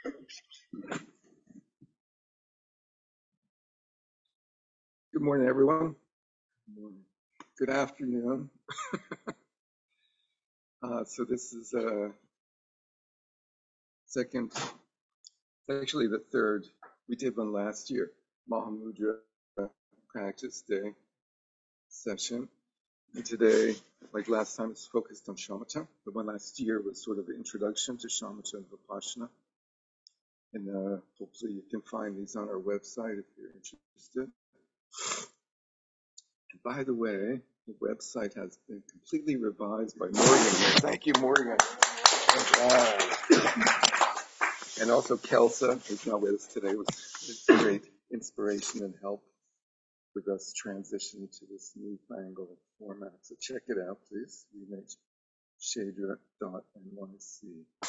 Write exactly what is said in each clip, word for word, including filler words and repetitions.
Good morning, everyone. Good morning. Good afternoon. uh, so this is a second, actually the third. We did one last year, Mahamudra practice day session. And today, like last time, it's focused on shamatha. The one last year was sort of the introduction to shamatha and vipassana. And uh, hopefully you can find these on our website if you're interested. And by the way, the website has been completely revised by Morgan here. Thank you, Morgan. Wow. And also Kelsa, who's not with us today, was a great inspiration and help with us transitioning to this newfangled format. So check it out, please. remageshadra dot N Y C.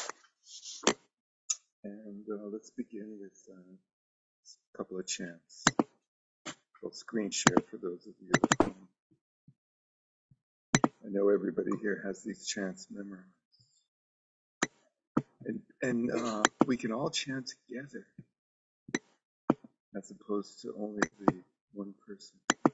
And uh, let's begin with uh, a couple of chants. I'll screen share for those of you at home. I know everybody here has these chants memorized. And, and uh, we can all chant together as opposed to only the one person.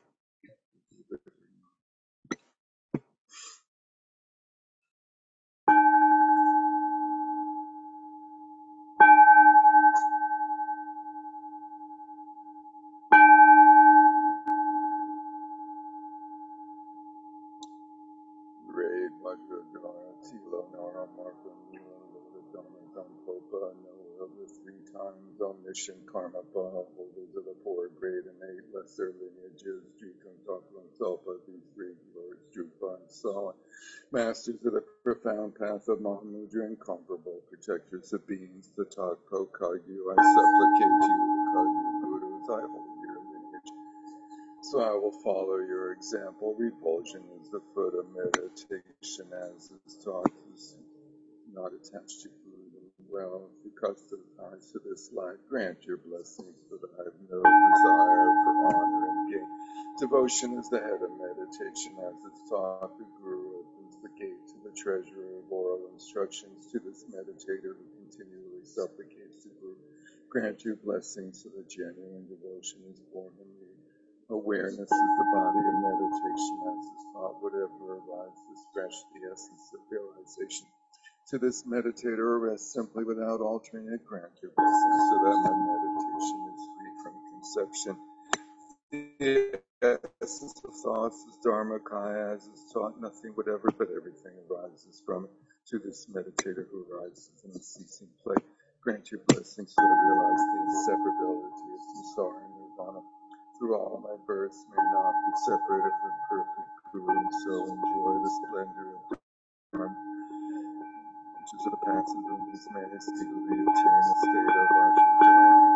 Raid Vajradhara Tilo Nara Martha Nila Dhamma Dhampopa Noah the three times omniscient Karma Paha holders of the four great and eight lesser lineages Jukam Taklam Salpa these three lords Drupa and Sala masters of the profound path of Mahamudra incomparable protectors of beings the Takpo Kagyu I supplicate you Kagyu Gurus I hold your lineage. So I will follow your example. Revulsion is the foot of meditation as is taught, is not attached to food and wealth. Because of the ties to this life, grant your blessings so that I have no desire for honor and gain. Devotion is the head of meditation as is taught. The Guru opens the gate to the treasure of oral instructions to this meditator who continually supplicates the Guru. Grant your blessings so that genuine devotion is born in me. Awareness is the body of meditation as is taught. Whatever arises, fresh the essence of realization. To this meditator, rest simply without alternate. Grant your blessings so that my meditation is free from conception. The essence of thoughts is Dharma Kaya as is taught. Nothing whatever, but everything arises from it. To this meditator who arises in unceasing play, grant your blessings so that I realize the inseparability of samsara and nirvana. Through all my births may not be separated from perfect Guru, and so enjoy the splendor of Dharma. Teachers of the past and doing these may speedily attain a state of Vajradhara.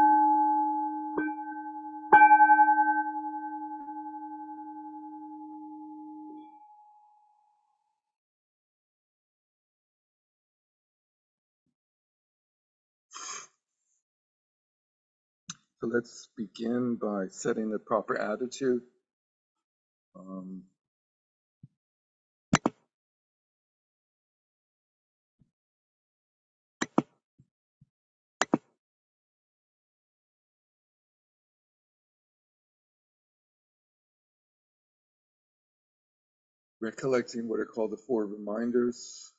So let's begin by setting the proper attitude. Um, recollecting what are called the four reminders.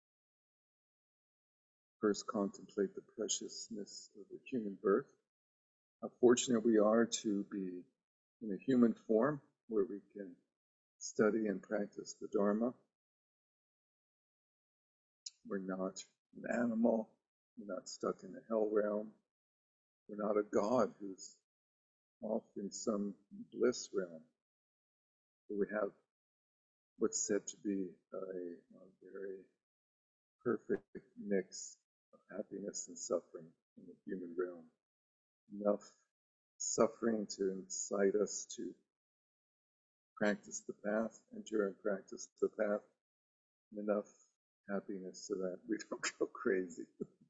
First, contemplate the preciousness of the human birth. How fortunate we are to be in a human form where we can study and practice the Dharma. We're not an animal. We're not stuck in the hell realm. We're not a god who's off in some bliss realm. But we have what's said to be a, a very perfect mix of happiness and suffering in the human realm. Enough suffering to incite us to practice the path, enter and practice the path, and enough happiness so that we don't go crazy.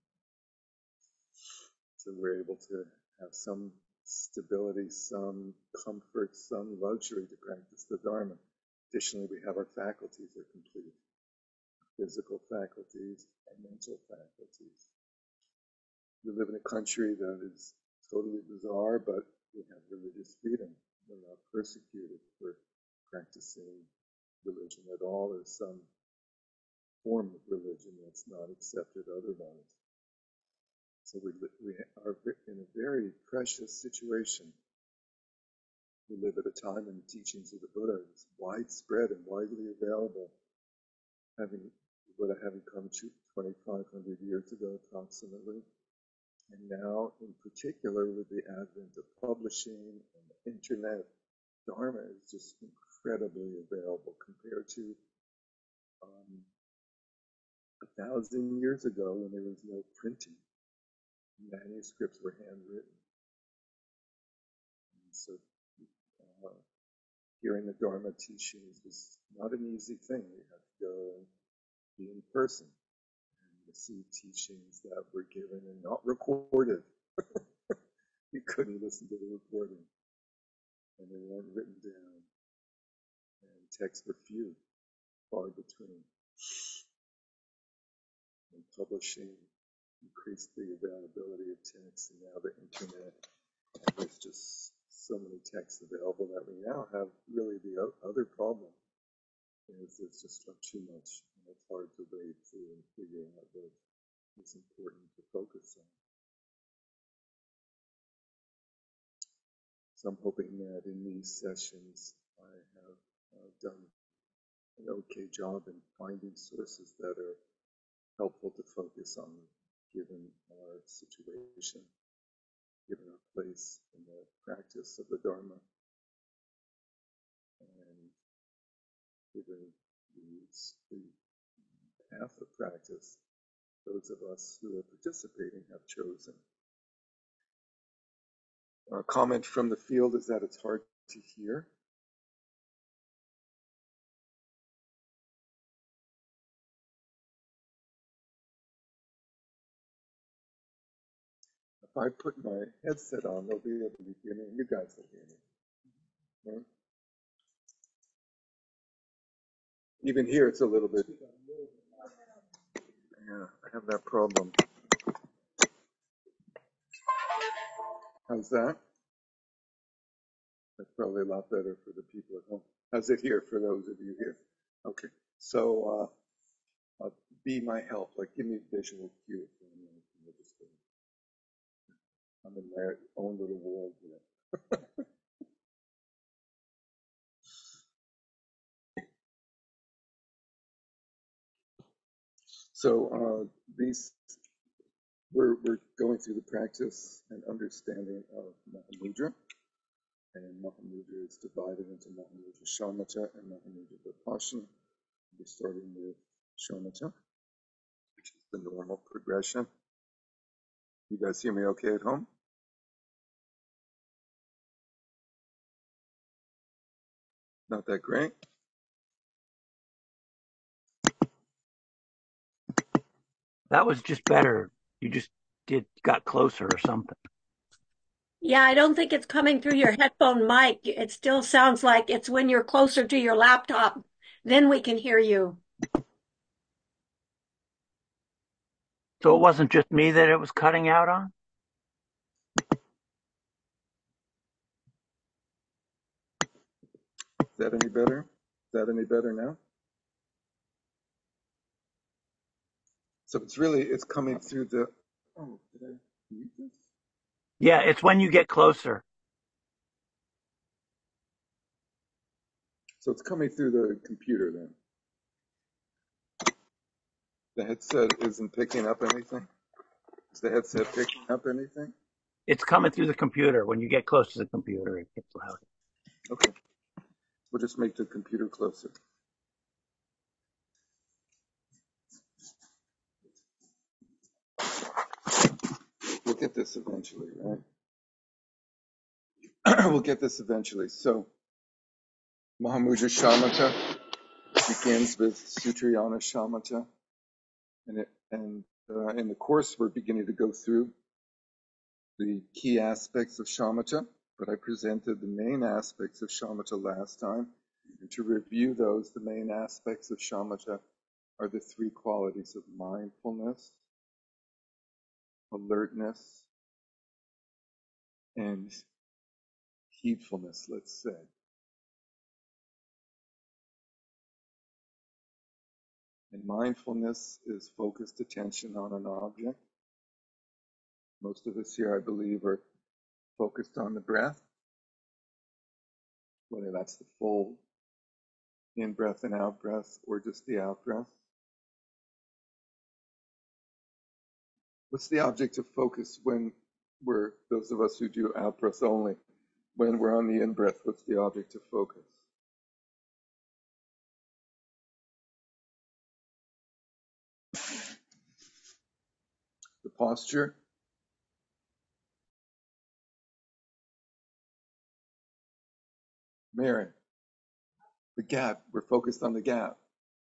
So we're able to have some stability, some comfort, some luxury to practice the Dharma. Additionally, we have our faculties are complete. Physical faculties and mental faculties. we live in a country that is totally bizarre, but we have religious freedom. We're not persecuted for practicing religion at all, or some form of religion that's not accepted otherwise. So we, we are in a very precious situation. We live at a time when the teachings of the Buddha is widespread and widely available, having Buddha having come to twenty-five hundred years ago approximately. And now, in particular, with the advent of publishing and the internet, Dharma is just incredibly available compared to um, a thousand years ago when there was no printing. Manuscripts were handwritten. And so uh, hearing the Dharma teachings was not an easy thing. We had to go and be in person and receive teachings that were given and not recorded. You couldn't listen to the recording. And they weren't written down. And texts were few, far between. And publishing increased the availability of texts, and now the internet. And there's just so many texts available that we now have really the other problem is it's just too much, and it's hard to wade through and figure out what is important to focus on. So I'm hoping that in these sessions I have uh, done an okay job in finding sources that are helpful to focus on given our situation, given our place in the practice of the Dharma, and given the, the path of practice those of us who are participating have chosen. A comment from the field is that it's hard to hear. If I put my headset on, they'll be able to hear me, and you guys will hear me. Right? Even here, it's a little bit. Yeah, I have that problem. How's that? That's probably a lot better for the people at home. How's it here for those of you here? Okay, so uh, uh, be my help. Like, give me a visual cue for a minute. I'm in my own little world here. So uh, these, we're, we're going through the practice and understanding of Mahamudra. And Mahamudra is divided into Mahamudra Shamatha and Mahamudra Vipassana. We're starting with Shamatha, which is the normal progression. You guys hear me okay at home? Not that great? That was just better. You just did got closer or something. Yeah, I don't think it's coming through your headphone mic. It still sounds like it's when you're closer to your laptop. Then we can hear you. So it wasn't just me that it was cutting out on? Is that any better? Is that any better now? So it's really, it's coming through the, oh, did I mute this? Yeah, it's when you get closer. So it's coming through the computer then. The headset isn't picking up anything? Is the headset picking up anything? It's coming through the computer. When you get close to the computer, it gets louder. Okay. We'll just make the computer closer. We'll get this eventually, right? We'll get this eventually. So, Mahamudra Shamatha begins with Sutrayana Shamatha. And, it, and uh, in the course, we're beginning to go through the key aspects of Shamatha, but I presented the main aspects of Shamatha last time. And to review those, the main aspects of Shamatha are the three qualities of mindfulness, alertness, and heedfulness, let's say. And mindfulness is focused attention on an object. Most of us here, I believe, are focused on the breath, whether that's the full in-breath and out-breath or just the out-breath. What's the object of focus when we're, those of us who do out-breath only, when we're on the in-breath, what's the object of focus? The posture? Mary, the gap. We're focused on the gap.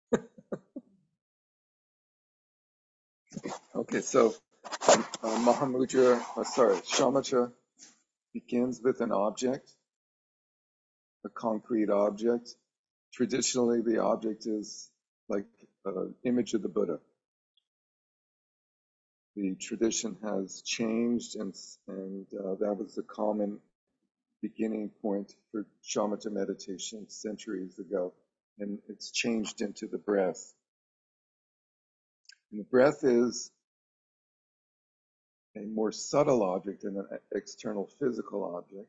Okay, so uh, Mahamudra, uh, sorry, Shamatha begins with an object, a concrete object. Traditionally, the object is like an image of the Buddha. The tradition has changed, and, and uh, that was the common beginning point for shamatha meditation centuries ago, and it's changed into the breath. And the breath is a more subtle object than an external physical object,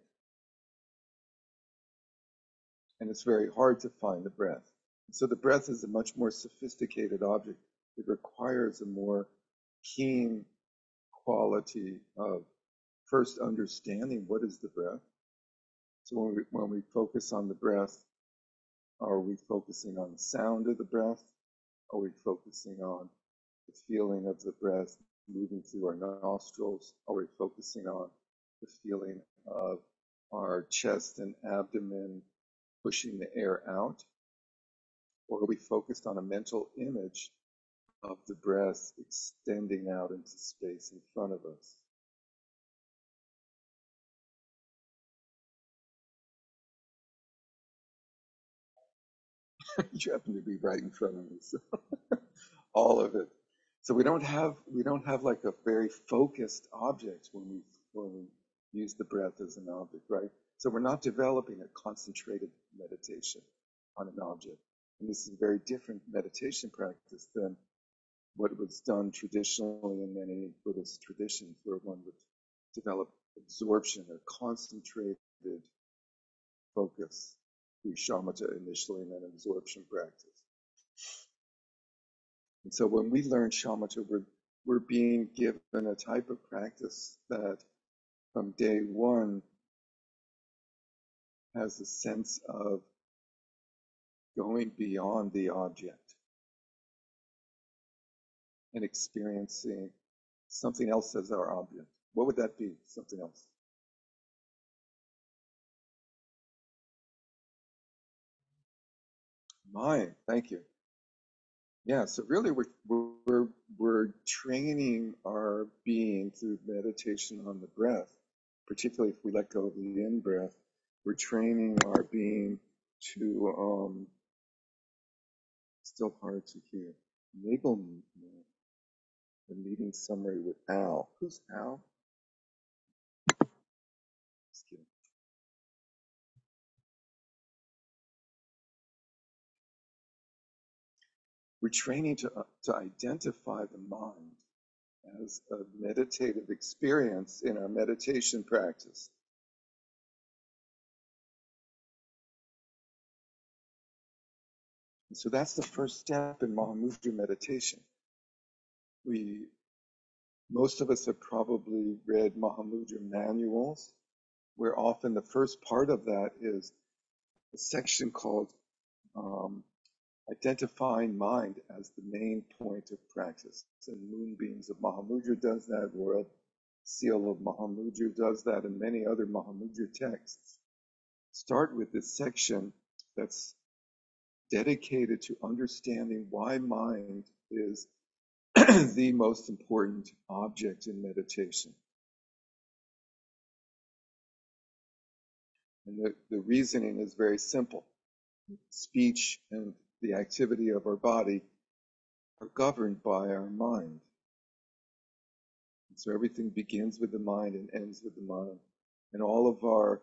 and it's very hard to find the breath. So the breath is a much more sophisticated object. It requires a more keen quality of first understanding what is the breath. So when we, when we focus on the breath, are we focusing on the sound of the breath? Are we focusing on the feeling of the breath moving through our nostrils? Are we focusing on the feeling of our chest and abdomen pushing the air out? Or are we focused on a mental image of the breath extending out into space in front of us? You happen to be right in front of me, so all of it. So we don't have we don't have like a very focused object when we when we use the breath as an object, right? So we're not developing a concentrated meditation on an object. And this is a very different meditation practice than what was done traditionally in many Buddhist traditions, where one would develop absorption or concentrated focus through shamatha initially and then absorption practice. And so when we learn shamatha, we're, we're being given a type of practice that from day one has a sense of going beyond the object and experiencing something else as our object. What would that be? Something else. Mind. Thank you. Yeah. So really, we're we're we're training our being through meditation on the breath. Particularly if we let go of the in breath, we're training our being to um. Still hard to hear. Enablement. The meeting summary with Al. Who's Al? Just kidding. We're training to, uh, to identify the mind as a meditative experience in our meditation practice. And so that's the first step in Mahamudra meditation. We, most of us have probably read Mahamudra manuals, where often the first part of that is a section called um, identifying mind as the main point of practice. And Moonbeams of Mahamudra does that, World Seal of Mahamudra does that, and many other Mahamudra texts start with this section that's dedicated to understanding why mind is the most important object in meditation. And the, the reasoning is very simple. Speech and the activity of our body are governed by our mind. So everything begins with the mind and ends with the mind. And all of our,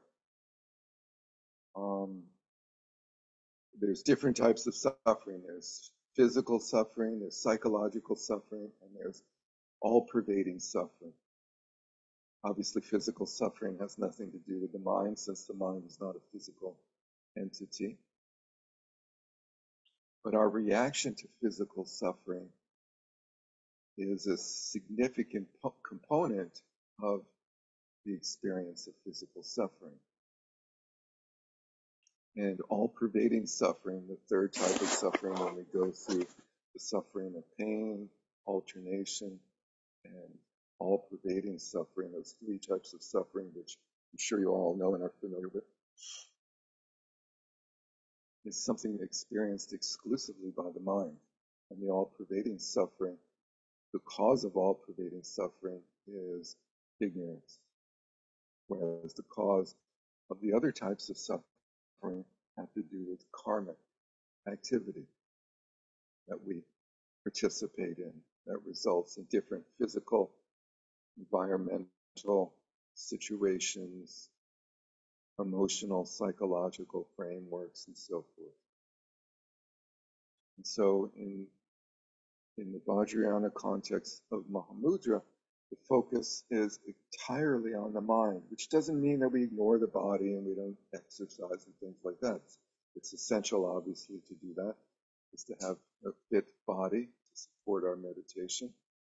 um, there's different types of suffering. There's physical suffering, there's psychological suffering, and there's all-pervading suffering. Obviously, physical suffering has nothing to do with the mind, since the mind is not a physical entity. But our reaction to physical suffering is a significant po- component of the experience of physical suffering. And all-pervading suffering, the third type of suffering, when we go through the suffering of pain, alternation, and all-pervading suffering, those three types of suffering, which I'm sure you all know and are familiar with, is something experienced exclusively by the mind. And the all-pervading suffering, the cause of all-pervading suffering is ignorance, whereas the cause of the other types of suffering have to do with karmic activity that we participate in that results in different physical, environmental situations, emotional, psychological frameworks, and so forth. And so in, in the Vajrayana context of Mahamudra, the focus is entirely on the mind, which doesn't mean that we ignore the body and we don't exercise and things like that. It's essential, obviously, to do that, is to have a fit body to support our meditation.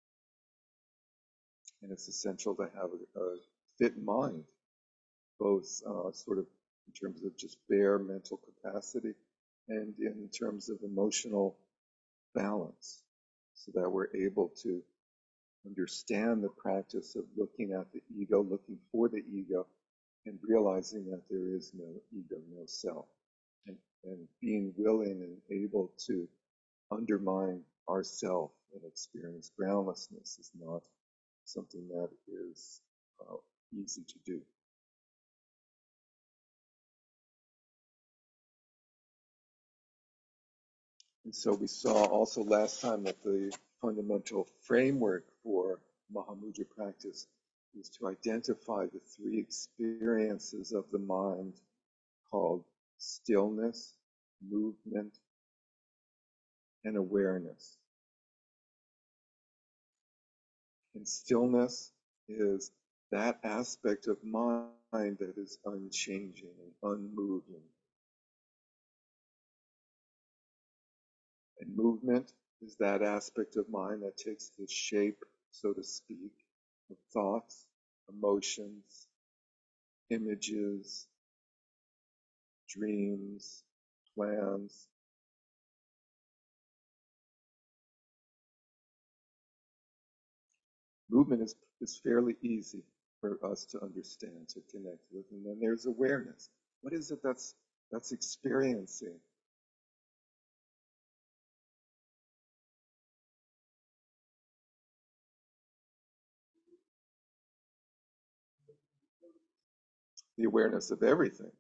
And it's essential to have a, a fit mind, both uh, sort of in terms of just bare mental capacity and in terms of emotional balance, so that we're able to understand the practice of looking at the ego, looking for the ego, and realizing that there is no ego, no self, and, and being willing and able to undermine ourself and experience groundlessness is not something that is uh, easy to do. And so we saw also last time that the fundamental framework for Mahamudra practice is to identify the three experiences of the mind called stillness, movement, and awareness. And stillness is that aspect of mind that is unchanging and unmoving. And movement is that aspect of mind that takes the shape, so to speak, of thoughts, emotions, images, dreams, plans. Movement is, is fairly easy for us to understand, to connect with. And then there's awareness. What is it that's that's experiencing? The awareness of everything.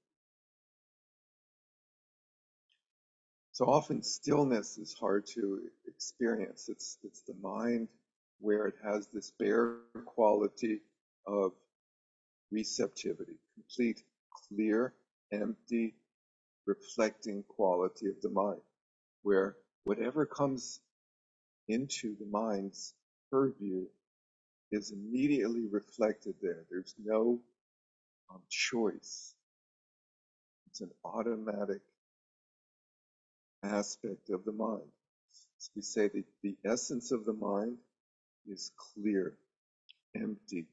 So often stillness is hard to experience. It's it's the mind where it has this bare quality of receptivity, complete, clear, empty, reflecting quality of the mind, where whatever comes into the mind's purview is immediately reflected there. There's no um, choice. It's an automatic aspect of the mind. As we say, the, the essence of the mind is clear, empty.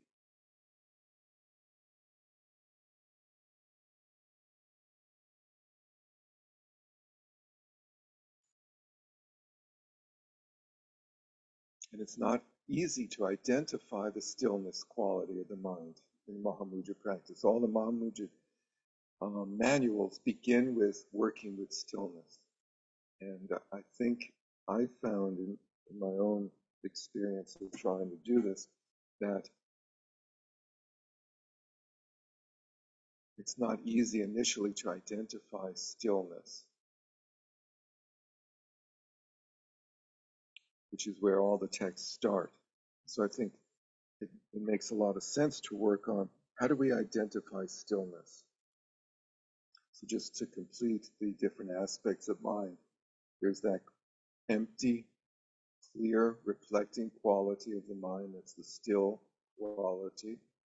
And it's not easy to identify the stillness quality of the mind in Mahamudra practice. All the Mahamudra um, manuals begin with working with stillness. And I think I found in, in my own experience of trying to do this that it's not easy initially to identify stillness, which is where all the texts start. So I think it, it makes a lot of sense to work on how do we identify stillness. So just to complete the different aspects of mind, there's that empty, clear, reflecting quality of the mind. That's the still quality.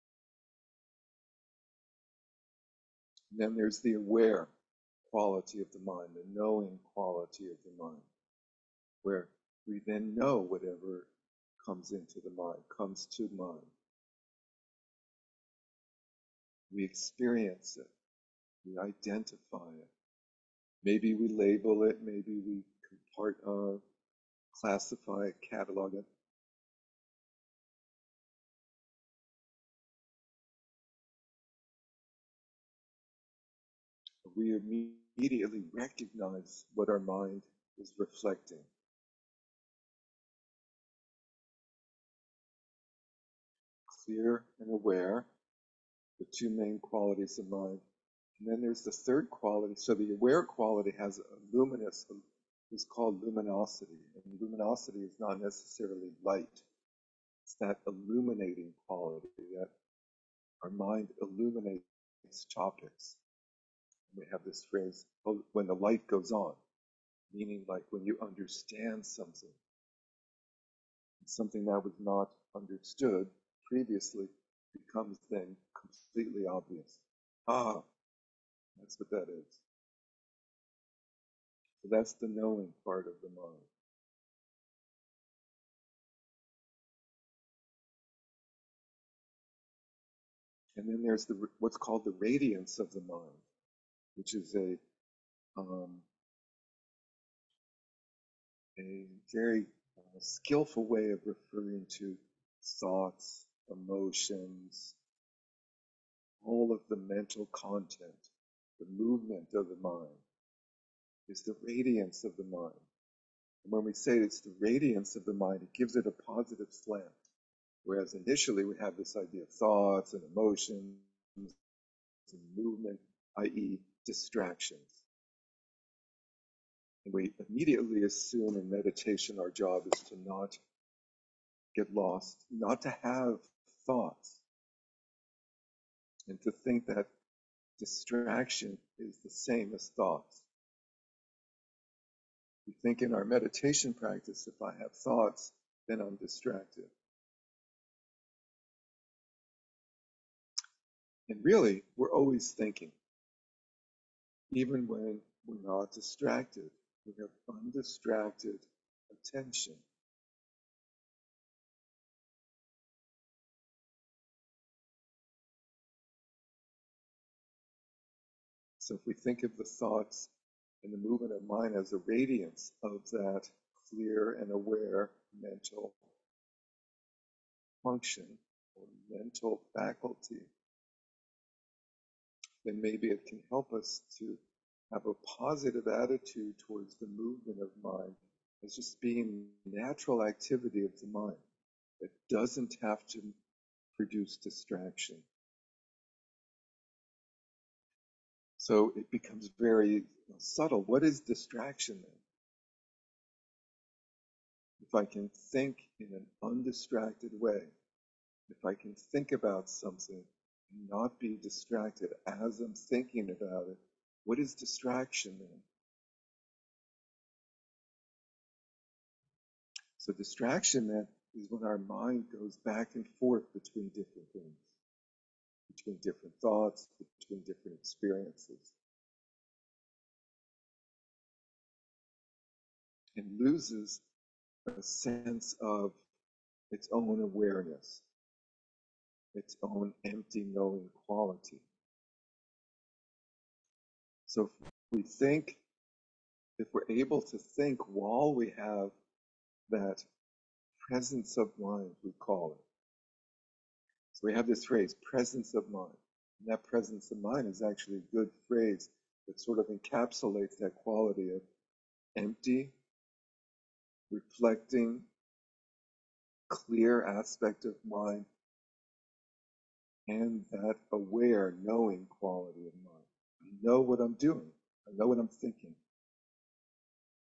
And then there's the aware quality of the mind, the knowing quality of the mind, where we then know whatever comes into the mind, comes to mind. We experience it. We identify it. Maybe we label it. Maybe we part, uh, classify it, catalog it. We immediately recognize what our mind is reflecting. Clear and aware, the two main qualities of mind. And then there's the third quality. So the aware quality has a luminous, is called luminosity. And luminosity is not necessarily light. It's that illuminating quality, that our mind illuminates topics. We have this phrase, when the light goes on, meaning like when you understand something, something that was not understood previously becomes then completely obvious. Ah, that's what that is. So that's the knowing part of the mind. And then there's the what's called the radiance of the mind, which is a um, a very uh, skillful way of referring to thoughts, emotions, all of the mental content, the movement of the mind is the radiance of the mind. And when we say it's the radiance of the mind, it gives it a positive slant. Whereas initially we have this idea of thoughts and emotions and movement, that is distractions. And we immediately assume in meditation our job is to not get lost, not to have thoughts, and to think that distraction is the same as thoughts. We think in our meditation practice, if I have thoughts, then I'm distracted. And really, we're always thinking, even when we're not distracted. We have undistracted attention. So if we think of the thoughts and the movement of mind as a radiance of that clear and aware mental function or mental faculty, then maybe it can help us to have a positive attitude towards the movement of mind as just being natural activity of the mind that doesn't have to produce distraction. So it becomes very subtle. What is distraction then? If I can think in an undistracted way, if I can think about something and not be distracted as I'm thinking about it, what is distraction then? So distraction then is when our mind goes back and forth between different things, between different thoughts, between different experiences, and loses a sense of its own awareness, its own empty knowing quality. So if we think, if we're able to think while we have that presence of mind, we call it. So we have this phrase, presence of mind. And that presence of mind is actually a good phrase that sort of encapsulates that quality of empty, reflecting, clear aspect of mind, and that aware, knowing quality of mind. I know what I'm doing. I know what I'm thinking.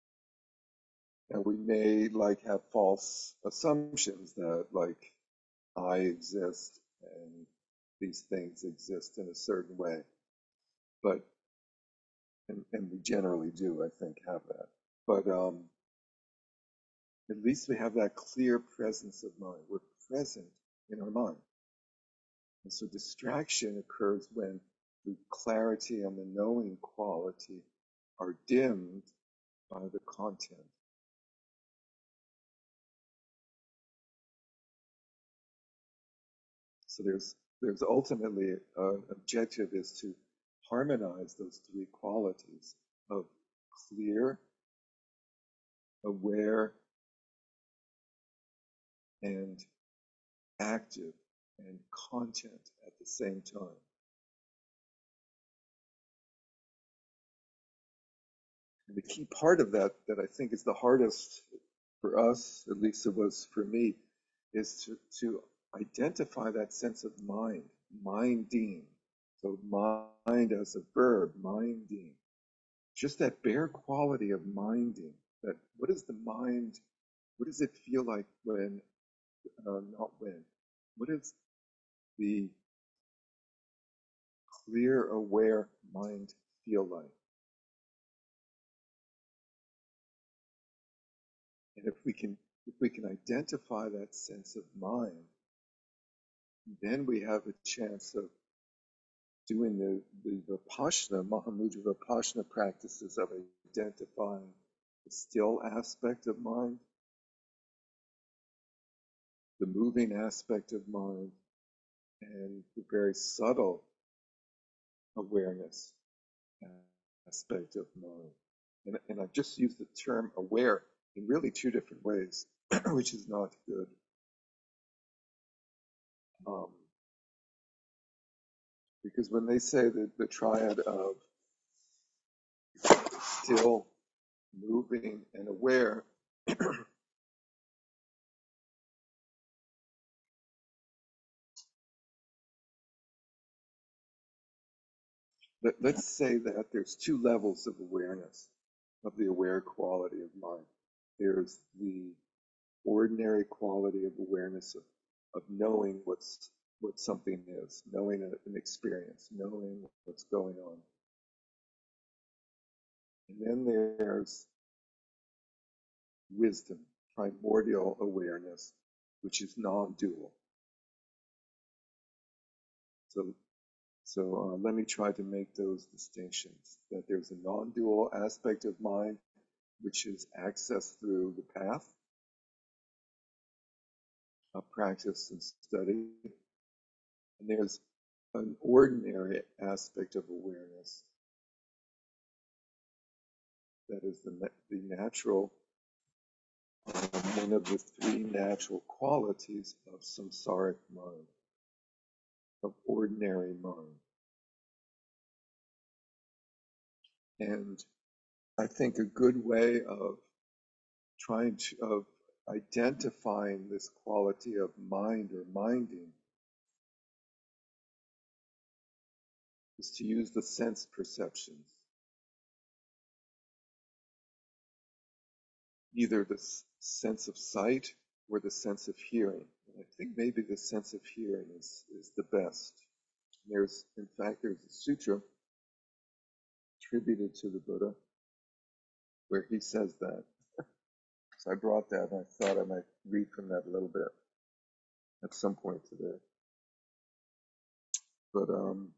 And we may like have false assumptions that like I exist and these things exist in a certain way. But, and, and we generally do, I think, have that. But um, at least we have that clear presence of mind. We're present in our mind. And so distraction occurs when the clarity and the knowing quality are dimmed by the content. So there's there's ultimately an objective is to harmonize those three qualities of clear, aware, and active and content at the same time. And the key part of that that I think is the hardest for us, at least it was for me, is to, to identify that sense of mind, minding. So mind as a verb, minding. Just that bare quality of minding. That what is the mind? What does it feel like when, uh, not when? What is the clear, aware mind feel like? And if we can, if we can identify that sense of mind, then we have a chance of doing the, the Vipassana, Mahamudra Vipassana practices of identifying the still aspect of mind, the moving aspect of mind, and the very subtle awareness aspect of mind. And, and I've just used the term aware in really two different ways, which is not good. Um, because when they say that the triad of still, moving, and aware, let, let's say that there's two levels of awareness, of the aware quality of mind. There's the ordinary quality of awareness of, of knowing what's what something is, knowing a, an experience, knowing what's going on. And then there's wisdom, primordial awareness, which is non-dual. So, so uh, let me try to make those distinctions. That there's a non-dual aspect of mind, which is accessed through the path of practice and study. And there's an ordinary aspect of awareness that is the, the natural, um, one of the three natural qualities of samsaric mind, of ordinary mind. And I think a good way of trying to, of identifying this quality of mind or minding is to use the sense perceptions. Either the sense of sight or the sense of hearing. And I think maybe the sense of hearing is, is the best. There's, in fact, there's a sutra attributed to the Buddha where he says that. So I brought that and I thought I might read from that a little bit at some point today. But um,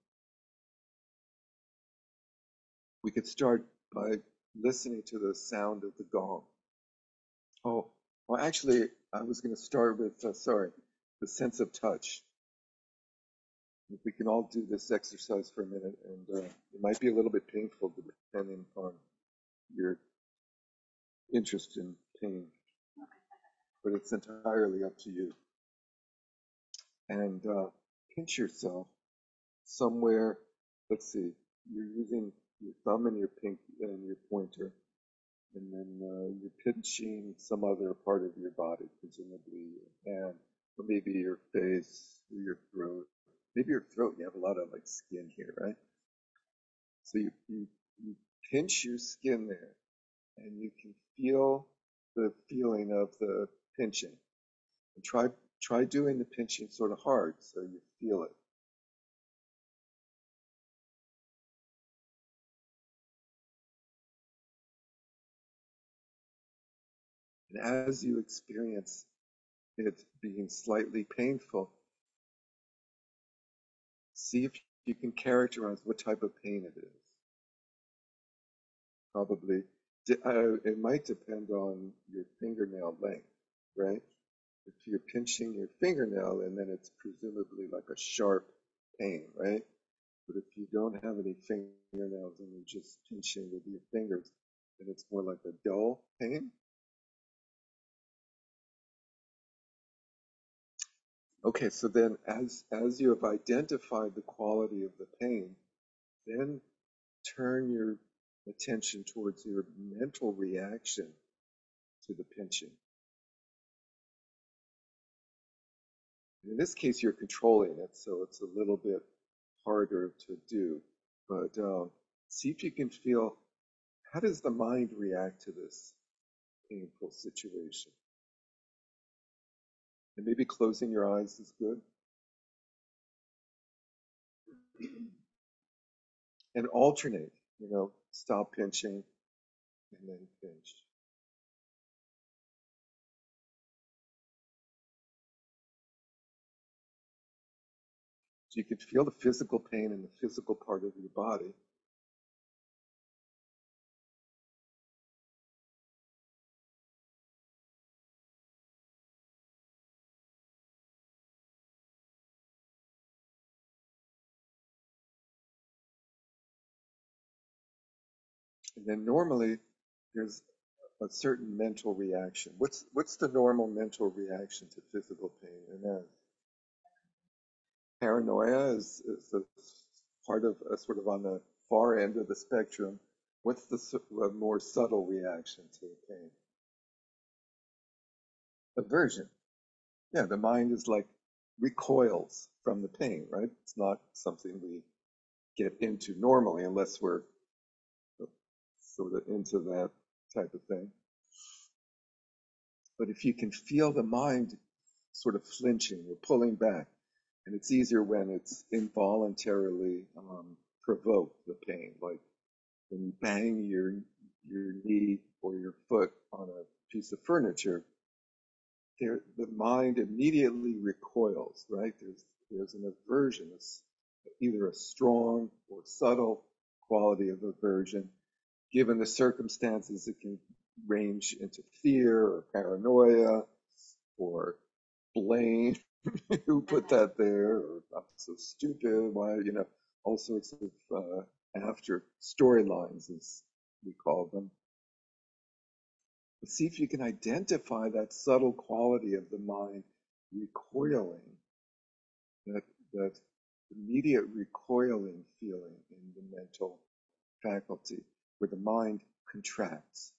we could start by listening to the sound of the gong. Oh, well, actually, I was going to start with, uh, sorry, the sense of touch. If we can all do this exercise for a minute, and uh, it might be a little bit painful depending on your interest in pain, but it's entirely up to you. And uh, pinch yourself somewhere. Let's see, you're using your thumb and your pinky and your pointer, and then uh, you're pinching some other part of your body, presumably your hand, or maybe your face or your throat. Maybe your throat, you have a lot of like skin here, right? So you, you, you pinch your skin there, and you can feel the feeling of the pinching. And try try doing the pinching sort of hard so you feel it. And as you experience it being slightly painful, see if you can characterize what type of pain it is. Probably, uh, it might depend on your fingernail length, right? If you're pinching your fingernail and then it's presumably like a sharp pain, right? But if you don't have any fingernails and you're just pinching with your fingers, then it's more like a dull pain. Okay, so then as, as you have identified the quality of the pain, then turn your attention towards your mental reaction to the pinching. In this case, you're controlling it, so it's a little bit harder to do. But um, see if you can feel, how does the mind react to this painful situation? And maybe closing your eyes is good. And alternate, you know, stop pinching and then pinch. So you can feel the physical pain in the physical part of your body. And then normally there's a certain mental reaction. What's what's the normal mental reaction to physical pain? And then paranoia is, is a part of a sort of on the far end of the spectrum. What's the uh, more subtle reaction to pain? Aversion. Yeah, the mind is like recoils from the pain, right? It's not something we get into normally unless we're sort of into that type of thing. But if you can feel the mind sort of flinching or pulling back, and it's easier when it's involuntarily um, provoked, the pain, like when you bang your your knee or your foot on a piece of furniture, there, the mind immediately recoils, right? There's there's an aversion, it's either a strong or subtle quality of aversion. Given the circumstances, it can range into fear or paranoia or blame. Who put that there? Or I'm so stupid. Why, you know, all sorts of uh, after storylines, as we call them. But see if you can identify that subtle quality of the mind recoiling, that that immediate recoiling feeling in the mental faculty, where the mind contracts.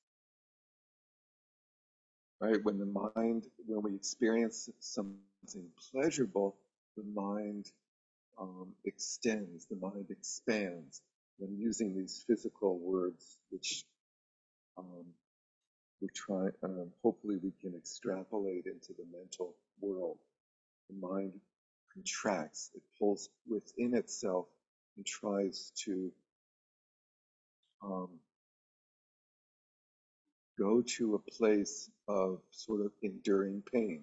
Right? When the mind, when we experience something pleasurable, the mind um, extends, the mind expands. I'm using these physical words, which um, we try, um, hopefully we can extrapolate into the mental world. The mind contracts, it pulls within itself and tries to um, go to a place of sort of enduring pain.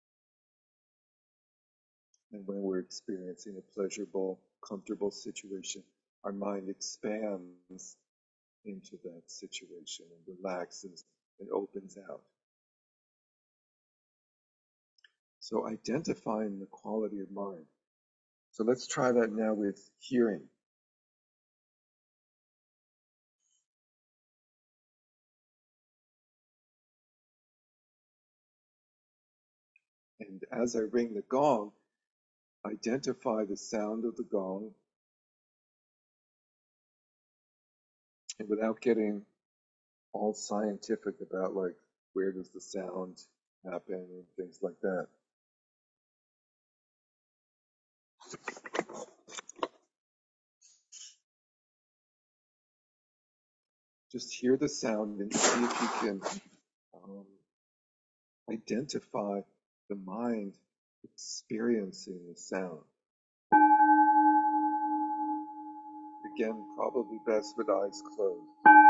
And when we're experiencing a pleasurable, comfortable situation, our mind expands into that situation and relaxes and opens out. So identifying the quality of mind. So let's try that now with hearing. And as I ring the gong, identify the sound of the gong. And without getting all scientific about like where does the sound happen and things like that. Just hear the sound and see if you can um, identify the mind experiencing the sound. Again, probably best with eyes closed.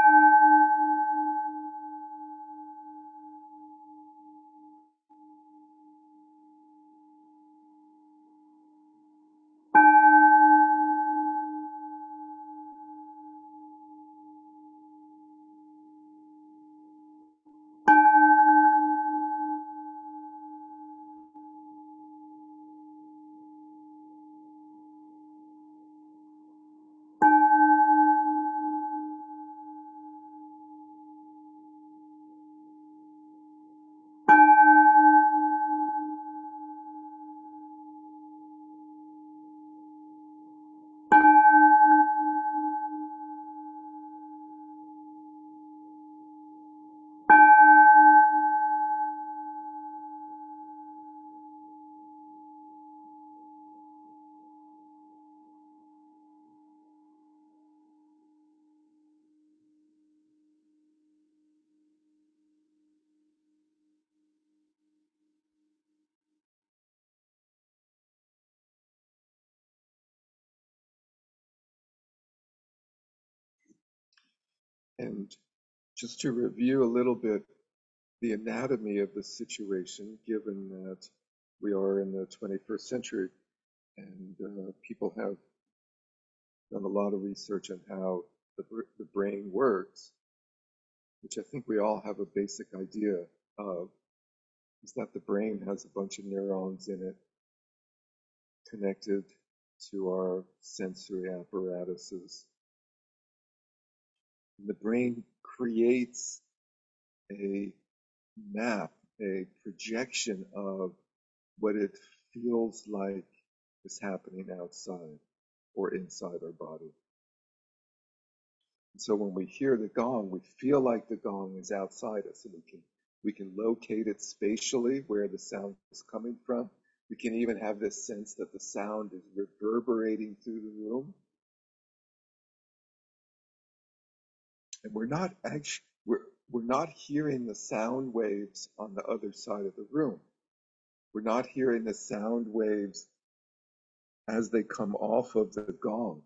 And just to review a little bit the anatomy of the situation, given that we are in the twenty-first century and uh, people have done a lot of research on how the, the brain works, which I think we all have a basic idea of, is that the brain has a bunch of neurons in it connected to our sensory apparatuses. And the brain creates a map, a projection of what it feels like is happening outside or inside our body. And so when we hear the gong, we feel like the gong is outside us, and we can we can locate it spatially where the sound is coming from. We can even have this sense that the sound is reverberating through the room. And we're not actually we're we're not hearing the sound waves on the other side of the room. We're not hearing the sound waves as they come off of the gong,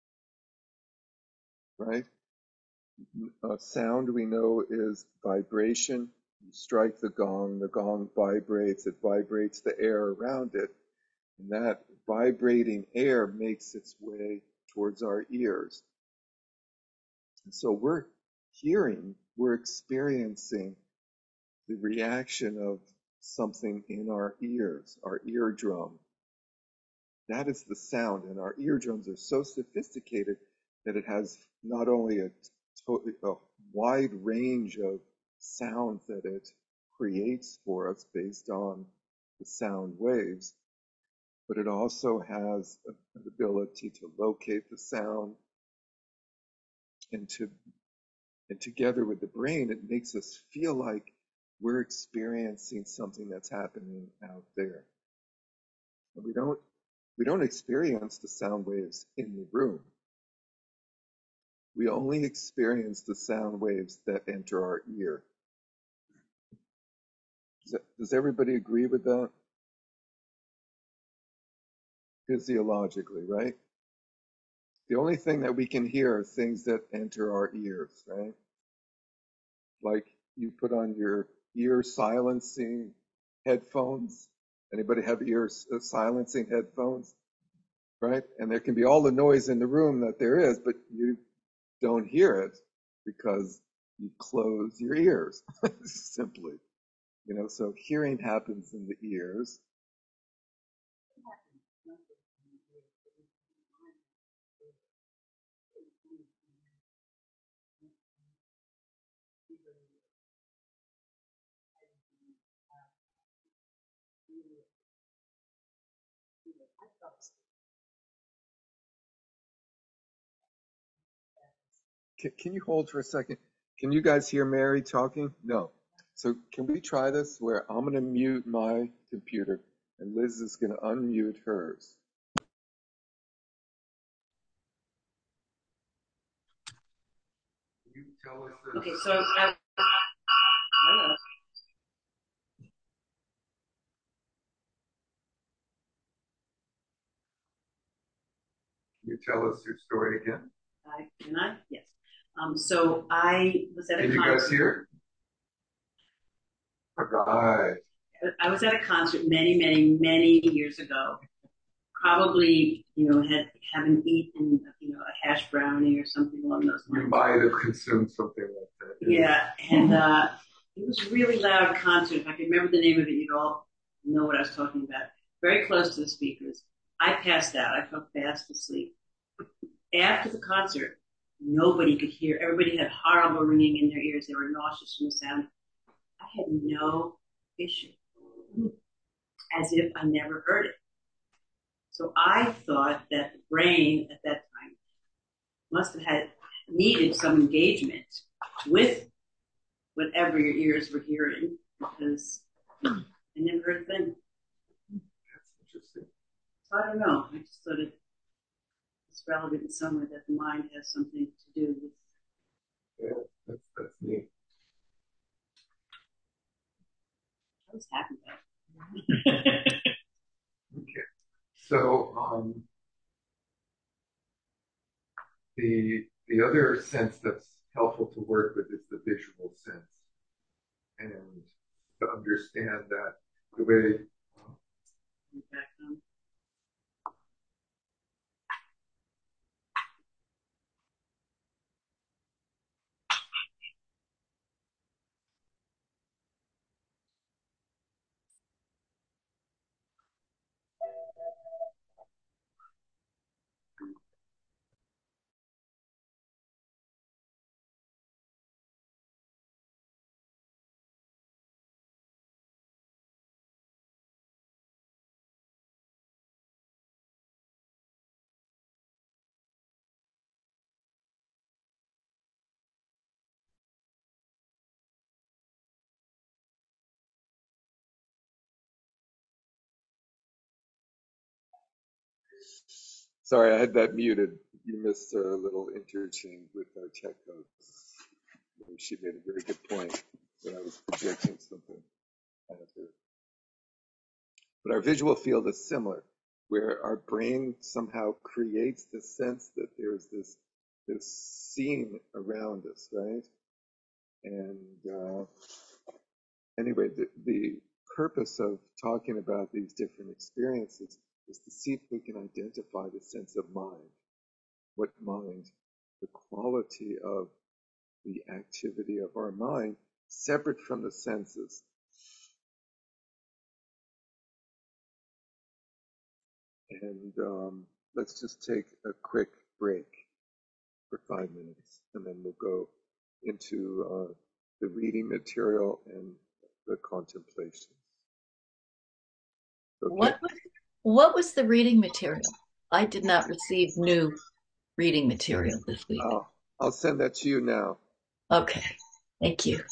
right? Uh, sound, we know, is vibration. You strike the gong, the gong vibrates, it vibrates the air around it, and that vibrating air makes its way towards our ears. And so we're hearing, we're experiencing the reaction of something in our ears, our eardrum. That is the sound, and our eardrums are so sophisticated that it has not only a, a wide range of sounds that it creates for us based on the sound waves, but it also has an ability to locate the sound, and to and together with the brain, it makes us feel like we're experiencing something that's happening out there. And we don't we don't experience the sound waves in the room. We only experience the sound waves that enter our ear. Does, that, does everybody agree with that? Physiologically, right? The only thing that we can hear are things that enter our ears, right? Like you put on your ear silencing headphones. Anybody have ear silencing headphones? Right? And there can be all the noise in the room that there is, but you don't hear it because you close your ears, simply. You know, so hearing happens in the ears. Can, can you hold for a second? Can you guys hear Mary talking? No. So can we try this where I'm going to mute my computer and Liz is going to unmute hers? Can you tell us this? Okay, so I, you tell us your story again? I, can I? Yes. Um, so I was at a Can you concert. guys hear? All right. I was at a concert many, many, many years ago. Probably, you know, had haven't eaten, you know, a hash brownie or something along those lines. You might have consumed something like that. Yeah, and uh, it was a really loud concert. If I could remember the name of it, you'd all know what I was talking about. Very close to the speakers. I passed out. I fell fast asleep. After the concert, nobody could hear. Everybody had horrible ringing in their ears. They were nauseous from the sound. I had no issue, as if I never heard it. So I thought that the brain at that time must have had needed some engagement with whatever your ears were hearing, because I never heard a thing. That's interesting. So I don't know. I just thought it, it's relevant in some way that the mind has something to do with. Yeah, that's that's neat. I was happy about it. Okay. So um, the the other sense that's helpful to work with is the visual sense, and to understand that the way Back home. sorry, I had that muted. You missed a little interchange with our tech host. She made a very good point that I was projecting something at her. But our visual field is similar, where our brain somehow creates the sense that there's this this scene around us, right? And uh, anyway, the, the purpose of talking about these different experiences is to see if we can identify the sense of mind. What mind? The quality of the activity of our mind separate from the senses. And um, let's just take a quick break for five minutes, and then we'll go into uh, the reading material and the contemplations. Okay? What was, what was the reading material? I did not receive new reading material this week. I'll, I'll send that to you now. Okay, thank you.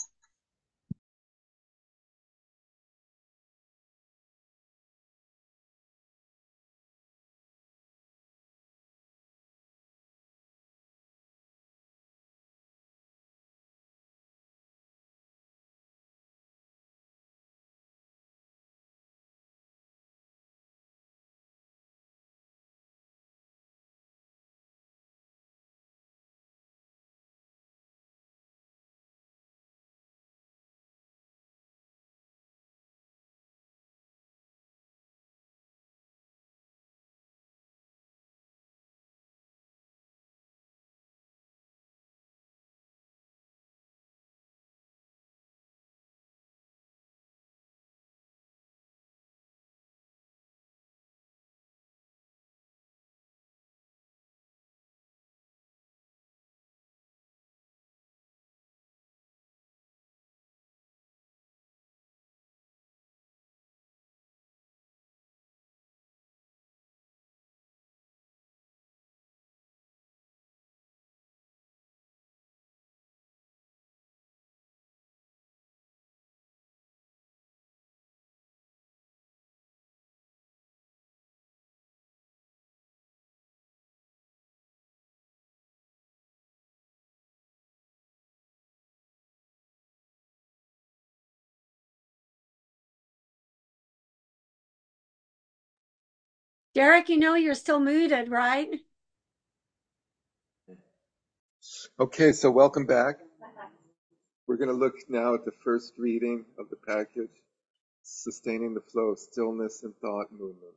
Derek, you know you're still muted, right? Okay, so welcome back. We're going to look now at the first reading of the package, Sustaining the Flow of Stillness and Thought Movement.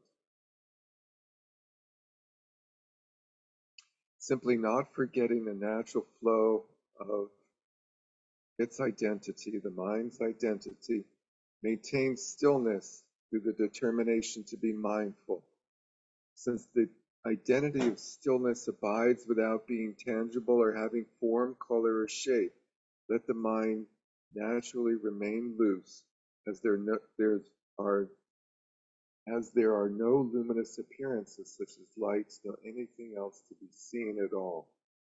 Simply not forgetting the natural flow of its identity, the mind's identity, maintains stillness through the determination to be mindful. Since the identity of stillness abides without being tangible or having form, color, or shape, let the mind naturally remain loose, as there no, there's are as there are no luminous appearances such as lights nor anything else to be seen at all.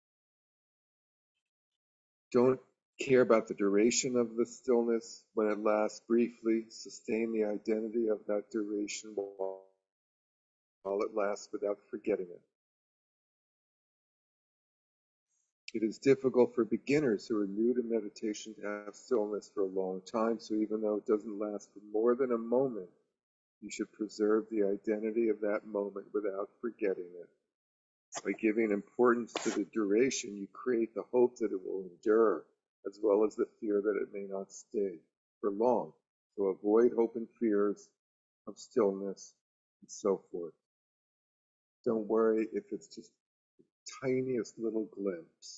Don't care about the duration of the stillness. When it lasts briefly, sustain the identity of that duration while, while it lasts without forgetting it. It is difficult for beginners who are new to meditation to have stillness for a long time, so even though it doesn't last for more than a moment, you should preserve the identity of that moment without forgetting it. By giving importance to the duration, you create the hope that it will endure, as well as the fear that it may not stay for long. So avoid hope and fears of stillness and so forth. Don't worry if it's just the tiniest little glimpse.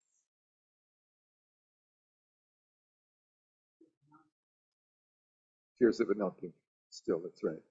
Fears of it not being still, that's right.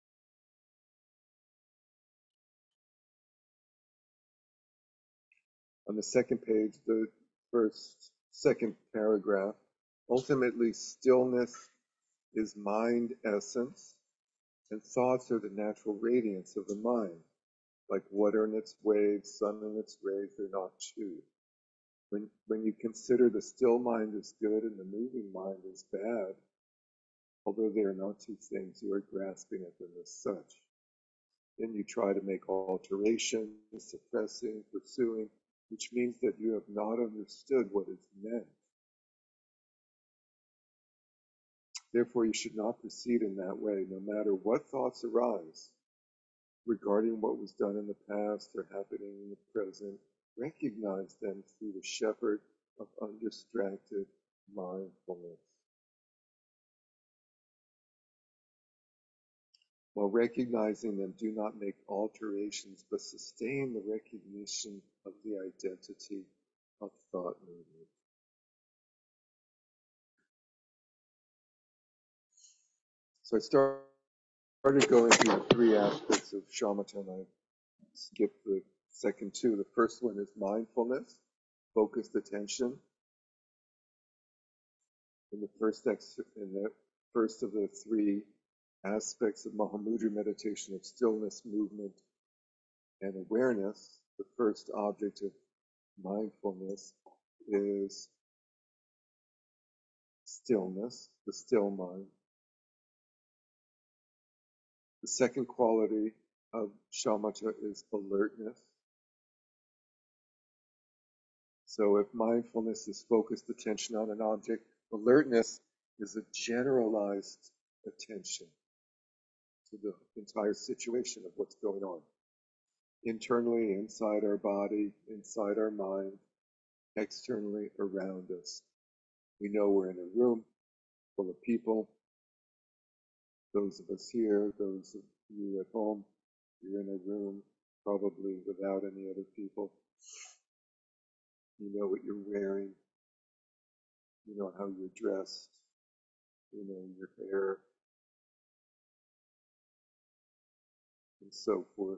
On the second page, the first, second paragraph, ultimately stillness is mind essence, and thoughts are the natural radiance of the mind. Like water in its waves, sun in its rays, they're not two. When, when you consider the still mind is good and the moving mind is bad, although they are not two things, you are grasping at them as such. Then you try to make alterations, suppressing, pursuing, which means that you have not understood what is meant. Therefore, you should not proceed in that way, no matter what thoughts arise regarding what was done in the past or happening in the present. Recognize them through the shepherd of undistracted mindfulness. While recognizing them, do not make alterations, but sustain the recognition of the identity of thought movement. So I started going through the three aspects of shamatha. I skipped the second two. The first one is mindfulness, focused attention. In the first ex- in the first of the three aspects of Mahamudra meditation of stillness, movement, and awareness, the first object of mindfulness is stillness, the still mind. The second quality of shamatha is alertness. So if mindfulness is focused attention on an object, alertness is a generalized attention to the entire situation of what's going on. Internally, inside our body, inside our mind, externally around us. We know we're in a room full of people. Those of us here, those of you at home, you're in a room probably without any other people. You know what you're wearing. You know how you're dressed. You know your hair, and so forth.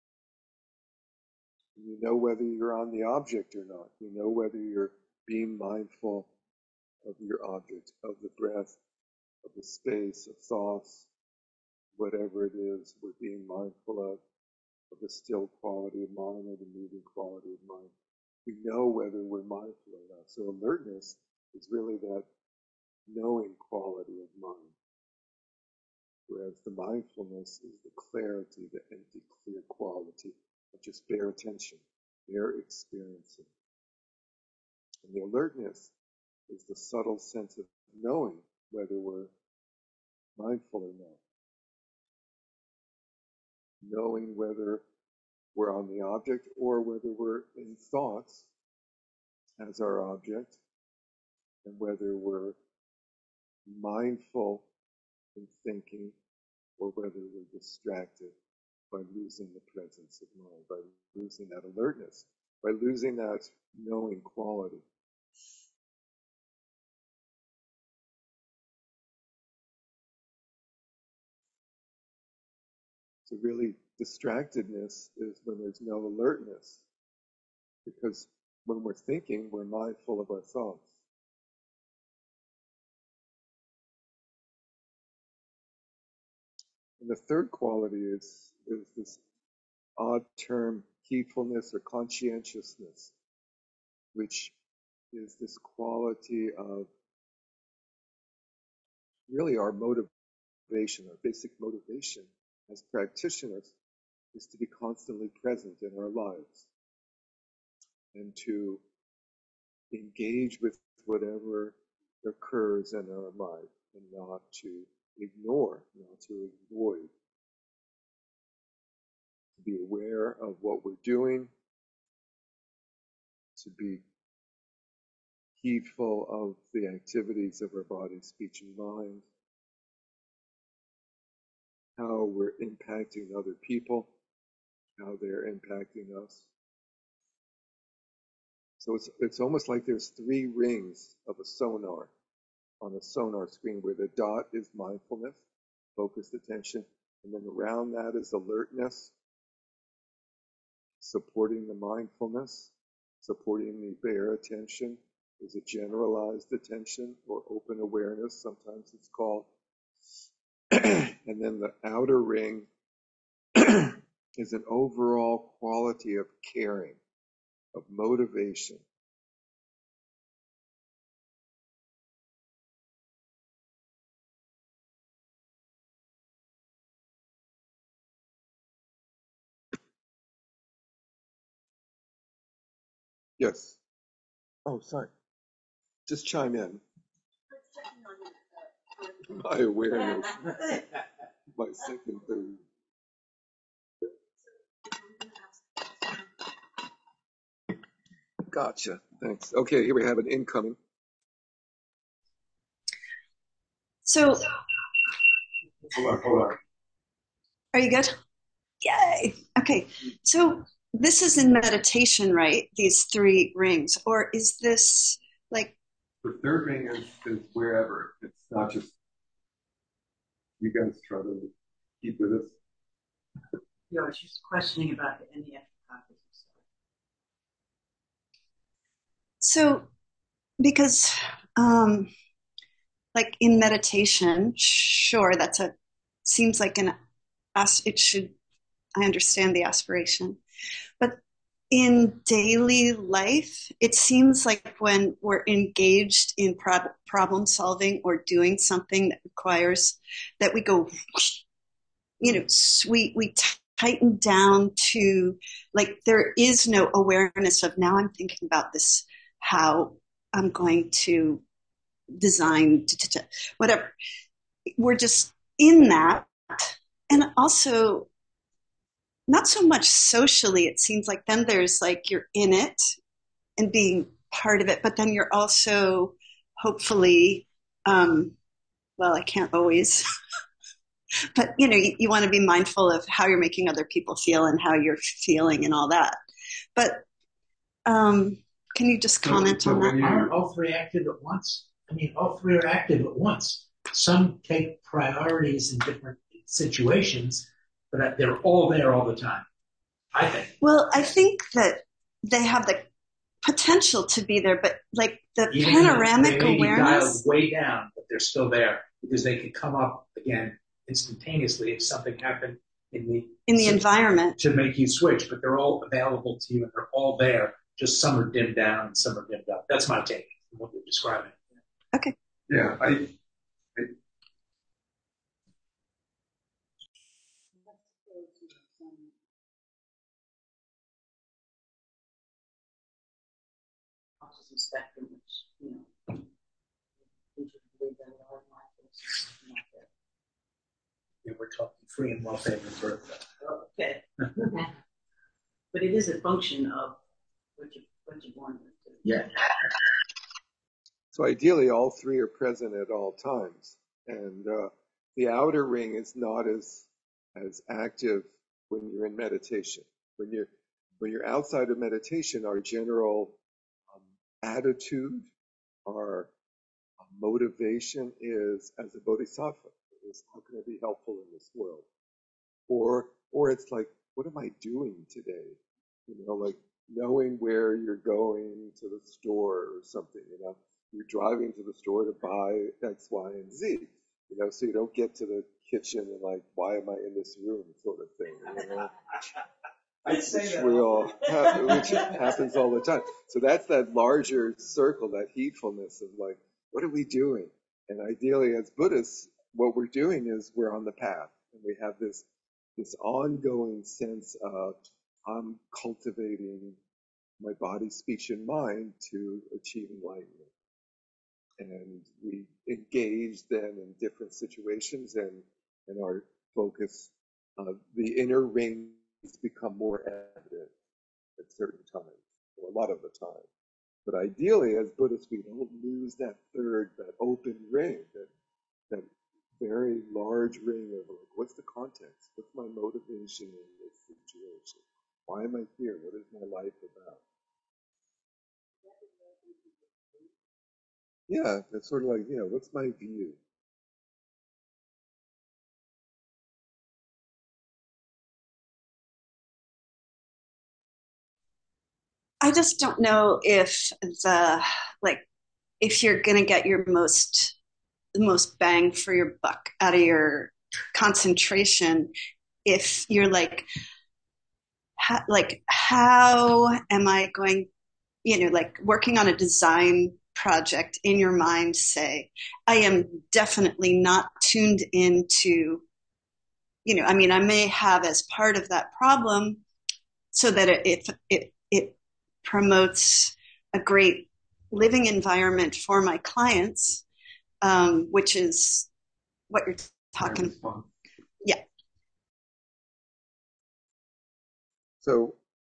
You know whether you're on the object or not. You know whether you're being mindful of your object, of the breath, of the space, of thoughts, whatever it is we're being mindful of, of the still quality of mind or the moving quality of mind. We know whether we're mindful or not. So alertness is really that knowing quality of mind. Whereas the mindfulness is the clarity, the empty, clear quality of just bare attention, bare experiencing. And the alertness is the subtle sense of knowing whether we're mindful or not. Knowing whether we're on the object or whether we're in thoughts as our object, and whether we're mindful in thinking or whether we're distracted by losing the presence of mind, by losing that alertness, by losing that knowing quality. So really, distractedness is when there's no alertness, because when we're thinking, we're mindful of our thoughts. And the third quality is, is this odd term, heedfulness or conscientiousness, which is this quality of really our motivation, our basic motivation as practitioners is to be constantly present in our lives and to engage with whatever occurs in our life and not to ignore, not to avoid, to be aware of what we're doing, to be heedful of the activities of our body, speech, and mind, how we're impacting other people, how they're impacting us. So it's it's almost like there's three rings of a sonar on a sonar screen, where the dot is mindfulness, focused attention, and then around that is alertness, supporting the mindfulness, supporting the bare attention is a generalized attention or open awareness, sometimes it's called. And then the outer ring is an overall quality of caring, of motivation. Yes. Oh, sorry. Just chime in. My awareness. My second, third. Gotcha. Thanks. Okay, here we have an incoming. So, Hold on, hold on. are you good? Yay. Okay. So, this is in meditation, right? These three rings. Or is this like. The third ring is, is wherever. It's not just. You guys try to keep with us. Yeah, I was just questioning about the N E F topic. So, because, um, like in meditation, sure, that's a, seems like an, it should, I understand the aspiration. But in daily life, it seems like when we're engaged in pro- problem solving or doing something that requires that we go, you know, we, we tighten down to, like, there is no awareness of, now I'm thinking about this, how I'm going to design, whatever. We're just in that. And also, not so much socially, it seems like then there's like you're in it and being part of it, but then you're also hopefully, um, well, I can't always, but you know, you, you want to be mindful of how you're making other people feel and how you're feeling and all that. But um, can you just comment so, on so that? Aren't all three active at once? I mean, all three are active at once. Some take priorities in different situations, but they're all there all the time, I think. Well, I think that they have the potential to be there, but like the Even panoramic they may awareness. Be dialed way down, but they're still there because they could come up again instantaneously if something happened in the in the environment to make you switch. But they're all available to you, and they're all there. Just some are dimmed down and some are dimmed up. That's my take on what you're describing. Okay. Yeah, I, I Autism spectrum, which, you know, we should believe that a lot of mindfulness is not there. Yeah, we're talking free and well-favored birth. Okay. But it is a function of what you what you're born with too. Yeah. So ideally, all three are present at all times, and uh, the outer ring is not as as active when you're in meditation. When you're when you're outside of meditation, our general um, attitude, our motivation is as a bodhisattva is how can I be helpful in this world, or or it's like what am I doing today? You know, like knowing where you're going to the store or something. You know, you're driving to the store to buy X, Y, and Z. You know, so you don't get to the kitchen and like, why am I in this room, sort of thing. You know, I say which that we all. all have, which happens all the time. So that's that larger circle, that heedfulness of like, what are we doing? And ideally, as Buddhists, what we're doing is we're on the path, and we have this this ongoing sense of I'm cultivating my body, speech, and mind to achieve enlightenment. And we engage then in different situations, and and our focus, uh, the inner rings become more evident at certain times, or a lot of the time. But ideally, as Buddhists, we don't lose that third, that open ring, that that very large ring of like, what's the context? What's my motivation in this situation? Why am I here? What is my life about? Yeah, that's sort of like, you know, what's my view? I just don't know if the like if you're gonna get your most the most bang for your buck out of your concentration if you're like ha, like how am I going, you know, like working on a design project in your mind, say I am definitely not tuned into, you know, I mean I may have as part of that problem so that it it it, it promotes a great living environment for my clients, um, which is what you're talking about. Yeah. So,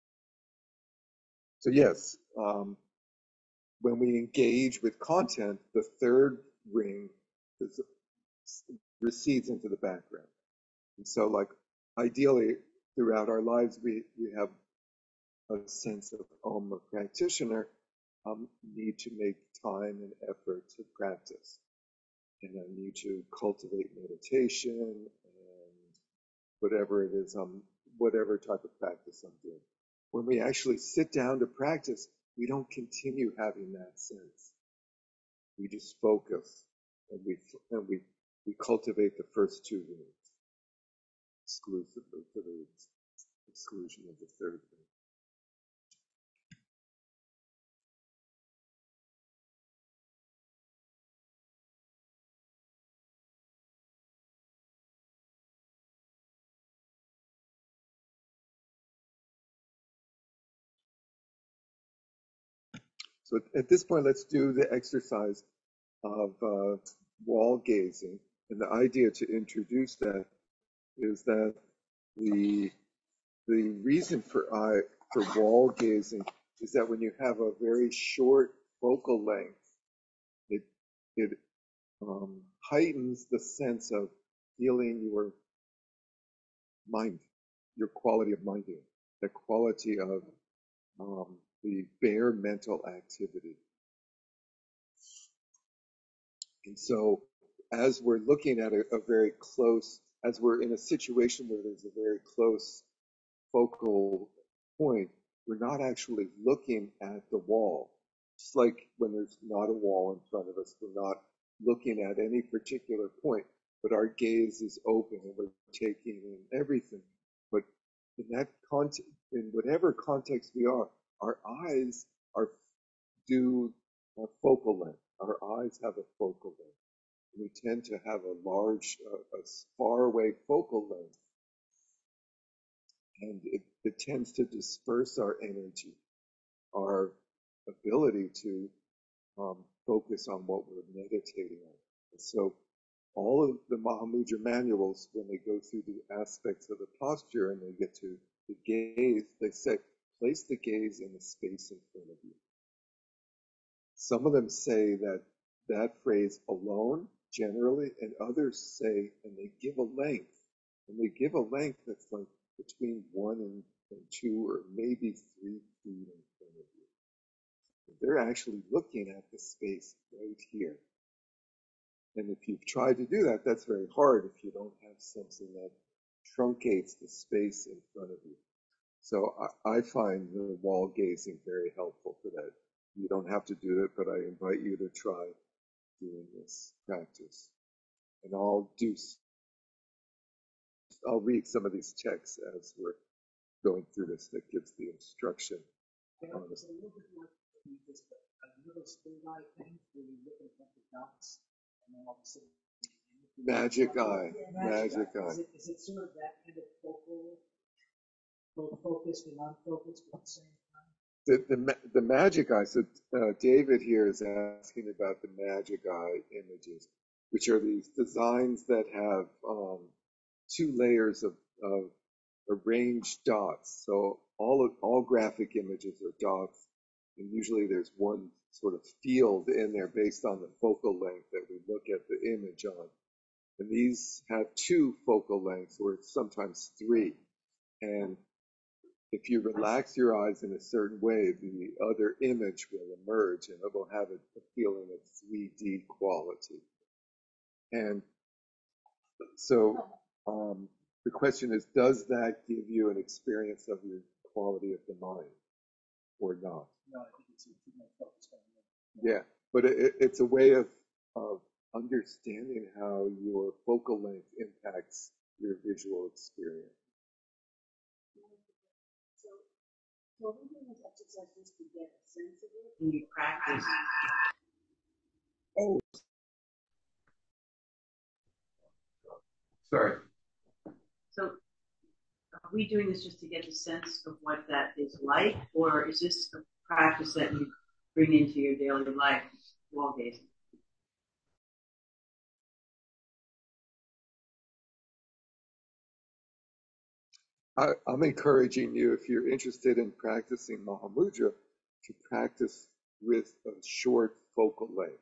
so yes, um, when we engage with content, the third ring is, recedes into the background. And so, like, ideally, throughout our lives, we, we have a sense of, oh, I'm a practitioner, um, need to make time and effort to practice. And I need to cultivate meditation and whatever it is, um, whatever type of practice I'm doing. When we actually sit down to practice, we don't continue having that sense. We just focus, and we and we we cultivate the first two rings exclusively to the exclusion of the third ring. So at this point, let's do the exercise of uh, wall gazing. And the idea to introduce that is that the the reason for eye for wall gazing is that when you have a very short focal length, it it um, heightens the sense of feeling your mind, your quality of minding, the quality of um, the bare mental activity. And so, as we're looking at a, a very close, as we're in a situation where there's a very close focal point, we're not actually looking at the wall. Just like when there's not a wall in front of us, we're not looking at any particular point, but our gaze is open and we're taking in everything. But in that context, in whatever context we are, our eyes are do a focal length. Our eyes have a focal length. We tend to have a large, uh, a far away focal length, and it, it tends to disperse our energy, our ability to um, focus on what we're meditating on. And so all of the Mahamudra manuals, when they go through the aspects of the posture and they get to the gaze, they say, place the gaze in the space in front of you. Some of them say that that phrase alone, generally, and others say, and they give a length, and they give a length that's like between one and, and two or maybe three feet in front of you. They're actually looking at the space right here. And if you've tried to do that, that's very hard if you don't have something that truncates the space in front of you. So I, I find the wall gazing very helpful for that. You don't have to do it, but I invite you to try doing this practice. And I'll do, I'll read some of these texts as we're going through this that gives the instruction. You know, it's a little bit like you just a little still eye thing where you look at the dots and then all of a sudden. Magic eye, Yeah, magic, magic eye. eye. Is it, is it sort of that kind of focal, both focused and unfocused at the same time? The, the, the magic eye, so uh, David here is asking about the magic eye images, which are these designs that have um, two layers of, of arranged dots. So all of, all graphic images are dots, and usually there's one sort of field in there based on the focal length that we look at the image on. And these have two focal lengths, or sometimes three. And if you relax your eyes in a certain way, the other image will emerge and it will have a, a feeling of three D quality. And so um, the question is, does that give you an experience of your quality of the mind or not? No, I think it's too much focused on it. Yeah, but it, it's a way of, of understanding how your focal length impacts your visual experience. So we do these exercises to get a sense of it and you practice. Oh, sorry. So are we doing this just to get a sense of what that is like, or is this a practice that you bring into your daily life, wall gazing? I, I'm encouraging you, if you're interested in practicing Mahamudra, to practice with a short focal length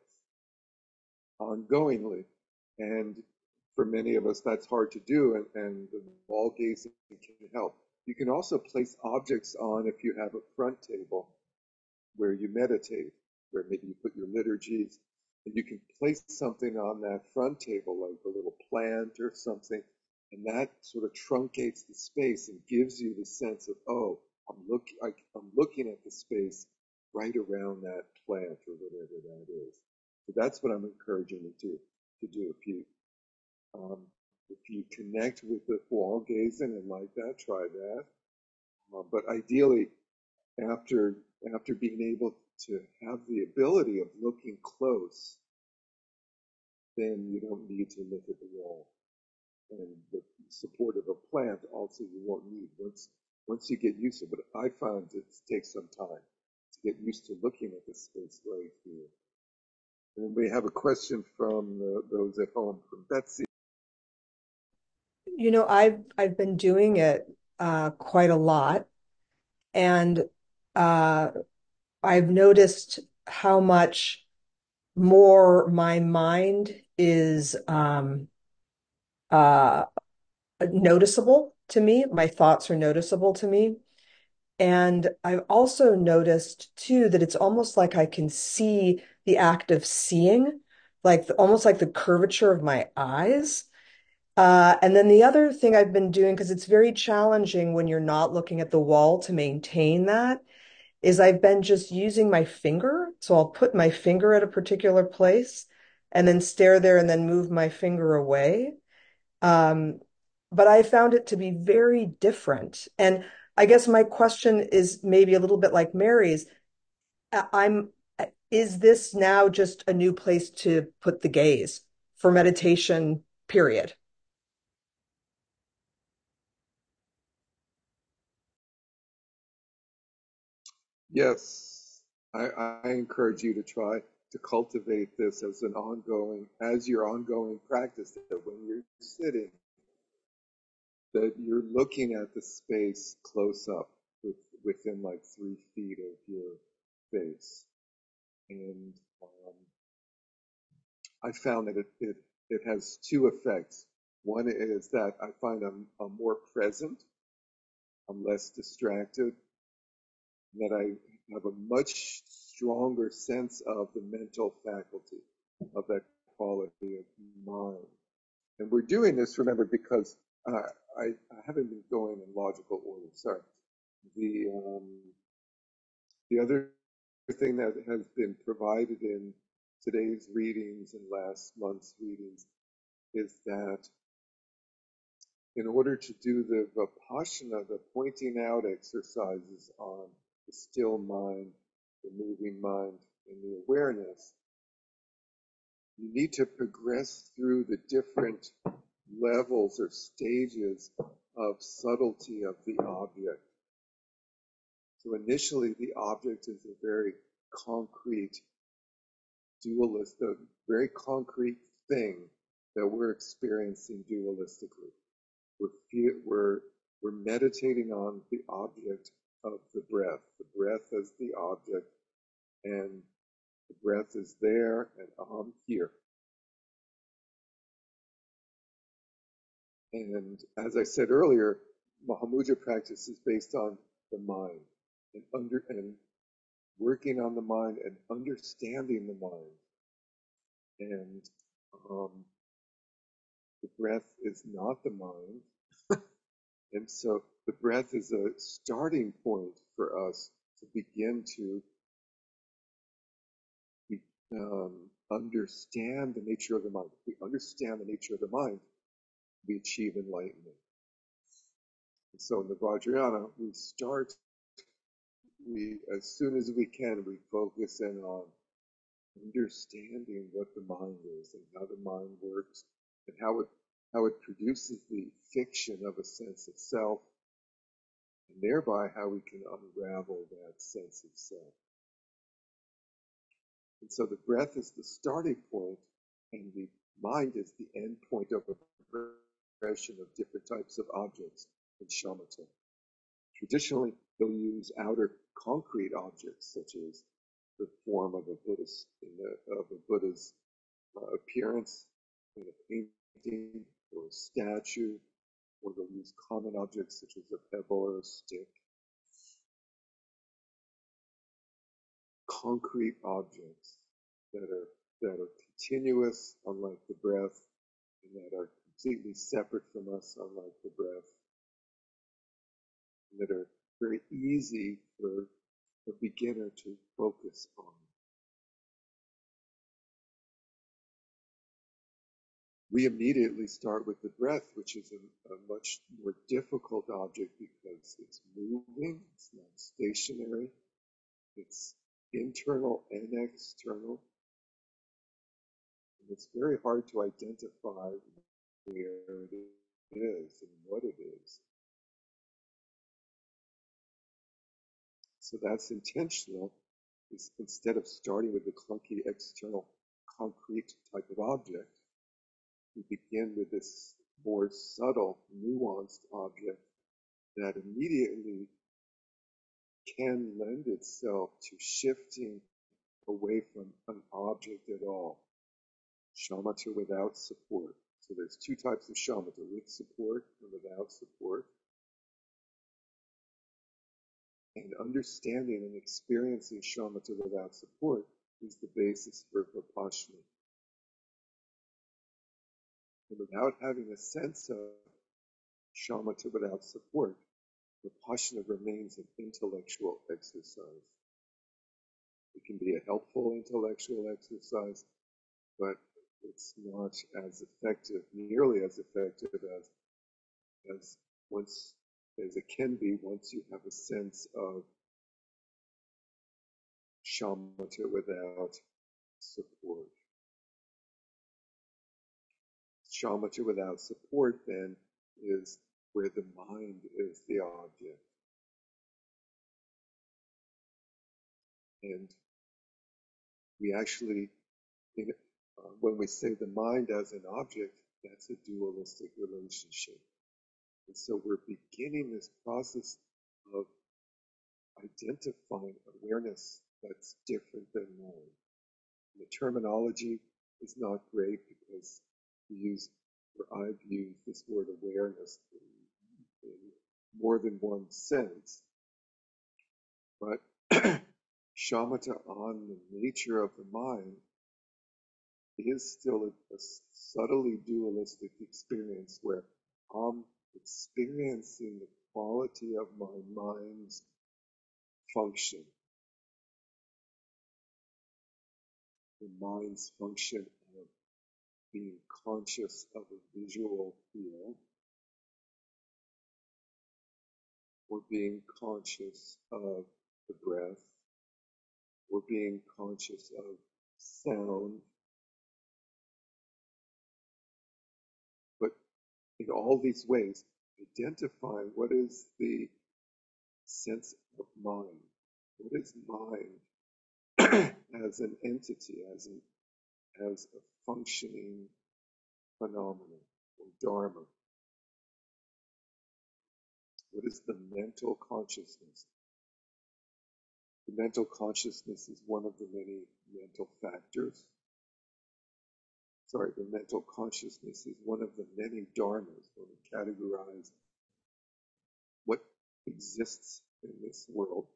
ongoingly. And for many of us, that's hard to do, and, and the wall gazing can help. You can also place objects on if you have a front table where you meditate, where maybe you put your liturgies, and you can place something on that front table, like a little plant or something, and that sort of truncates the space and gives you the sense of, oh, I'm, look, I, I'm looking at the space right around that plant or whatever that is. So that's what I'm encouraging you to, to do. If you, um, if you connect with the wall gazing and like that, try that. Um, but ideally, after after being able to have the ability of looking close, then you don't need to look at the wall. And the support of a plant also you won't need once once you get used to it. But I found it takes some time to get used to looking at the space right here. And we have a question from the, those at home from Betsy. You know, I've I've been doing it uh, quite a lot, and uh, I've noticed how much more my mind is um, uh, noticeable to me. My thoughts are noticeable to me. And I've also noticed too that it's almost like I can see the act of seeing, like the, almost like the curvature of my eyes. Uh, and then the other thing I've been doing, because it's very challenging when you're not looking at the wall to maintain that, is I've been just using my finger. So I'll put my finger at a particular place and then stare there and then move my finger away. Um, but I found it to be very different. And I guess my question is maybe a little bit like Mary's. I- I'm, is this now just a new place to put the gaze for meditation, period? Yes, I, I encourage you to try to cultivate this as an ongoing, as your ongoing practice, that when you're sitting, that you're looking at the space close up with, within like three feet of your face. And um, I found that it, it, it has two effects. One is that I find I'm, I'm more present, I'm less distracted, and that I have a much stronger sense of the mental faculty, of that quality of mind. And we're doing this, remember, because uh, I, I haven't been going in logical order. Sorry. The um, the other thing that has been provided in today's readings and last month's readings is that in order to do the Vipassana, the pointing out exercises on the still mind, the moving mind, and the awareness, you need to progress through the different levels or stages of subtlety of the object. So initially, the object is a very concrete, dualist, a very concrete thing that we're experiencing dualistically. We're, fe- we're, we're meditating on the object of the breath, the breath as the object, and the breath is there, and I'm here. And as I said earlier, Mahamudra practice is based on the mind and under and working on the mind and understanding the mind. And um, the breath is not the mind. And so the breath is a starting point for us to begin to be, um, understand the nature of the mind. If we understand the nature of the mind, we achieve enlightenment. And so in the Vajrayana, we start, we as soon as we can, we focus in on understanding what the mind is and how the mind works and how it how it produces the fiction of a sense of self, and thereby how we can unravel that sense of self. And so the breath is the starting point, and the mind is the end point of a progression of different types of objects in shamatha. Traditionally, they'll use outer concrete objects, such as the form of a Buddhist, in the, of a Buddha's uh, appearance in a painting or a statue, or they'll use common objects such as a pebble or a stick. Concrete objects that are that are continuous, unlike the breath, and that are completely separate from us, unlike the breath, and that are very easy for a beginner to focus on. We immediately start with the breath, which is a, a much more difficult object because it's moving, it's not stationary, it's internal and external, and it's very hard to identify where it is and what it is. So that's intentional. Is instead of starting with the clunky external concrete type of object, we begin with this more subtle, nuanced object that immediately can lend itself to shifting away from an object at all. Shamatha without support. So there's two types of shamatha, with support and without support. And understanding and experiencing shamatha without support is the basis for Vipassana. And without having a sense of shamatha without support, Vipassana remains an intellectual exercise. It can be a helpful intellectual exercise, but it's not as effective, nearly as effective as as once as it can be once you have a sense of shamatha without support. Shamatha without support then is where the mind is the object. And we actually, in, uh, when we say the mind as an object, that's a dualistic relationship. And so we're beginning this process of identifying awareness that's different than mind. The terminology is not great because we use, or I've used this word awareness in, in more than one sense, but shamatha on the nature of the mind is still a, a subtly dualistic experience where I'm experiencing the quality of my mind's function, the mind's function of being conscious of a visual field, or being conscious of the breath, or being conscious of sound. But in all these ways, identifying what is the sense of mind, what is mind as an entity, as an as a functioning phenomenon or dharma. What is the mental consciousness? The mental consciousness is one of the many mental factors. Sorry, the mental consciousness is one of the many dharmas when we categorize what exists in this world.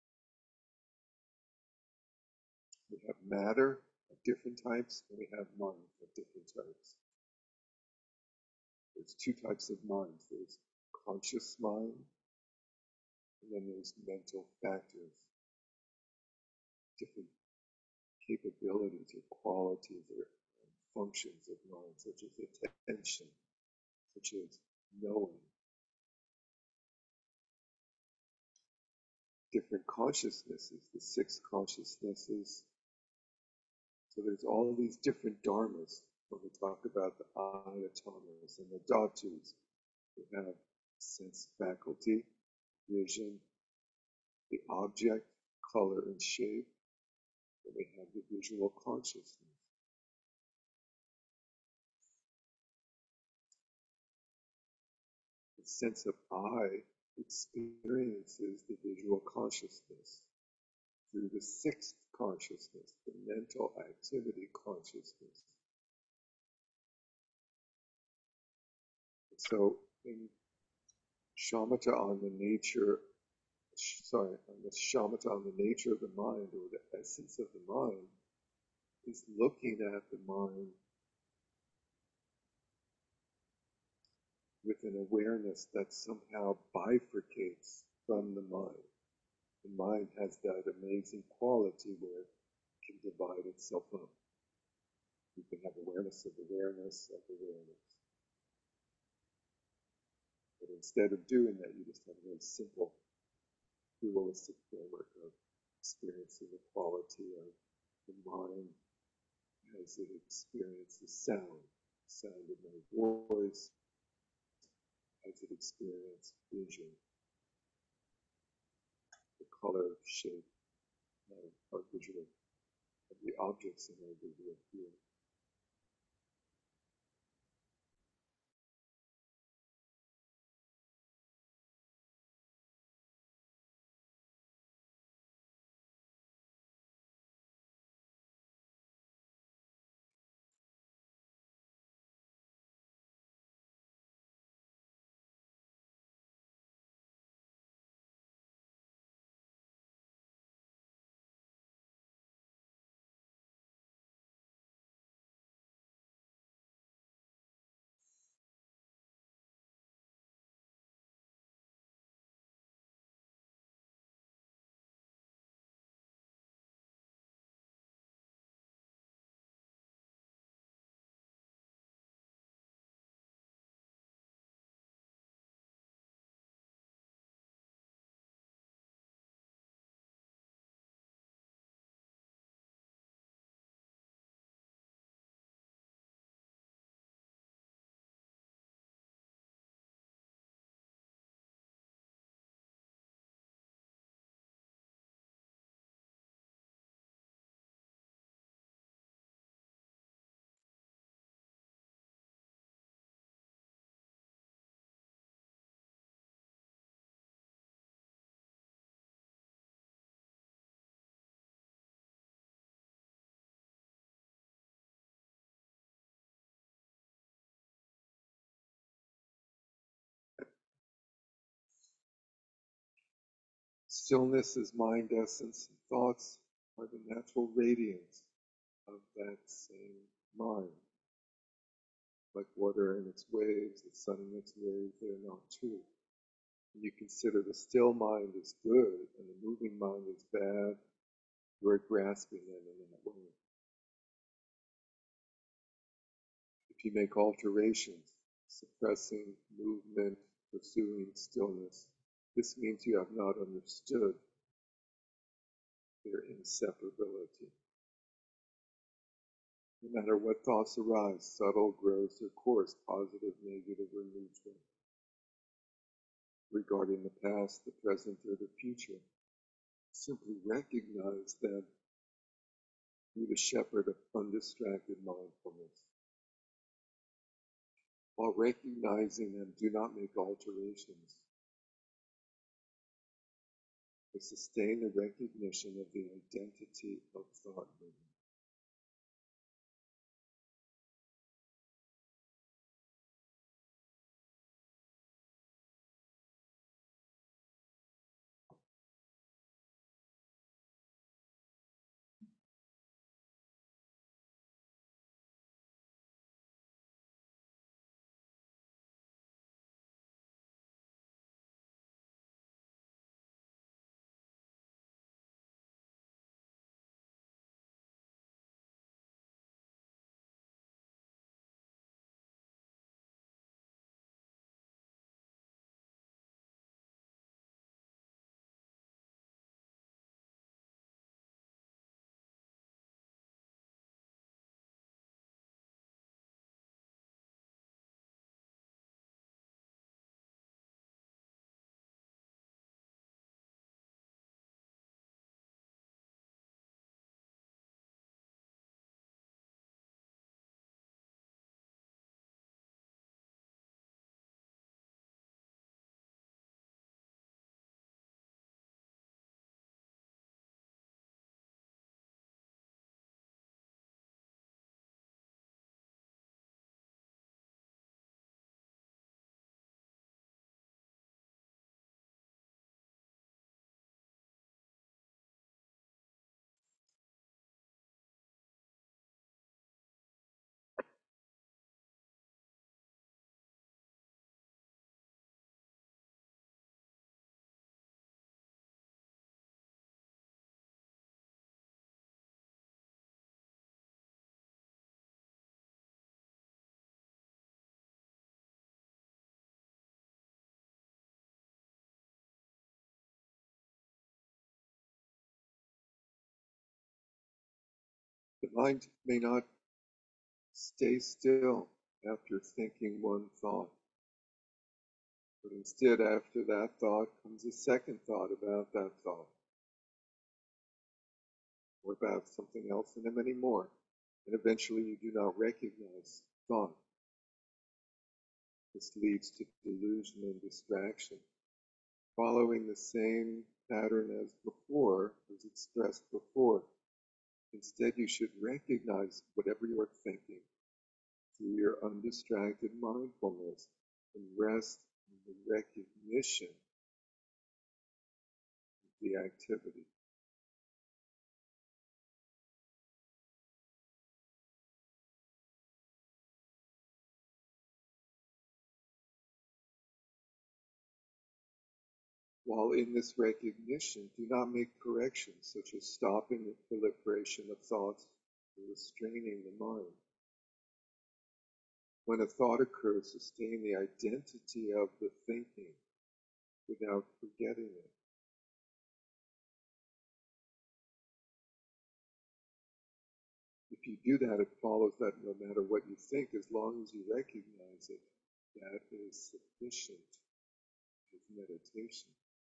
We have matter of different types, and we have mind of different types. There's two types of minds. There's conscious mind, and then there's mental factors, different capabilities or qualities or functions of mind, such as attention, such as knowing, different consciousnesses, the six consciousnesses. So there's all of these different dharmas when we talk about the ayatanas and the dhatus. We have sense faculty, vision, the object, color, and shape. And we have the visual consciousness. The sense of I experiences the visual consciousness through the sixth consciousness, the mental activity consciousness. So in shamatha on the nature, sorry, on the shamatha on the nature of the mind, or the essence of the mind, is looking at the mind with an awareness that somehow bifurcates from the mind. The mind has that amazing quality where it can divide itself up. You can have awareness of awareness of awareness. But instead of doing that, you just have a very simple dualistic framework of experiencing the quality of the mind as it experiences sound, sound of my voice, as it experiences vision, the color, shape of our visual, of the objects in our visual field. Stillness is mind essence, and thoughts are the natural radiance of that same mind. Like water and its waves, the sun and its waves, they are not two. When you consider the still mind is good and the moving mind is bad, you are grasping them in that way. If you make alterations, suppressing movement, pursuing stillness, this means you have not understood their inseparability. No matter what thoughts arise, subtle, gross, or coarse, positive, negative, or neutral, regarding the past, the present, or the future, simply recognize them through the shepherd of undistracted mindfulness. While recognizing them, do not make alterations. But sustain the recognition of the identity of thought movement. The mind may not stay still after thinking one thought, but instead after that thought comes a second thought about that thought, or about something else, and then many more. And eventually you do not recognize thought. This leads to delusion and distraction, following the same pattern as before, as expressed before. Instead, you should recognize whatever you are thinking through your undistracted mindfulness and rest in the recognition of the activity. While in this recognition, do not make corrections such as stopping the proliferation of thoughts or restraining the mind. When a thought occurs, sustain the identity of the thinking without forgetting it. If you do that, it follows that no matter what you think, as long as you recognize it, that is sufficient as meditation.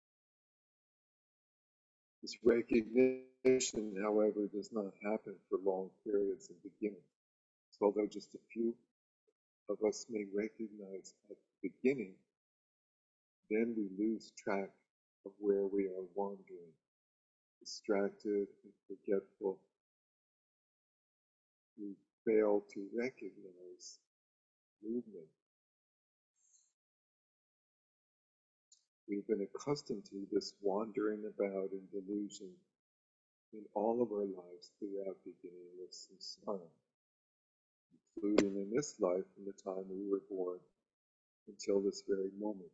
This recognition, however, does not happen for long periods in beginning. So although just a few of us may recognize at the beginning, then we lose track of where we are wandering, distracted and forgetful. We fail to recognize movement. We've been accustomed to this wandering about in delusion in all of our lives throughout beginning with samsara, including in this life from the time we were born until this very moment.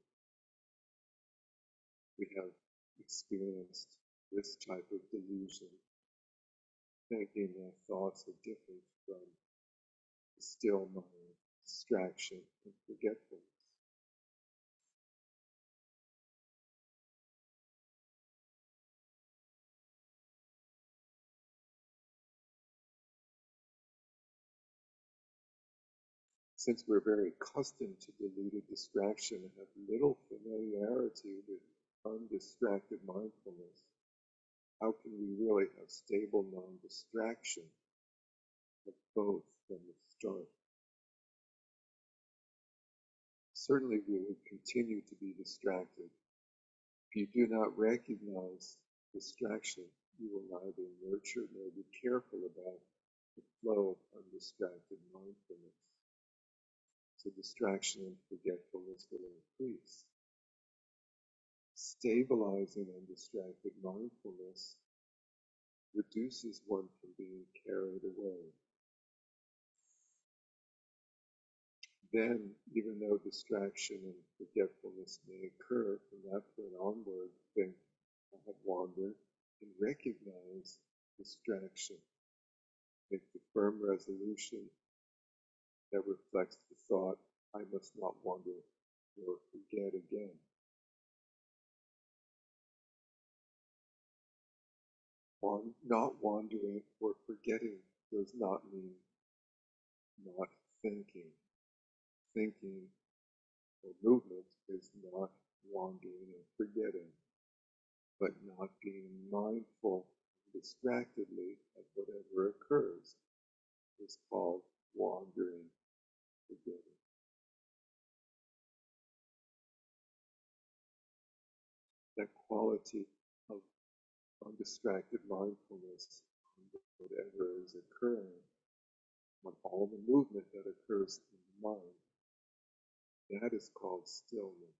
We have experienced this type of delusion, thinking that thoughts are different from the still mind, distraction, and forgetfulness. Since we're very accustomed to deluded distraction and have little familiarity with undistracted mindfulness, how can we really have stable non-distraction of both from the start? Certainly we would continue to be distracted. If you do not recognize distraction, you will neither nurture nor be careful about the flow of undistracted mindfulness. So distraction and forgetfulness will increase. Stabilizing undistracted mindfulness reduces one from being carried away. Then, even though distraction and forgetfulness may occur, from that point onward, think, I have wandered, and recognize distraction. Make the firm resolution that reflects the thought, I must not wander or forget again. Not wandering or forgetting does not mean not thinking. Thinking or movement is not wandering and forgetting, but not being mindful distractedly of whatever occurs is called wandering, forgetting. That quality of undistracted mindfulness on whatever is occurring, on all the movement that occurs in the mind, that is called stillness.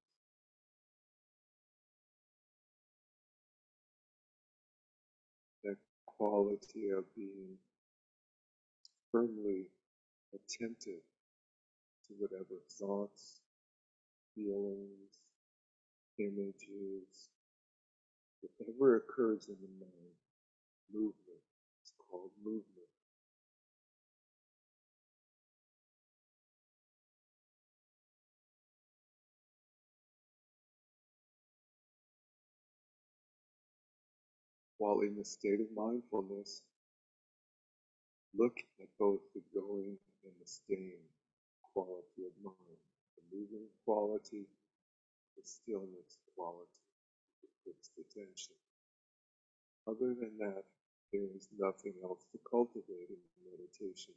That quality of being firmly attentive to whatever thoughts, feelings, images, whatever occurs in the mind, movement is called movement. While in the state of mindfulness, look at both the going and the staying quality of mind, the moving quality, the stillness quality, the fixed attention. Other than that, there is nothing else to cultivate in meditation.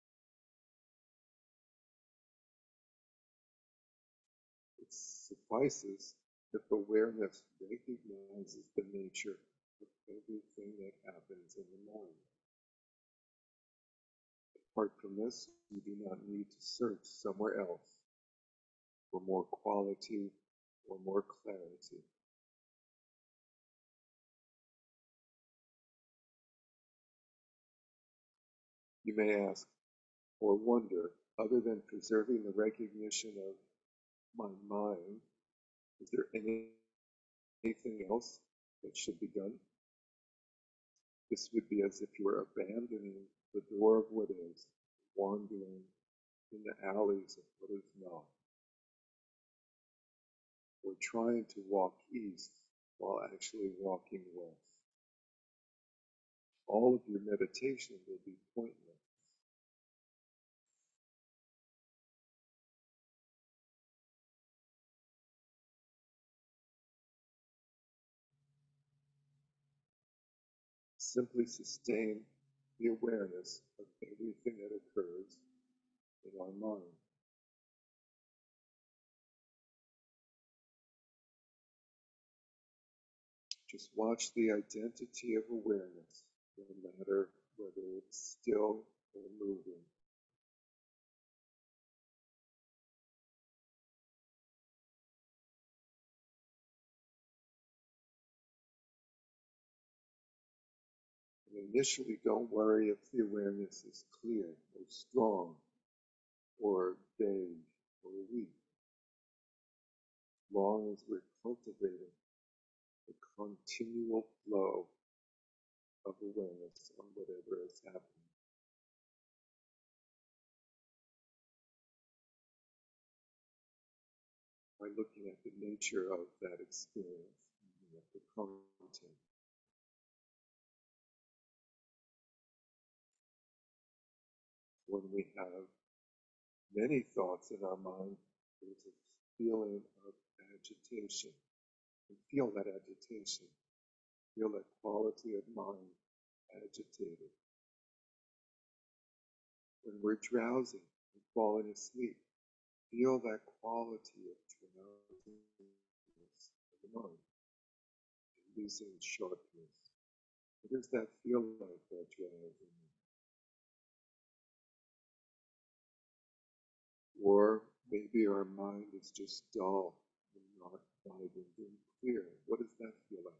It suffices if awareness recognizes the nature of everything that happens in the mind. Apart from this, you do not need to search somewhere else for more quality or more clarity. You may ask or wonder, other than preserving the recognition of my mind, is there any, anything else that should be done? This would be as if you were abandoning the door of what is, wandering in the alleys of what is not, or trying to walk east while actually walking west. All of your meditation will be pointless. Simply sustain the awareness of everything that occurs in our mind. Just watch the identity of awareness, no matter whether it's still or moving. And initially, don't worry if the awareness is clear or strong or vague or weak. As long as we're cultivating the continual flow of awareness on whatever is happening. By looking at the nature of that experience, looking at the content. When we have many thoughts in our mind, there's a feeling of agitation. And feel that agitation. Feel that quality of mind agitated. When we're drowsy and falling asleep, feel that quality of drowsiness of the mind, losing sharpness. What does that feel like, that drowsiness? Or maybe our mind is just dull and not vibrant and clear. What does that feel like?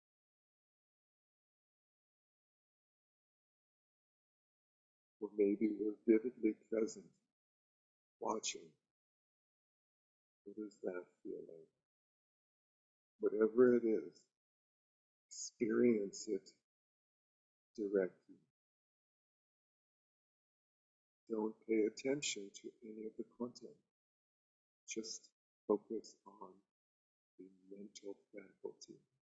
Or maybe we're vividly present, watching. What does that feel like? Whatever it is, experience it directly. Don't pay attention to any of the content. Just focus on the mental faculty.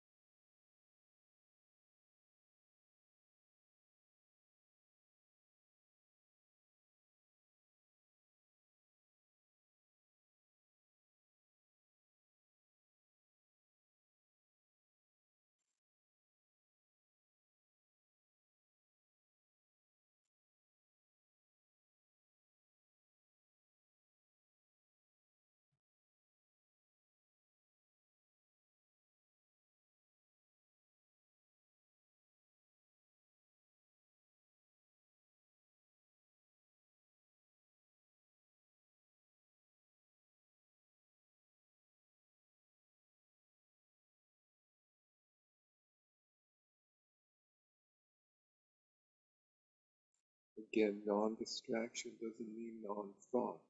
Again, non-distraction doesn't mean non-thought.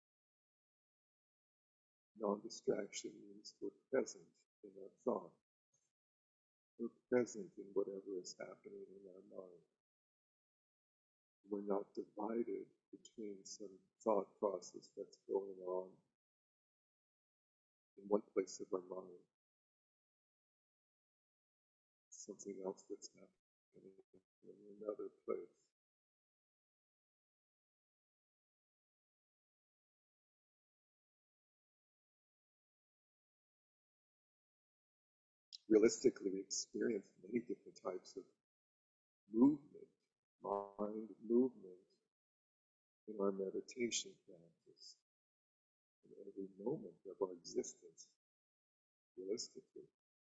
Non-distraction means we're present in our thought. We're present in whatever is happening in our mind. We're not divided between some thought process that's going on in one place of our mind, something else that's happening in another place. Realistically, we experience many different types of movement, mind movement, in our meditation practice, in every moment of our existence, realistically.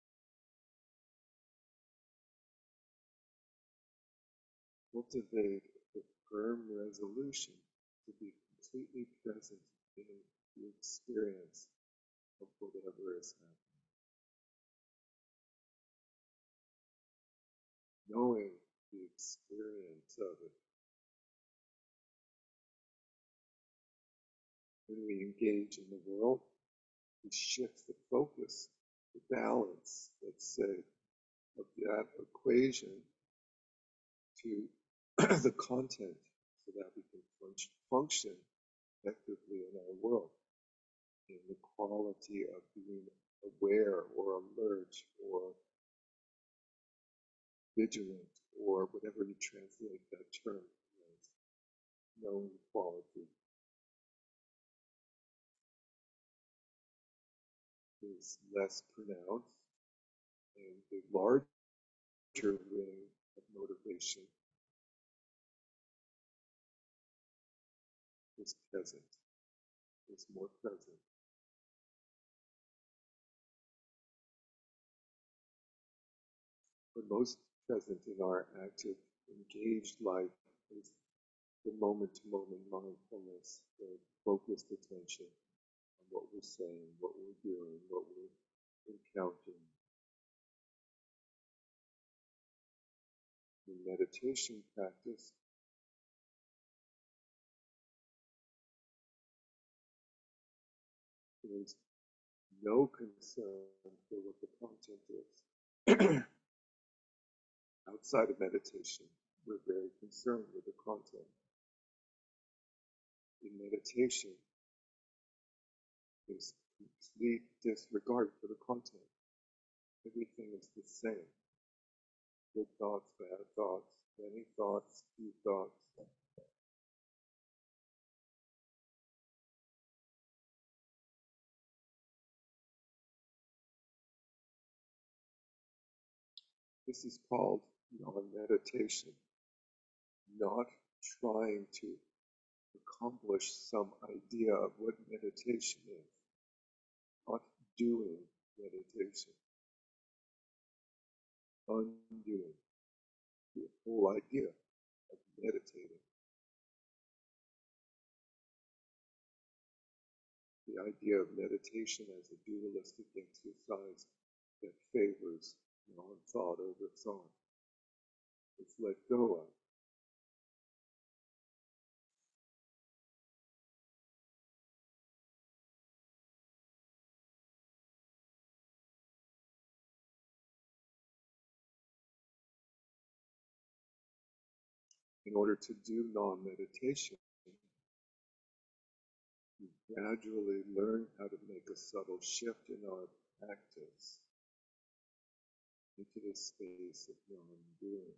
Cultivate a firm resolution to be completely present in the experience of whatever is happening. Knowing the experience of it. When we engage in the world, we shift the focus, the balance, let's say, of that equation to the content so that we can function, function effectively in our world, in the quality of being aware or alert or vigilant or whatever you translate that term as, knowing quality is less pronounced, and the larger ring of motivation is present, is more present. But most present in our active, engaged life is the moment-to-moment mindfulness, the focused attention on what we're saying, what we're doing, what we're encountering. When meditation practice, there's no concern for what the content is. Outside of meditation, we're very concerned with the content. In meditation, there's complete disregard for the content. Everything is the same. Good thoughts, bad thoughts, many thoughts, few thoughts. This is called non-meditation, not trying to accomplish some idea of what meditation is, not doing meditation, undoing the whole idea of meditating. The idea of meditation as a dualistic exercise that favors non-thought over thought. It's let go of. In order to do non-meditation, we gradually learn how to make a subtle shift in our practice into this space of non-doing,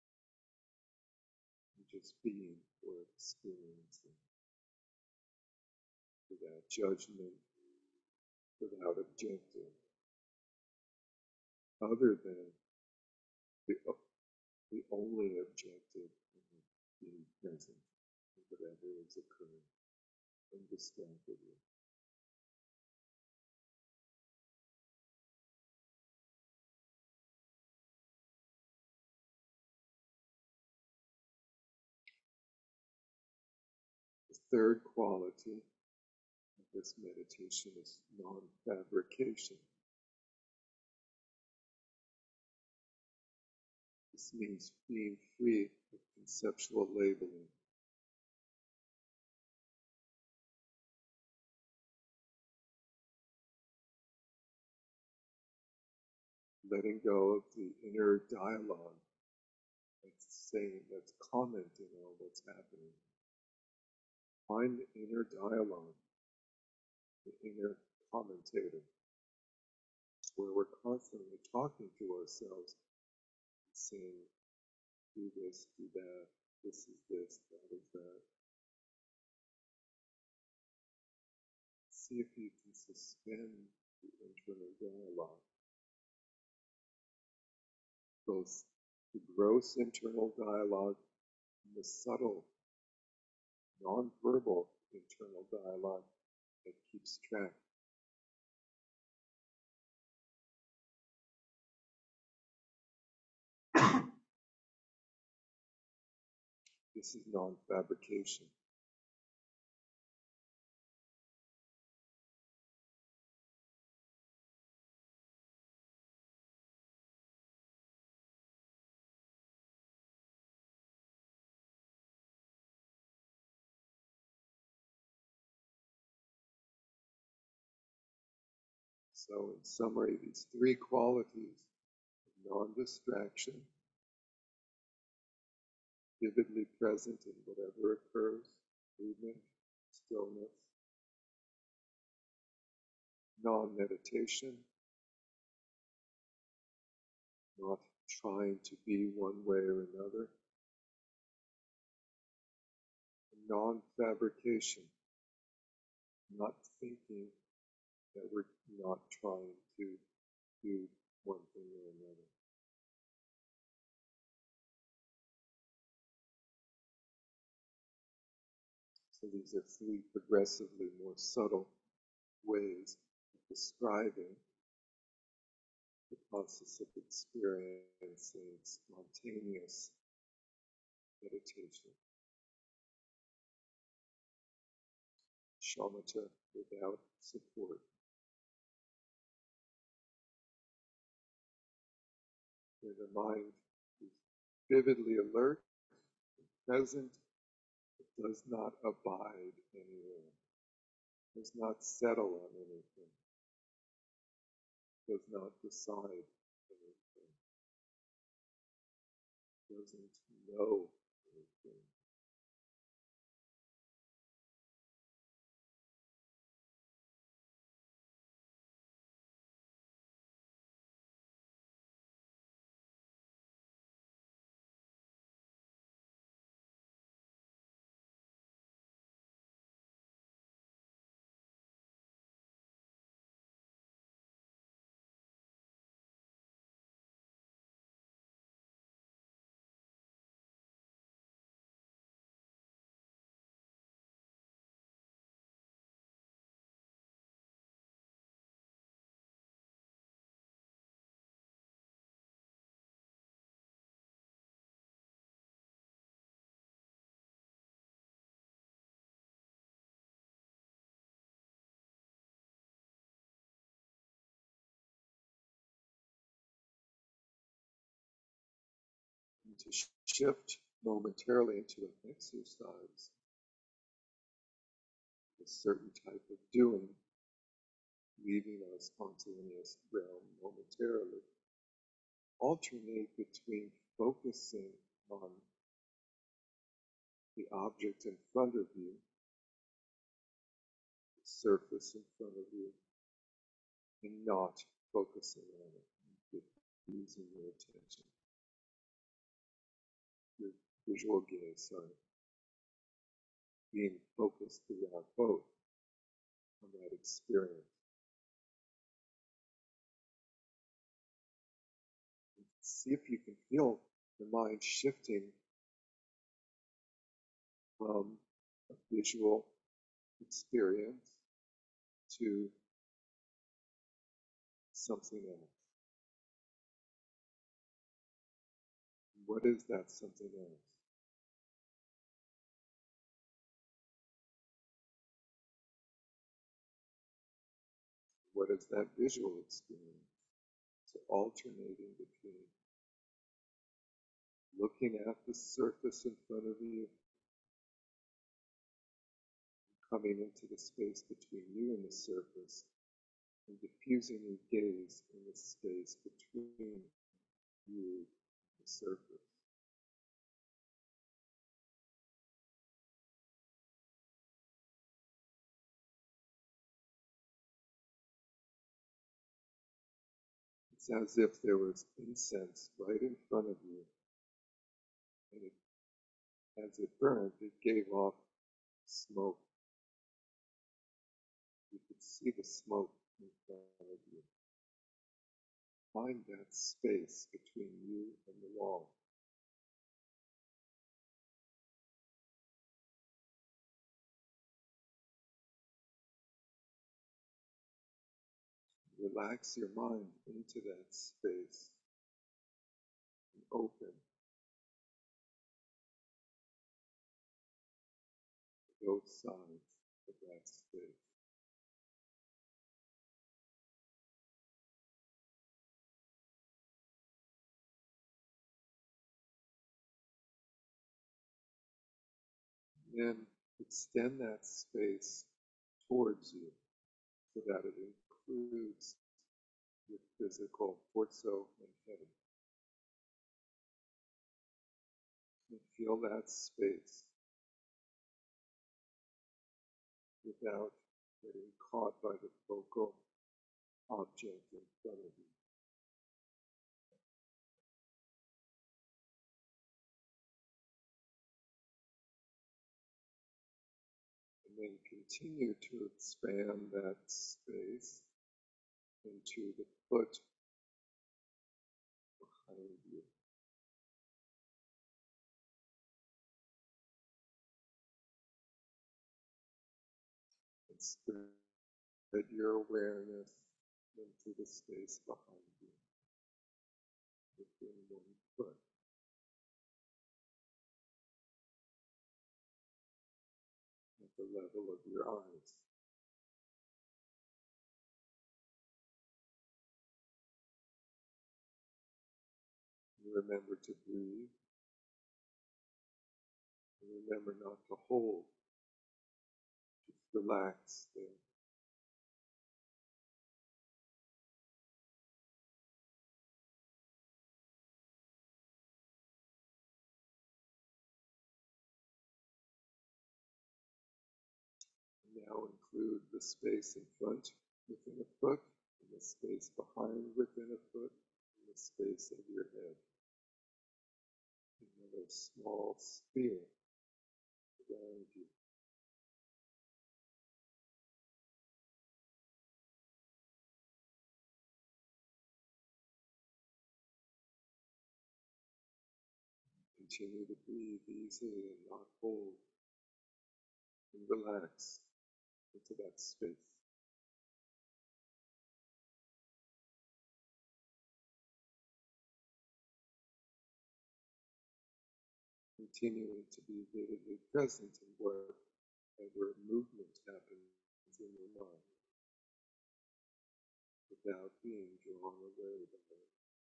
just being or experiencing, without judgment, without objective, other than the, the only objective of being present in whatever is occurring undistractedly. The third quality of this meditation is non-fabrication. This means being free of conceptual labeling. Letting go of the inner dialogue that's saying, that's commenting on what's happening. Find the inner dialogue, the inner commentator, where we're constantly talking to ourselves, saying, do this, do that, this is this, that is that. See if you can suspend the internal dialogue, both the gross internal dialogue and the subtle, non-verbal internal dialogue that keeps track. This is non-fabrication. So in summary, these three qualities of non-distraction, vividly present in whatever occurs, movement, stillness, non-meditation, not trying to be one way or another, and non-fabrication, not thinking that we're not trying to do one thing or another. So these are three progressively more subtle ways of describing the process of experiencing spontaneous meditation. Shamatha without support. Where the mind is vividly alert, present, it does not abide anywhere, does not settle on anything, does not decide anything, doesn't know anything. And to shift momentarily into an exercise, a certain type of doing, leaving our spontaneous realm momentarily, alternate between focusing on the object in front of you, the surface in front of you, and not focusing on it, using your attention, your visual gaze, sorry, being focused throughout both on that experience. And see if you can feel the mind shifting from a visual experience to something else. What is that something else? What is that visual experience? So alternating between looking at the surface in front of you, coming into the space between you and the surface, and diffusing your gaze in the space between you and the surface. It's as if there was incense right in front of you, and it, as it burned, it gave off smoke. You could see the smoke in front of you. Find that space between you and the wall. Relax your mind into that space and open both sides of that space. Then extend that space towards you so that it includes your physical torso and head. And feel that space without getting caught by the focal object in front of you. And then continue to expand that space into the foot behind you. And spread your awareness into the space behind you, within one foot. At the level of your eyes. Remember to breathe remember not to hold. Just relax there. Now include the space in front within a foot, and the space behind within a foot, and the space of your head. Another small sphere around you. Continue to breathe easily and not hold, and relax into that space. Continuing to be vividly present in whatever movement happens in your mind without being drawn away by it.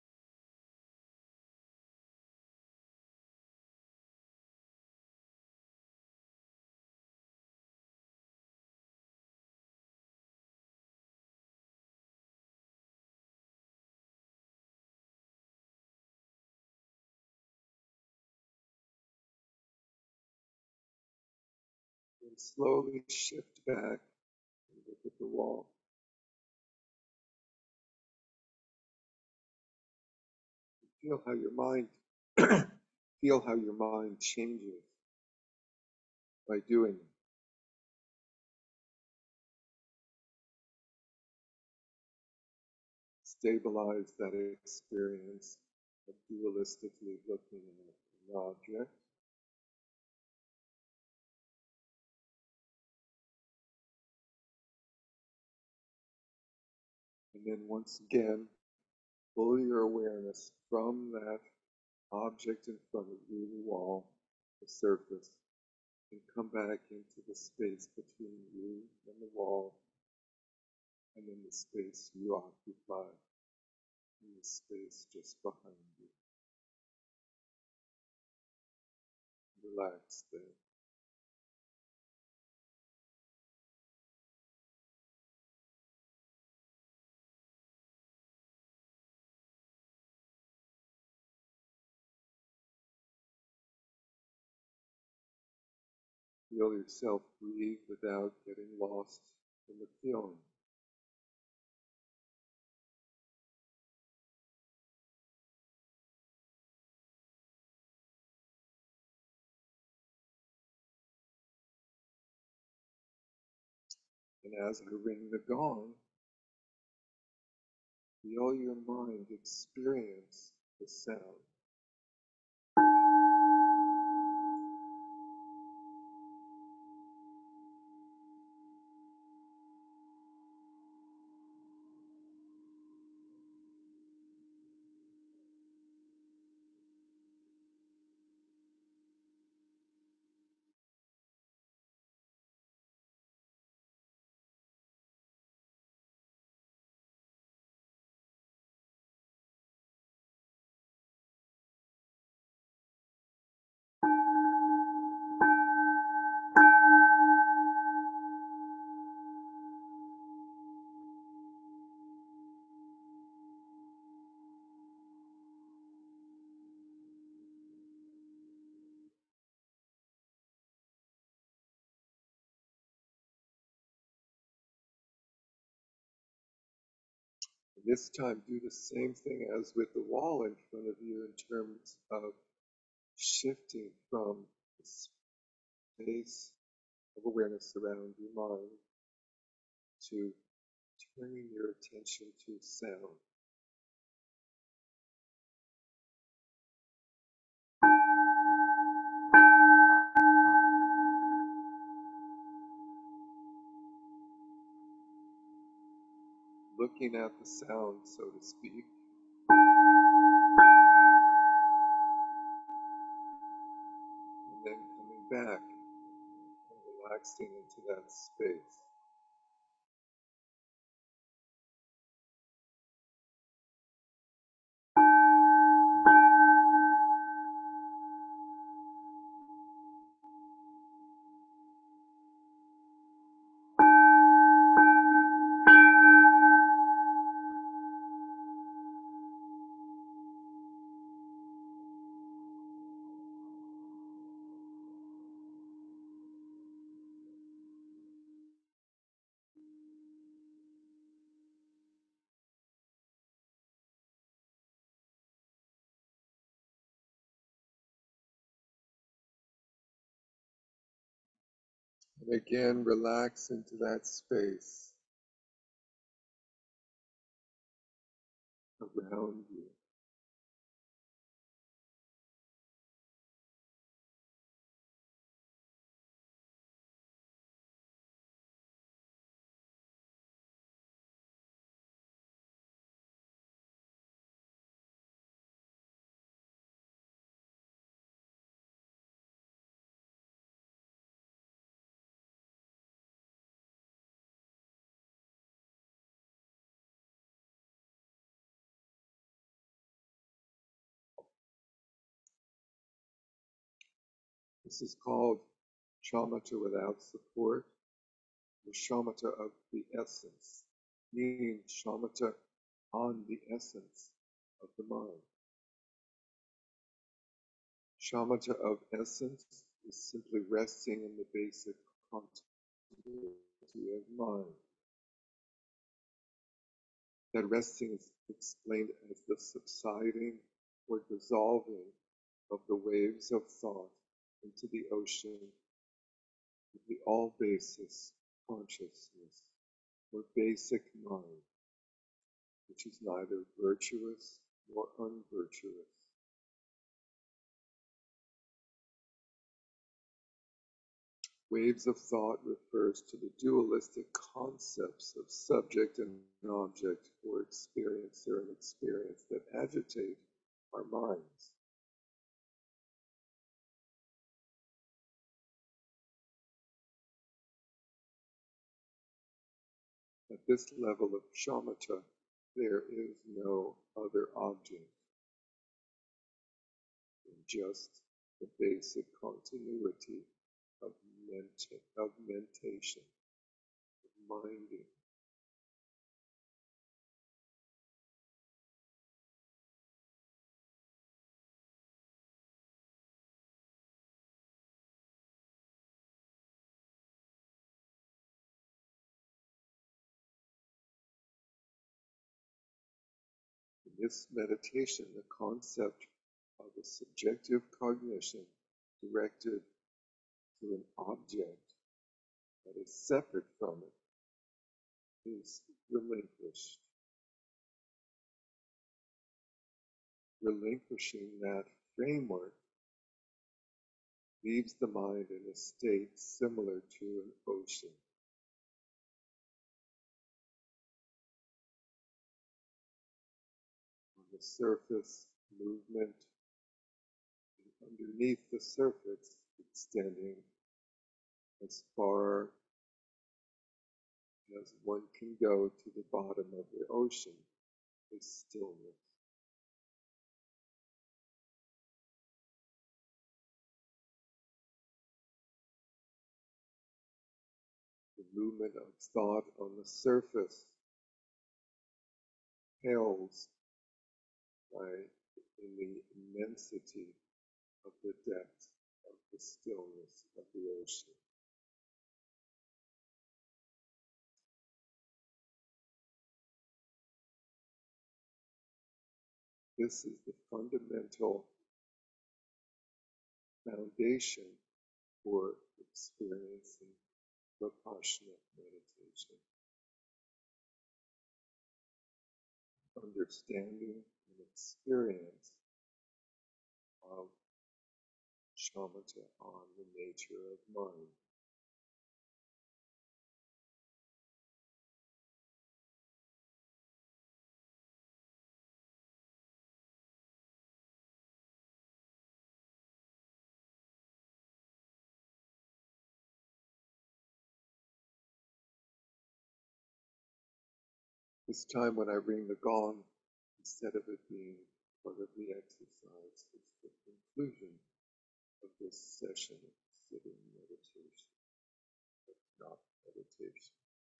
And slowly shift back and look at the wall. Feel how your mind feel how your mind changes by doing it. Stabilize that experience of dualistically looking at an object. And then once again, pull your awareness from that object in front of you, the wall, the surface, and come back into the space between you and the wall, and then the space you occupy, and the space just behind you. Relax there. Feel yourself breathe without getting lost in the feeling. And as I ring the gong, feel your mind experience the sound. This time, do the same thing as with the wall in front of you in terms of shifting from the space of awareness around your mind to turning your attention to sound. Looking at the sound, so to speak, and then coming back and relaxing into that space. And again, relax into that space around you. This is called shamatha without support, or shamatha of the essence, meaning shamatha on the essence of the mind. Shamatha of essence is simply resting in the basic continuity of mind. That resting is explained as the subsiding or dissolving of the waves of thought into the ocean of the all-basis consciousness, or basic mind, which is neither virtuous nor unvirtuous. Waves of thought refers to the dualistic concepts of subject and object, or experiencer and experience, that agitate our minds. At this level of shamatha, there is no other object than just the basic continuity of, ment- of mentation, of minding. In this meditation, the concept of a subjective cognition directed to an object that is separate from it is relinquished. Relinquishing that framework leaves the mind in a state similar to an ocean. On the surface, movement, and underneath the surface, extending as far as one can go to the bottom of the ocean, is stillness. The movement of thought on the surface pales by in the immensity of the depth of the stillness of the ocean. This is the fundamental foundation for experiencing Vipassana meditation. Understanding and experience of shamatha on the nature of mind. This time when I ring the gong, instead of it being part of the exercise, it's the conclusion of this session of sitting meditation, but not meditation.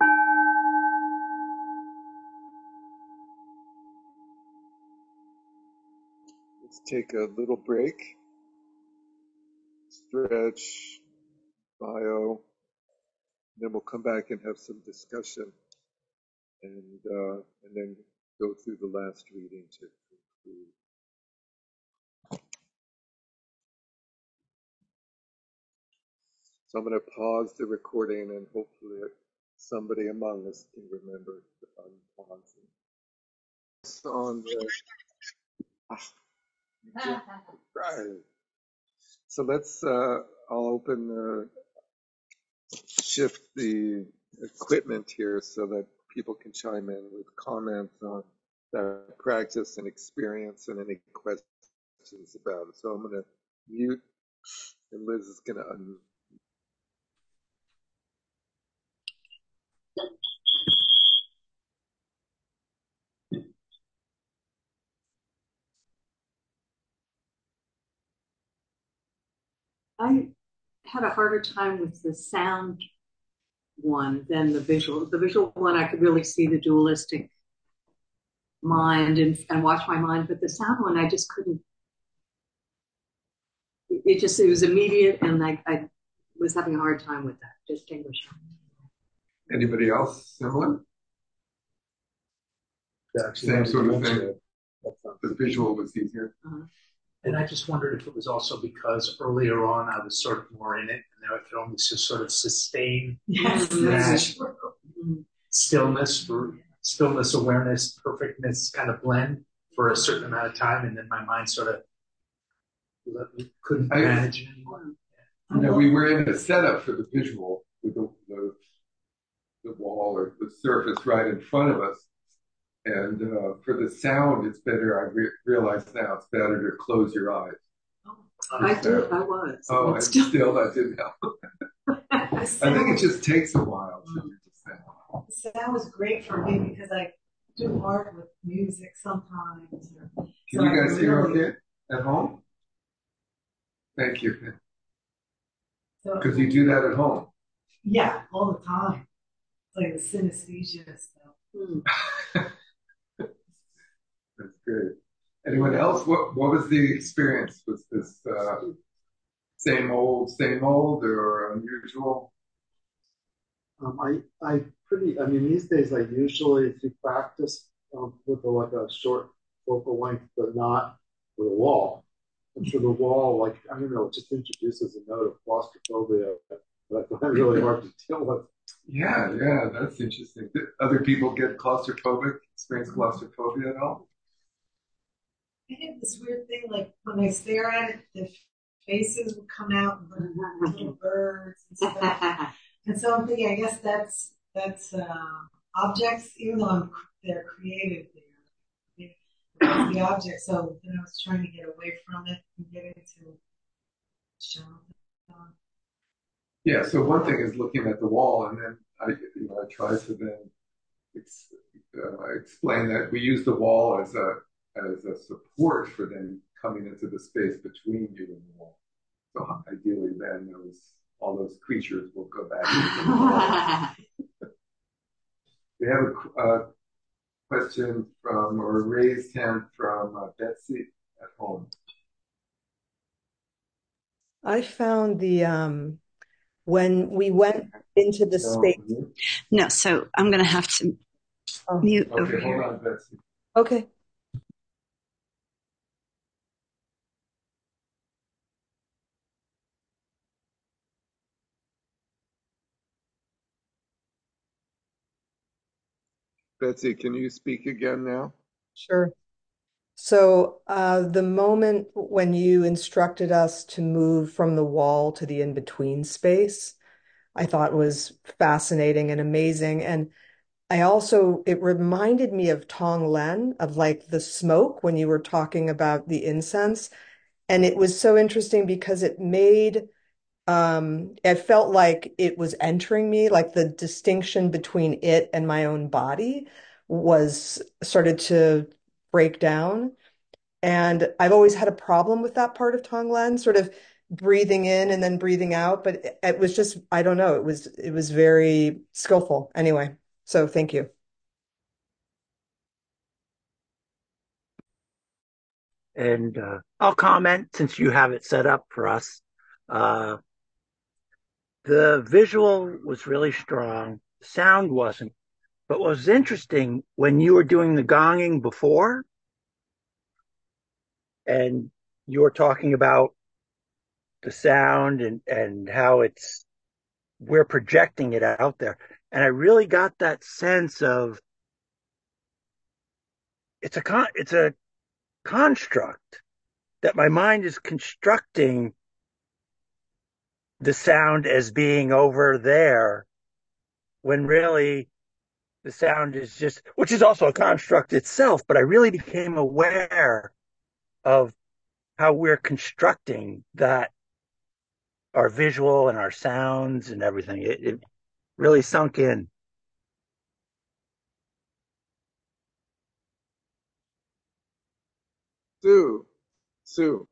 Let's take a little break, stretch, bio, and then we'll come back and have some discussion, and uh, and then go through the last reading to conclude. So I'm going to pause the recording and hopefully somebody among us can remember to unpause it. On the, ah, right. So let's, uh, I'll open the, shift the equipment here so that people can chime in with comments on that practice and experience and any questions about it. So I'm going to mute and Liz is going to unmute. I had a harder time with the sound one than the visual. The visual one, I could really see the dualistic mind and, and watch my mind, but the sound one, I just couldn't. It just, it was immediate, and I, I was having a hard time with that, distinguishing. Anybody else similar? Same sort of thing. The visual was easier. Uh-huh. And I just wondered if it was also because earlier on I was sort of more in it, and I could only just sort of sustain Yes, that stillness, for stillness, awareness, perfectness kind of blend for a certain amount of time, and then my mind sort of couldn't I, manage it anymore. You know, we were in a setup for the visual with the, the, the wall or the surface right in front of us. And uh, for the sound, it's better. I re- realize now it's better to close your eyes. Oh, I did. I was. Oh, and still, still that didn't help. I think it just takes a while to do the sound. The sound was great for me because I do art with music sometimes. Or, Can so you guys really, hear okay at home? Thank you. Because so, you do that at home. Yeah, all the time. It's like the synesthesia stuff. Hmm. That's good. Anyone else? What What was the experience? Was this uh, same old, same old, or unusual? Um, I I pretty. I mean, these days I usually if you practice um, with a, like a short focal length, but not with a wall. And for the wall, like I don't know, it just introduces a note of claustrophobia that I find really hard to deal with. Yeah, yeah, that's interesting. Did other people get claustrophobic? Experience claustrophobia at all? I have this weird thing, like when I stare at it, the faces would come out and little birds and stuff. And so I'm thinking, I guess that's that's uh, objects, even though I'm, they're created there. It's the object, so then I was trying to get away from it and get into show. Yeah. So one thing is looking at the wall, and then I, you know, I try to then ex- uh, explain that we use the wall as a as a support for them coming into the space between you and the wall. So ideally then those, all those creatures will go back into the wall. We have a uh, question from, or a raised hand from uh, Betsy at home. I found the, um, when we went into the So, space. No, so I'm going to have to oh. mute okay, over hold here. on, Betsy. Okay. Betsy, can you speak again now? Sure. So uh, the moment when you instructed us to move from the wall to the in-between space, I thought was fascinating and amazing. And I also, it reminded me of Tonglen, of like the smoke when you were talking about the incense. And it was so interesting because it made, um, it felt like it was entering me, like the distinction between it and my own body was started to break down. And I've always had a problem with that part of Tonglen, sort of breathing in and then breathing out. But it, it was just, I don't know, it was it was very skillful anyway. So thank you. And uh, I'll comment since you have it set up for us. Uh, the visual was really strong. The sound wasn't. But what was interesting, when you were doing the gonging before, and you were talking about the sound and, and how it's we're projecting it out there. And I really got that sense of it's a con- it's a construct that my mind is constructing the sound as being over there when really the sound is just, which is also a construct itself, but I really became aware of how we're constructing that, our visual and our sounds and everything. It, it really sunk in. Sue, Sue.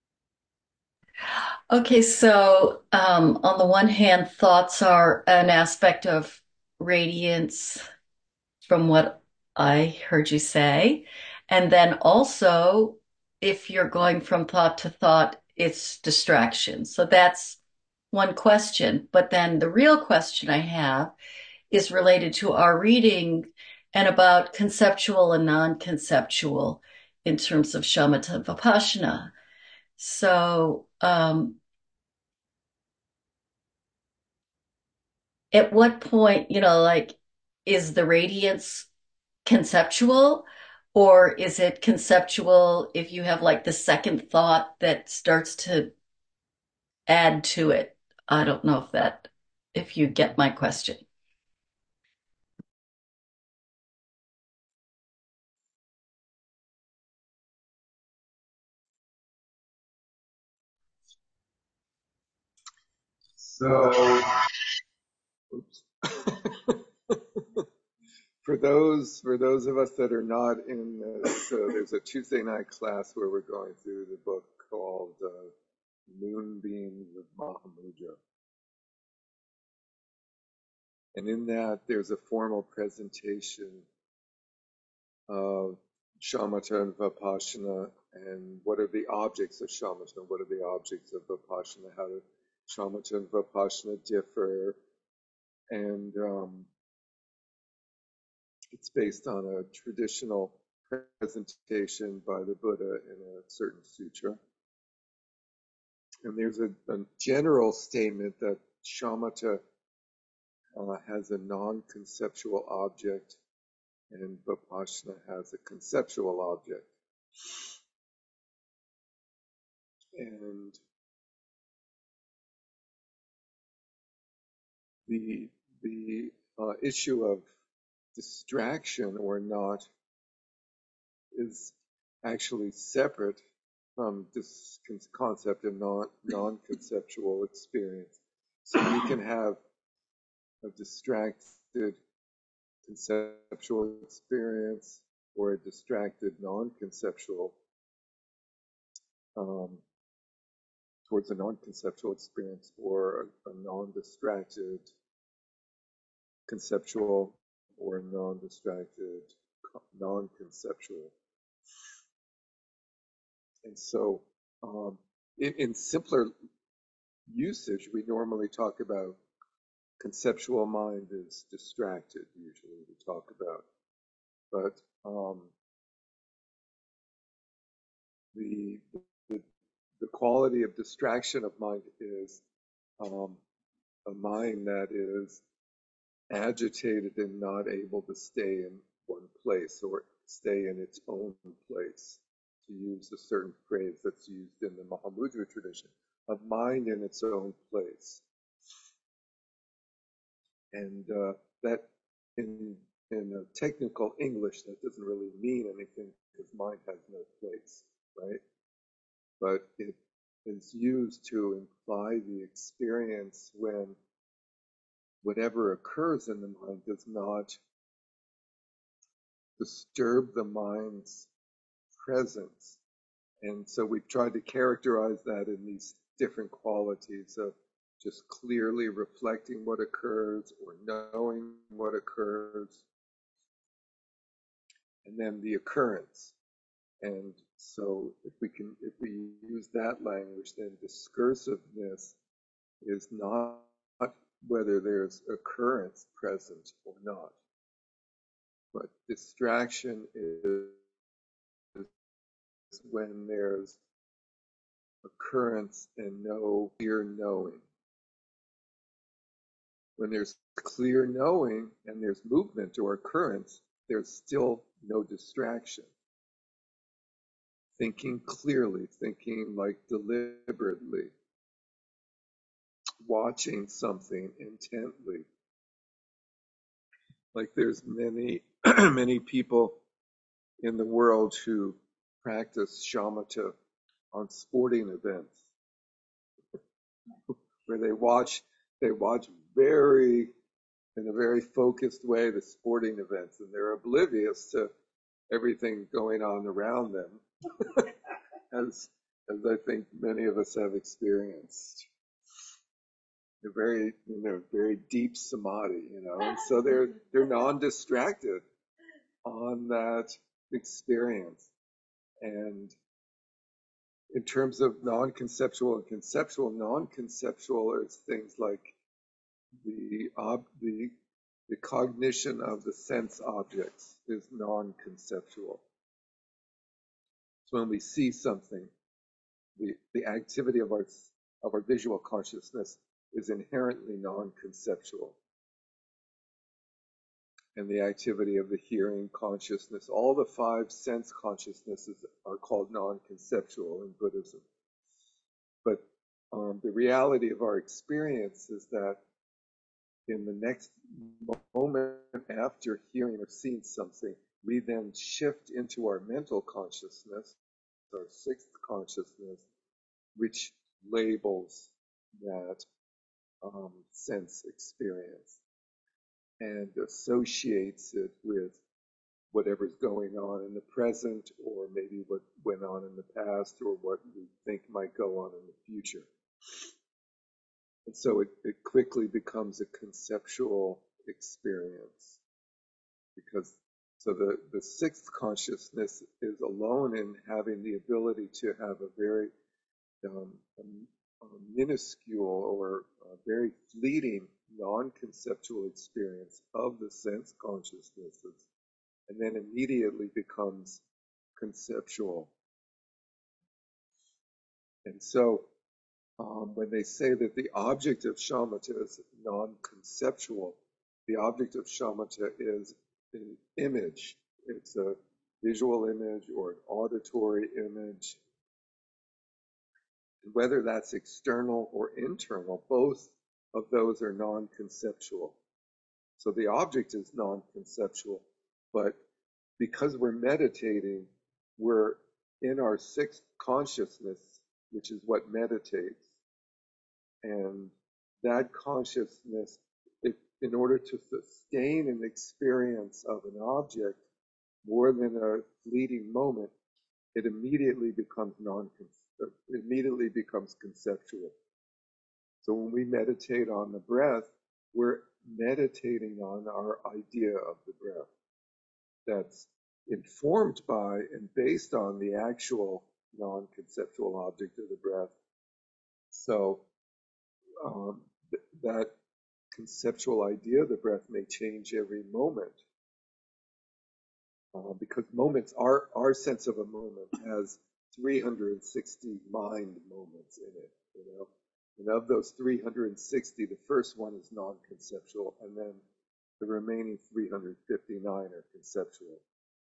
Okay, so um, on the one hand, thoughts are an aspect of radiance from what I heard you say. And then also, if you're going from thought to thought, it's distraction. So that's one question. But then the real question I have is related to our reading and about conceptual and non-conceptual in terms of shamatha vipassana. So, um, at what point, you know, like, is the radiance conceptual, or is it conceptual if you have like the second thought that starts to add to it? I don't know if that, if you get my question. So, oops. For those for those of us that are not in, uh, so there's a Tuesday night class where we're going through the book called uh, Moonbeams of Mahamudra. And in that, there's a formal presentation of shamatha and vipassana and what are the objects of shamatha, what are the objects of vipassana, how do shamatha and vipassana differ, and um, it's based on a traditional presentation by the Buddha in a certain sutra. And there's a, a general statement that shamatha uh, has a non-conceptual object and vipassana has a conceptual object. And the the uh, issue of distraction or not is actually separate from this concept of non non-conceptual experience. So you can have a distracted conceptual experience or a distracted non-conceptual um, towards a non-conceptual experience or a, a non-distracted conceptual or non-distracted non-conceptual. And so um, in, in simpler usage, we normally talk about conceptual mind is distracted, usually we talk about. But um, the, the the quality of distraction of mind is um, a mind that is agitated and not able to stay in one place or stay in its own place, to use a certain phrase that's used in the Mahamudra tradition, a mind in its own place. And uh, that in in a technical English, that doesn't really mean anything because mind has no place, right? But it is used to imply the experience when whatever occurs in the mind does not disturb the mind's presence. And so we've tried to characterize that in these different qualities of just clearly reflecting what occurs or knowing what occurs, and then the occurrence. And so if we can, if we use that language, then discursiveness is not whether there's occurrence present or not, but distraction is when there's occurrence and no clear knowing. when there's clear knowing and there's movement or occurrence, there's still no distraction. Thinking clearly, thinking like deliberately, watching something intently. Like there's many, many people in the world who practice shamatha on sporting events, where they watch, they watch very, in a very focused way, the sporting events, and they're oblivious to everything going on around them, as as I think many of us have experienced. They're very, you know, very deep samadhi, you know, and so they're they're non-distracted on that experience. And in terms of non-conceptual and conceptual, non-conceptual is things like the ob, the the cognition of the sense objects is non-conceptual. So when we see something, the, the activity of our of our visual consciousness is inherently non-conceptual. And the activity of the hearing consciousness, all the five sense consciousnesses are called non-conceptual in Buddhism. But um, the reality of our experience is that in the next moment after hearing or seeing something, we then shift into our mental consciousness, our sixth consciousness, which labels that um, sense experience and associates it with whatever's going on in the present, or maybe what went on in the past, or what we think might go on in the future. And so it, it quickly becomes a conceptual experience, because so the, the sixth consciousness is alone in having the ability to have a very um, a, a minuscule or a very fleeting non-conceptual experience of the sense consciousnesses, and then immediately becomes conceptual. And so um, when they say that the object of shamatha is non-conceptual, the object of shamatha is an image. It's a visual image or an auditory image. And whether that's external or internal, both of those are non-conceptual. So the object is non-conceptual, but because we're meditating, we're in our sixth consciousness, which is what meditates. And that consciousness, it, in order to sustain an experience of an object more than a fleeting moment, it immediately becomes non immediately becomes conceptual. So when we meditate on the breath, we're meditating on our idea of the breath that's informed by and based on the actual non-conceptual object of the breath. So um, th- that conceptual idea of the breath may change every moment, uh, because moments, our, our sense of a moment has three hundred sixty mind moments in it, you know. And of those three hundred sixty, the first one is non-conceptual, and then the remaining three hundred fifty-nine are conceptual.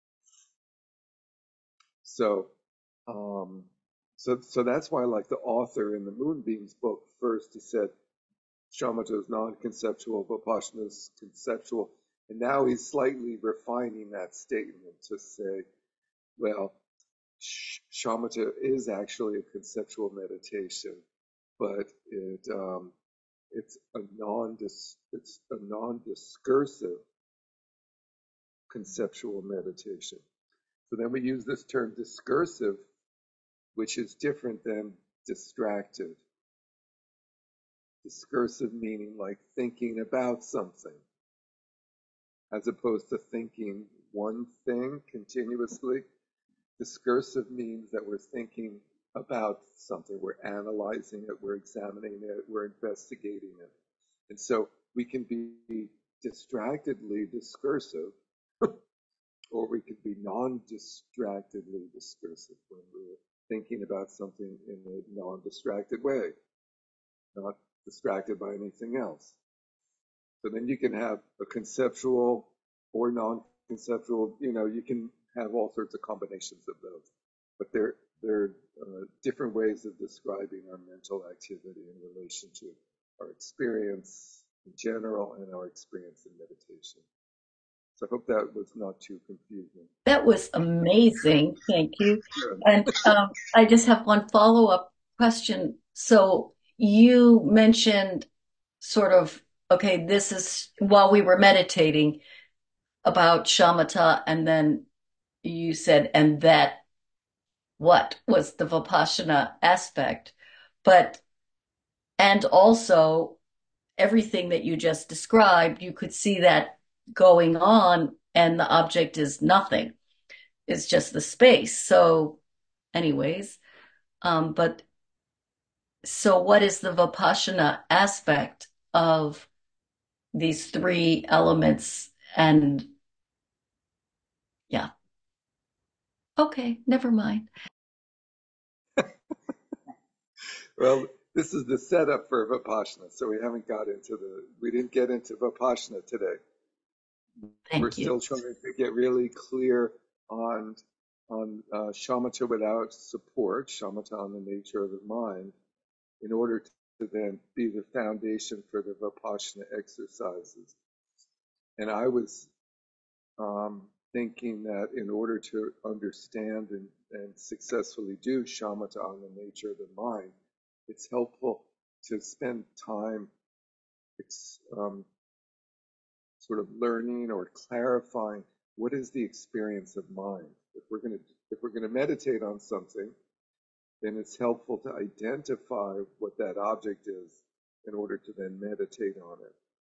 So, um, so, so that's why, like the author in the Moonbeams book, first he said shamatha is non-conceptual, vipassana is conceptual, and now he's slightly refining that statement to say, well, sh- shamatha is actually a conceptual meditation, but it um, it's a non it's a non-discursive conceptual meditation. So then we use this term discursive, which is different than distracted. Discursive meaning like thinking about something, as opposed to thinking one thing continuously. Discursive means that we're thinking about something, we're analyzing it, we're examining it, we're investigating it. And so we can be distractedly discursive, or we could be non-distractedly discursive when we're thinking about something in a non-distracted way, not distracted by anything else. So then you can have a conceptual or non-conceptual, you know, you can have all sorts of combinations of those. But they're, they're uh, different ways of describing our mental activity in relation to our experience in general and our experience in meditation. So I hope that was not too confusing. That was amazing. Thank you. Sure. And um, I just have one follow-up question. So you mentioned sort of, okay, this is while we were meditating about shamatha, and then you said, and that what was the Vipassana aspect, but, and also everything that you just described, you could see that going on, and the object is nothing. It's just the space. So anyways, um, but so what is the Vipassana aspect of these three elements? And yeah. Okay, never mind. Well, this is the setup for Vipassana, so we haven't got into the, we didn't get into Vipassana today. Thank We're you. still trying to get really clear on, on uh, shamatha without support, shamatha on the nature of the mind, in order to then be the foundation for the Vipassana exercises. And I was um, thinking that in order to understand and, and successfully do shamatha on the nature of the mind, it's helpful to spend time um, sort of learning or clarifying what is the experience of mind. If we're going to if we're going to meditate on something, then it's helpful to identify what that object is in order to then meditate on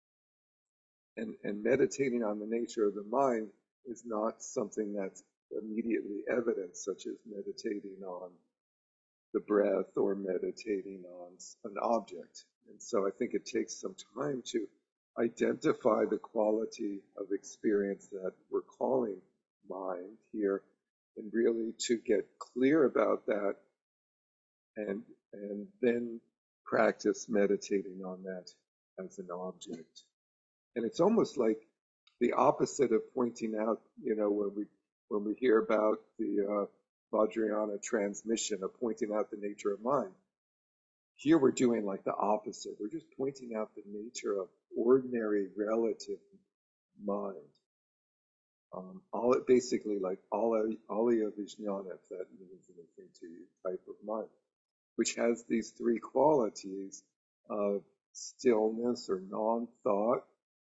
it. And and meditating on the nature of the mind is not something that's immediately evident, such as meditating on the breath or meditating on an object. And so I think it takes some time to identify the quality of experience that we're calling mind here, and really to get clear about that, and and then practice meditating on that as an object. And it's almost like the opposite of pointing out, you know, when we when we hear about the uh, Vajrayana transmission of pointing out the nature of mind. Here we're doing like the opposite. We're just pointing out the nature of ordinary relative mind. Um, all basically like alaya vijnana, if that means anything to you, type of mind, which has these three qualities of stillness or non-thought,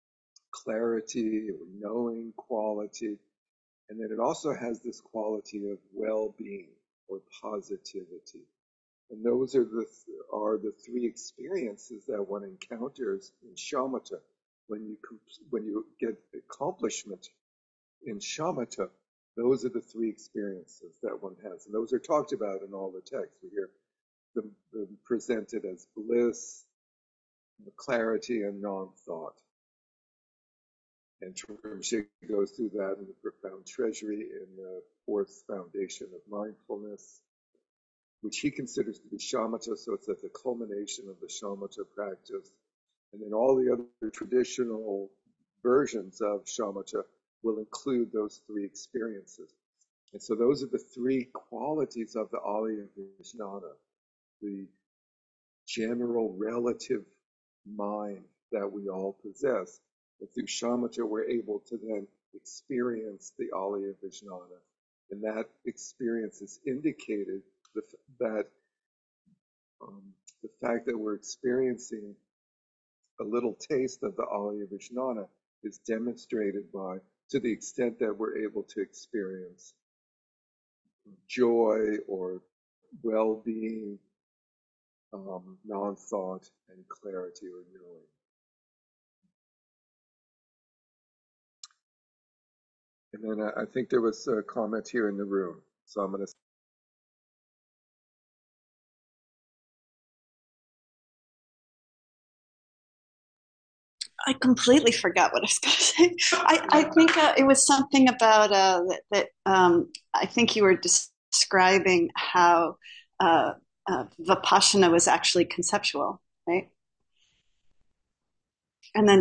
clarity or knowing quality, and then it also has this quality of well-being or positivity. And those are the are the three experiences that one encounters in shamatha. When you when you get accomplishment in shamatha, those are the three experiences that one has, and those are talked about in all the texts. We hear them, them presented as bliss, clarity, and non-thought. And Rinpoche goes through that in the Profound Treasury in the fourth foundation of mindfulness, which he considers to be shamatha, so it's at the culmination of the shamatha practice. And then all the other traditional versions of shamatha will include those three experiences. And so those are the three qualities of the alaya vijnana, the general relative mind that we all possess. And through shamatha, we're able to then experience the alaya vijnana. And that experience is indicated the, that um, the fact that we're experiencing a little taste of the alaya vijnana is demonstrated by, to the extent that we're able to experience joy or well-being, um, non-thought, and clarity or knowing. And then I, I think there was a comment here in the room, so I'm going to. I completely forgot what I was going to say. I, I think uh, it was something about uh, that, that um, I think you were describing how uh, uh, Vipassana was actually conceptual, right? And then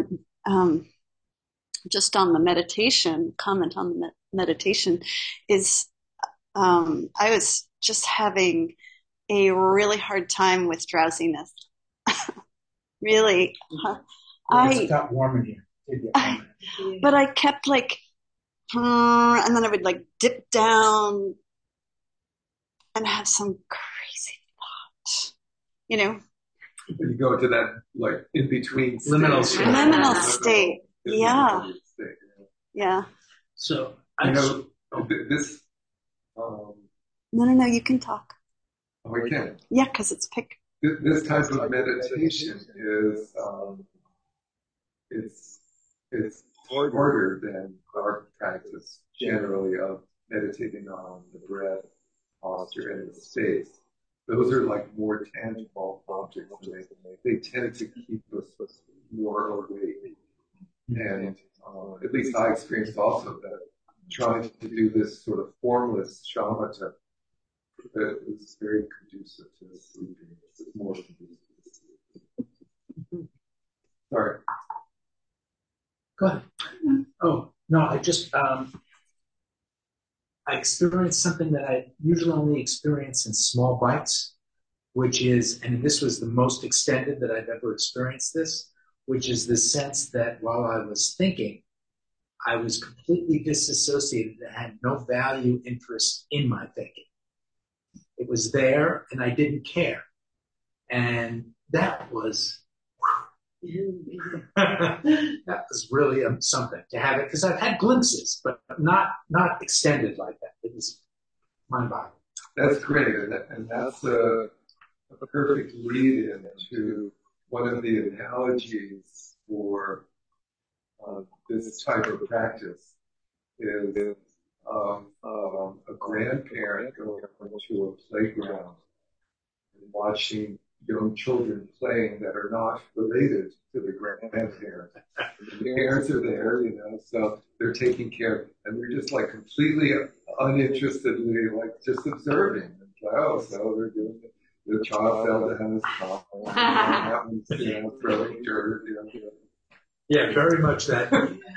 um, just on the meditation, comment on the med- meditation is um, I was just having a really hard time with drowsiness. Really. Well, I, it's got warm in here. It get I, warmer. but I kept like, and then I would like dip down and have some crazy thought, you know. You go into that like in between Liminal state. state. Liminal state. Yeah. State, yeah. Yeah. So You I know, this. Um, No, no, no. You can talk. oh, I can. Yeah, because it's pick. This, this type of meditation is um, it's it's harder than our practice generally of meditating on the breath, posture, and the space. Those are like more tangible objects, and they, they tend to keep us more awake. And uh, at least I experienced also that trying to do this sort of formless shamatha that is very conducive to sleeping. It's more conducive to sleeping. Sorry. Go ahead. Oh, no, I just, um, I experienced something that I usually only experience in small bites, which is, and this was the most extended that I've ever experienced this, which is the sense that while I was thinking, I was completely disassociated and had no value interest in my thinking. It was there and I didn't care. And that was, that was really um, something to have it, because I've had glimpses, but not not extended like that. It was mind-boggling. That's great, and, that, and that's a, a perfect lead into one of the analogies for uh, this type of practice is um, um, a grandparent going to a playground and watching young children playing that are not related to the grandparent. The parents are there, you know, so they're taking care, and they're just like completely uninterestedly, like just observing. And like, oh, so they're doing it. The child fell down his top, that one's, you know, throwing dirt, you know. Yeah, very much that.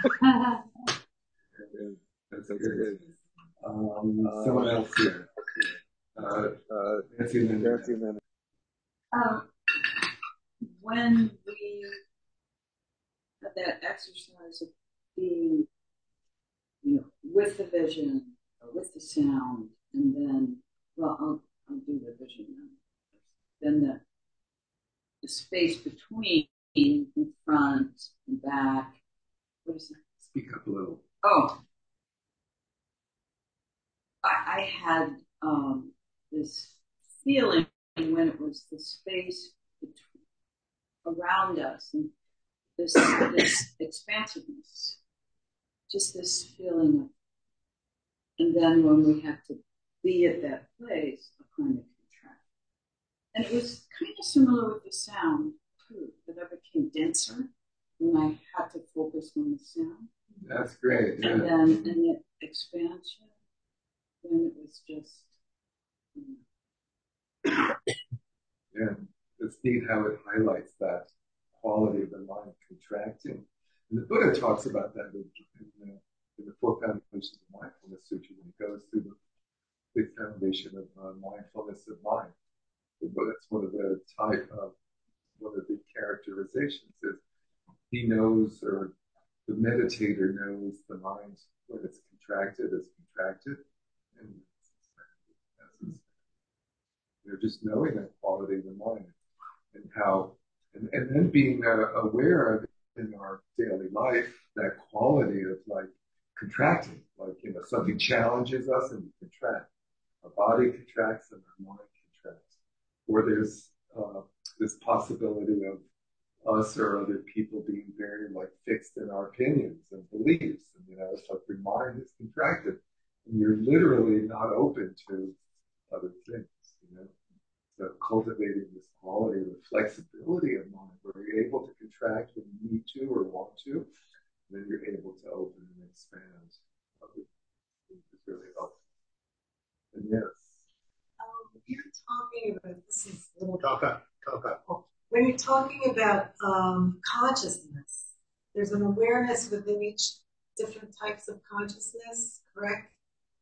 That's good. Um, someone else here. Uh, uh, Nancy Lynn. Um, when we had that exercise of being, you know, with the vision, or with the sound, and then, well, I'll, I'll do the vision now. Then the, the space between, in front and back. What is that? Speak up a little. Oh, I, I had um, this feeling when it was the space between, around us, and this this expansiveness, just this feeling of, and then when we have to be at that place, a kind of contract. And it was kind of similar with the sound too, that I became denser when I had to focus on the sound. That's great. Yeah. And then in the expansion, when it was just, you know. Yeah, it's neat how it highlights that quality of the mind contracting. And the Buddha talks about that in, in, the, in the Four Foundations of Mindfulness Sutra when he goes through the big foundation of uh, mindfulness of mind. But it's one of the type of, one of the characterizations is he knows, or the meditator knows, the mind when it's contracted is contracted, and it's you know, just knowing that quality of the mind and how, and, and then being uh, aware of in our daily life that quality of like contracting, like, you know, something challenges us and we contract. Our body contracts and our mind contracts. Or there's uh, this possibility of us or other people being very like fixed in our opinions and beliefs. And, you know, it's like your mind is contracted and you're literally not open to other things, you know. So cultivating this quality, the flexibility of mind, where you're able to contract when you need to or want to, and then you're able to open and expand. It's really helpful. And yes. Um, you're talking about, this is a little Talk up, talk up. when you're talking about um, consciousness, there's an awareness within each different types of consciousness, correct?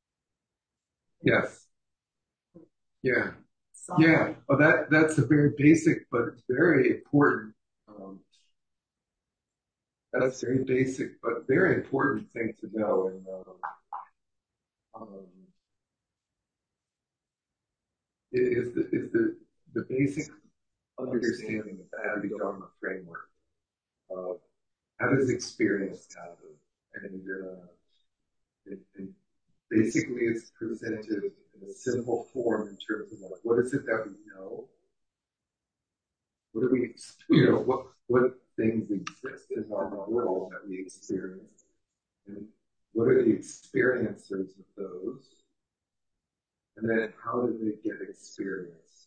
Yes. Yeah. Yeah. Well, that that's a very basic, but it's very important. Um, that's very basic, but very important thing to know. And um, um, is the is the the basic understanding of the Abhidharma framework of how does experience happen, and, uh, and, and basically it's presented in a simple form in terms of like, what is it that we know? What do we, you know, what what things exist in our world that we experience, and what are the experiencers of those, and then how do they get experienced?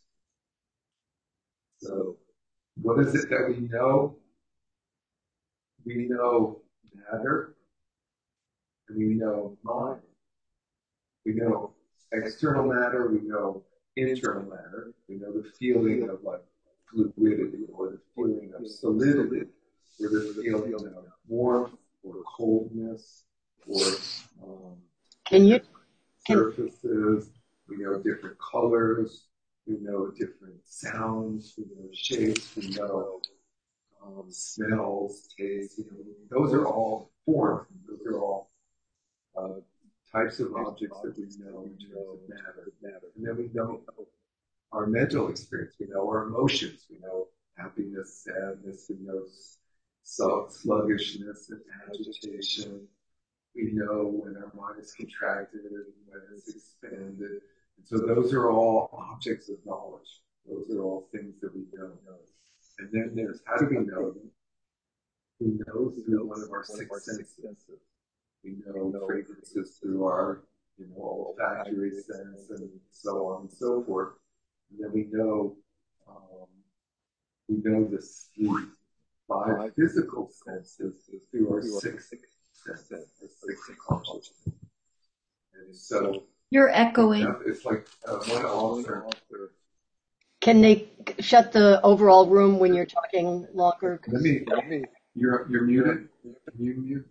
So, what is it that we know? We know matter, and we know mind. We know external matter, we know internal matter, we know the feeling of like fluidity, or the feeling of solidity, or the feeling of warmth, or coldness, or um, can you can, surfaces, we know different colors, we know different sounds, we know shapes, we know um, smells, tastes, you know, those are all forms, those are all uh, types of objects that we know in terms of matter, matter. And then we know our mental experience, we know our emotions, we know happiness, sadness, we know sluggishness and agitation. We know when our mind is contracted and when it's expanded. And so those are all objects of knowledge. Those are all things that we know. And then there's how do we know them? We know through one of our six senses. We know fragrances through our, you know, olfactory sense and so on and so forth. And then we know, um, we know the, the five physical senses through our six senses, our six consciousness. And so you're echoing. It's like uh, one author. Can they shut the overall room when you're talking longer? Let me, let me. You're you're muted. Can you mute?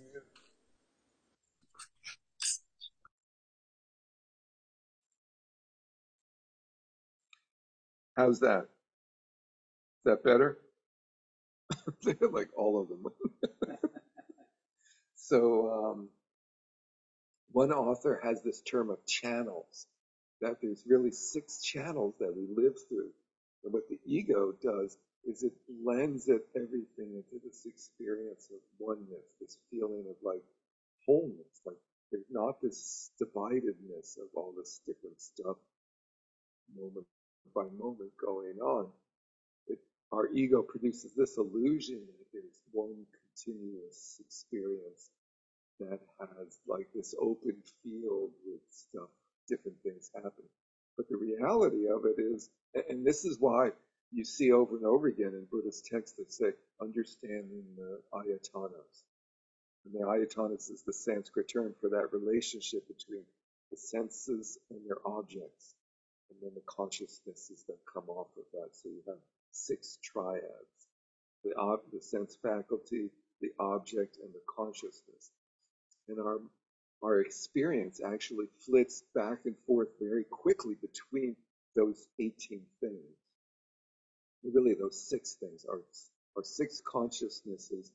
How's that? Is that better? Like all of them. So um, one author has this term of channels, that there's really six channels that we live through. And what the ego does is it blends it, everything into this experience of oneness, this feeling of like wholeness, like there's not this dividedness of all this different stuff moment by moment going on. It, our ego produces this illusion that there's one continuous experience that has like this open field with stuff, different things happen. But the reality of it is, and this is why you see over and over again in Buddhist texts that say, understanding the ayatanas. And the ayatanas is the Sanskrit term for that relationship between the senses and their objects, and then the consciousnesses that come off of that. So you have six triads: the ob- the sense faculty, the object, and the consciousness. And our our experience actually flits back and forth very quickly between those eighteen things. Really, those six things, our, our six consciousnesses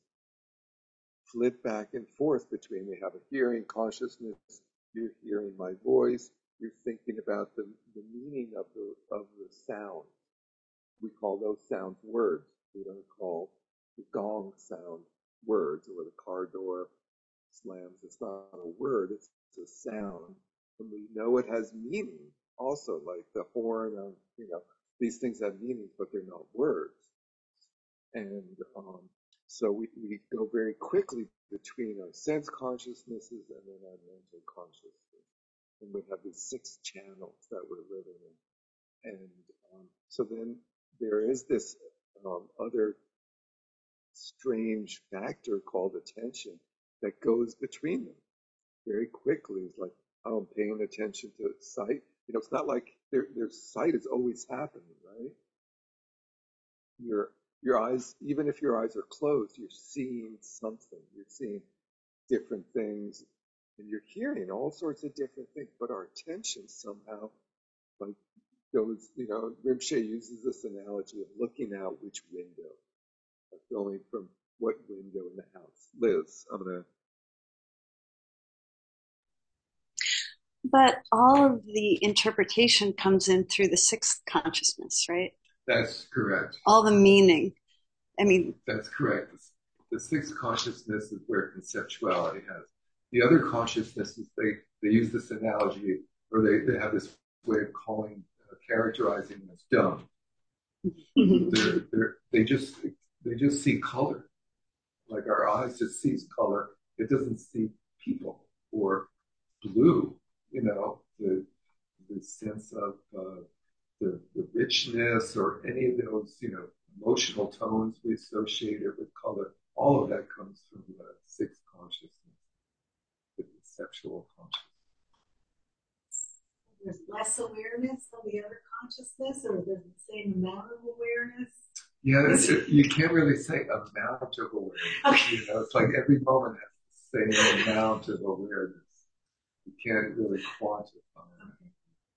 flit back and forth between. We have a hearing consciousness, you're hearing my voice, you're thinking about the, the meaning of the, of the sound. We call those sounds words. We don't call the gong sound words, or the car door slams. It's not a word, it's, it's a sound. And we know it has meaning also, like the horn, um, you know, these things have meanings, but they're not words. And um, so we, we go very quickly between our sense consciousnesses and then our mental consciousness. And we have these six channels that we're living in. And um, so then there is this um, other strange factor called attention that goes between them very quickly. It's like, oh, I'm paying attention to sight. You know, it's not like their their sight is always happening, right? Your your eyes, even if your eyes are closed, you're seeing something. You're seeing different things, and you're hearing all sorts of different things. But our attention somehow, like those, you know, Rinpoche uses this analogy of looking out which window, like going from what window in the house. Liz, I'm gonna. But all of the interpretation comes in through the sixth consciousness, right? That's correct. All the meaning. I mean, that's correct. The sixth consciousness is where conceptuality has. The other consciousnesses, they, they use this analogy, or they, they have this way of calling, uh, characterizing them as dumb. they're, they're, they just they just see color. Like our eyes just sees color. It doesn't see people or blue. You know, the the sense of uh, the the richness or any of those, you know, emotional tones we associate it with color. All of that comes from the sixth consciousness, the conceptual consciousness. There's less awareness on the other consciousness, or there's the same amount of awareness? Yeah, it, you can't really say amount of awareness. Okay. You know, it's like every moment has the same amount of awareness. You can't really quantify it.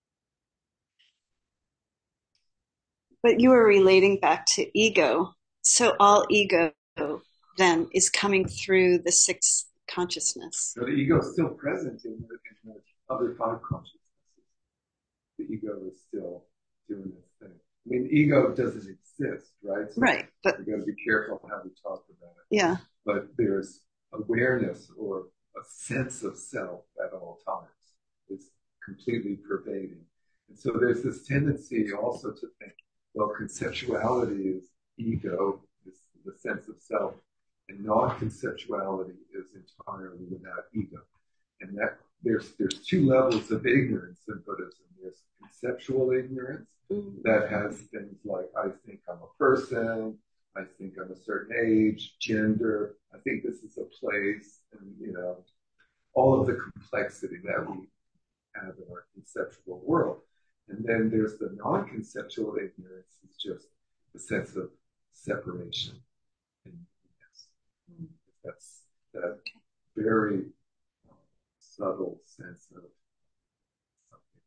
but you were relating back to ego. So all ego then is coming through the sixth consciousness. So the ego is still present in the, in the other five consciousnesses. The ego is still doing this thing. I mean, ego doesn't exist, right? So right. But we got to be careful how we talk about it. Yeah. But there's awareness or a sense of self at all times. It's completely pervading. And so there's this tendency also to think, well, conceptuality is ego, is the sense of self, and non-conceptuality is entirely without ego. And that there's there's two levels of ignorance in Buddhism. There's conceptual ignorance mm-hmm. that has things like, I think I'm a person, I think I'm a certain age, gender, I think this is a place, and, you know, all of the complexity that we have in our conceptual world. And then there's the non-conceptual ignorance, is just the sense of separation. And yes, that's that very subtle sense of something.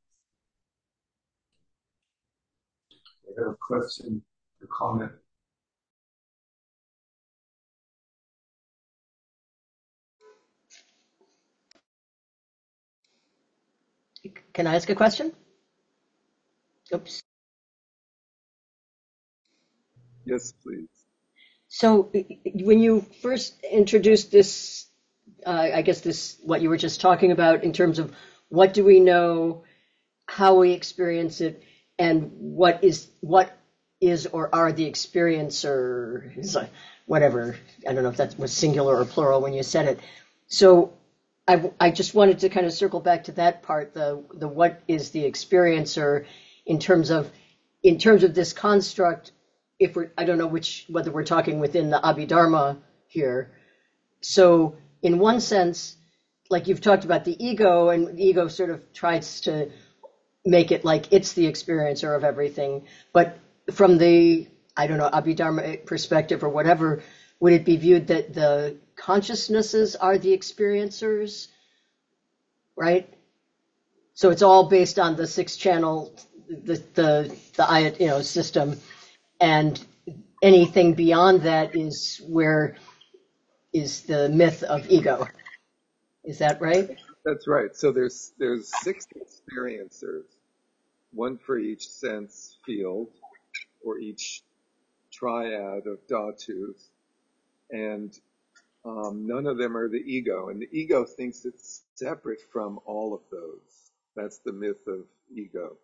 I have a question or comment. Can I ask a question? Oops. Yes, please. So when you first introduced this, uh, I guess this, what you were just talking about in terms of what do we know, how we experience it, and what is, what is or are the experiencers, whatever, I don't know if that was singular or plural when you said it. So I, I just wanted to kind of circle back to that part, the, the what is the experiencer in terms of, in terms of this construct, if we're, I don't know which, whether we're talking within the Abhidharma here. So in one sense, like you've talked about the ego, and the ego sort of tries to make it like it's the experiencer of everything. But from the, I don't know, Abhidharma perspective or whatever, would it be viewed that the consciousnesses are the experiencers, right? So it's all based on the six channel, the, the, the, you know, system. And anything beyond that is where is the myth of ego. Is that right? That's right. So there's there's six experiencers, one for each sense field or each triad of dhatus, and um, none of them are the ego. And the ego thinks it's separate from all of those. That's the myth of ego.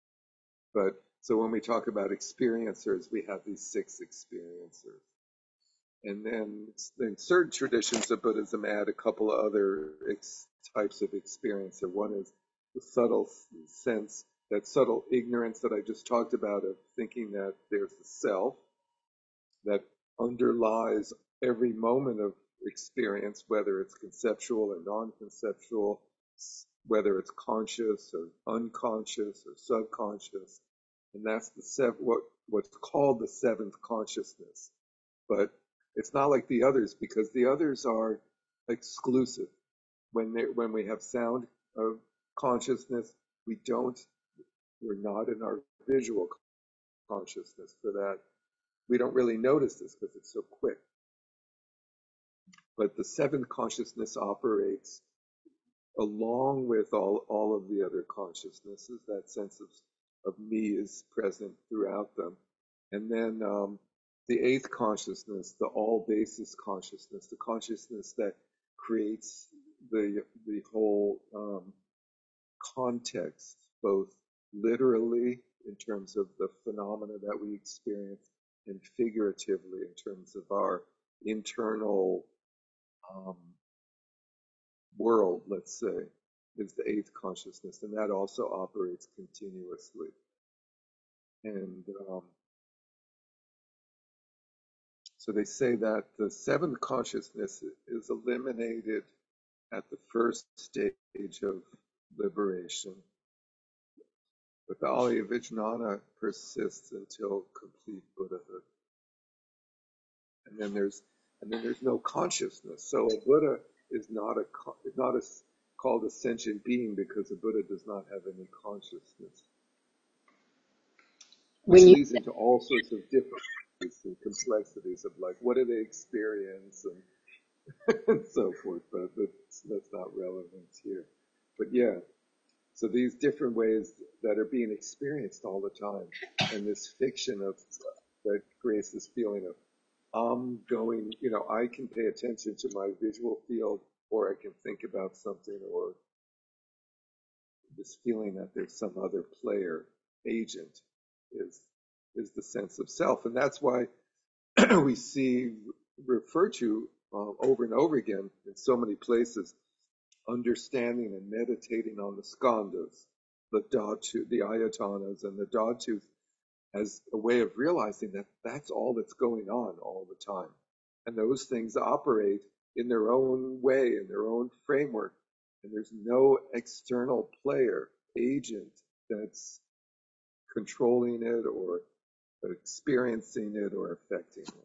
But so when we talk about experiencers, we have these six experiencers. And then in certain traditions of Buddhism add a couple of other ex- types of experiencer. One is the subtle sense, that subtle ignorance that I just talked about of thinking that there's a self that underlies every moment of experience, whether it's conceptual or non-conceptual, whether it's conscious or unconscious or subconscious. And that's the sev- what what's called the seventh consciousness. But it's not like the others, because the others are exclusive. When they, when we have sound of consciousness, we don't, we're not in our visual consciousness for that. We don't really notice this because it's so quick. But the seventh consciousness operates along with all, all of the other consciousnesses. That sense of, of me is present throughout them. And then um, the eighth consciousness, the all basis consciousness, the consciousness that creates the, the whole um, context, both literally in terms of the phenomena that we experience and figuratively in terms of our internal um, world, let's say, is the eighth consciousness, and that also operates continuously. And um, so they say that the seventh consciousness is eliminated at the first stage of liberation, but the Alaya Vijnana persists until complete Buddhahood. And then there's and then there's no consciousness. So a Buddha is not a is not a, called a sentient being because a Buddha does not have any consciousness, which When you leads into all sorts of difficulties and complexities of like what do they experience and, and so forth. But that's, that's not relevant here. But yeah, so these different ways that are being experienced all the time, and this fiction of that creates this feeling of I'm going, you know, I can pay attention to my visual field, or I can think about something, or this feeling that there's some other player, agent, is is the sense of self, and that's why we see referred to um, over and over again in so many places, understanding and meditating on the skandhas, the dhatu, the ayatanas, and the dhatus, as a way of realizing that that's all that's going on all the time. And those things operate in their own way, in their own framework. And there's no external player, agent that's controlling it or experiencing it or affecting it.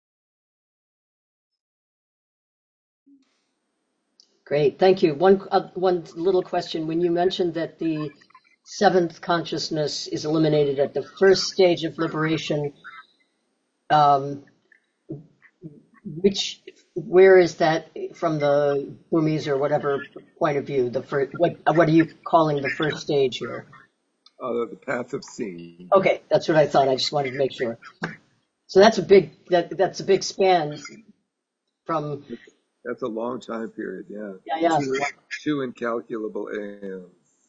Great, thank you. One uh, one little question. When you mentioned that the seventh consciousness is eliminated at the first stage of liberation, um, which where is that from the Burmese or whatever point of view? The first, what what are you calling the first stage here? Uh, the path of seeing. Okay, that's what I thought. I just wanted to make sure. So that's a big that that's a big span from. That's a long time period, yeah. Yeah, yeah. Two, two incalculable aeons.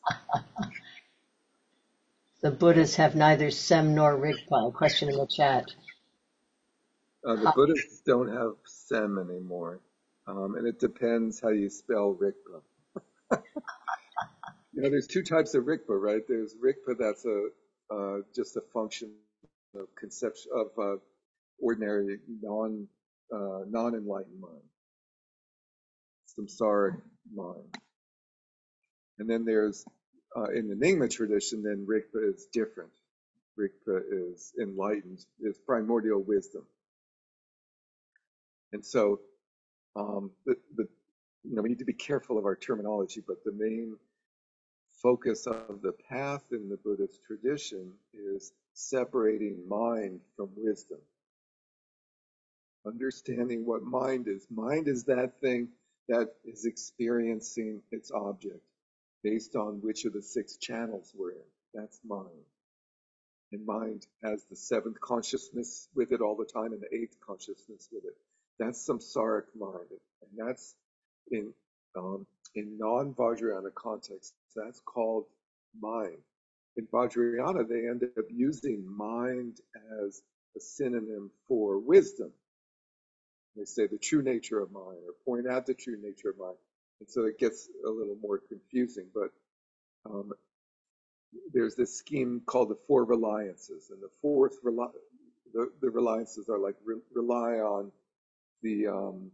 The Buddhas have neither Sem nor Rigpa. Question in the chat. Uh, the Buddhists don't have Sem anymore, um, and it depends how you spell Rigpa. You know, there's two types of Rigpa, right? There's Rigpa that's a uh, just a function of conception of uh, ordinary non uh, non-enlightened mind, samsaric mind, and then there's uh, in the Nyingma tradition, then Rigpa is different. Rigpa is enlightened, is primordial wisdom, and so um, the the you know we need to be careful of our terminology, but the main focus of the path in the Buddhist tradition is separating mind from wisdom. Understanding what mind is. Mind is that thing that is experiencing its object based on which of the six channels we're in. That's mind. And mind has the seventh consciousness with it all the time and the eighth consciousness with it. That's samsaric mind. And that's in um, in non-Vajrayana context, that's called mind. In Vajrayana, they end up using mind as a synonym for wisdom. They say the true nature of mind, or point out the true nature of mind. And so it gets a little more confusing, but um, there's this scheme called the four reliances. And the fourth, reli- the, the reliances are like re- rely on the um,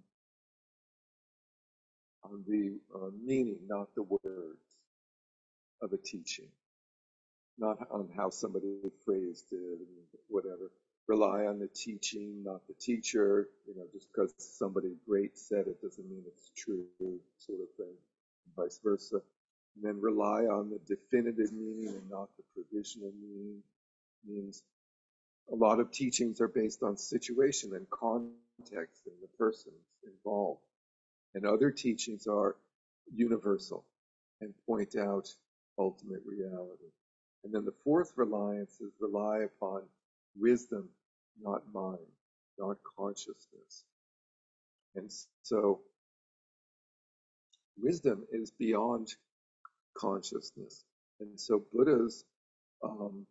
on the uh, meaning, not the words of a teaching. not on how somebody phrased it, whatever. Rely on the teaching, not the teacher. You know, just because somebody great said it doesn't mean it's true, sort of thing, and vice versa. And then rely on the definitive meaning and not the provisional meaning. Means a lot of teachings are based on situation and context and the persons involved. And other teachings are universal and point out ultimate reality. And then the fourth reliance is rely upon wisdom, not mind, not consciousness. And so wisdom is beyond consciousness. And so Buddha's um,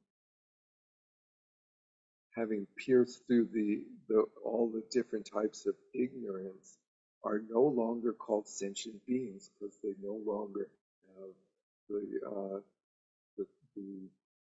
having pierced through the, the all the different types of ignorance are no longer called sentient beings because they no longer have the uh, the, the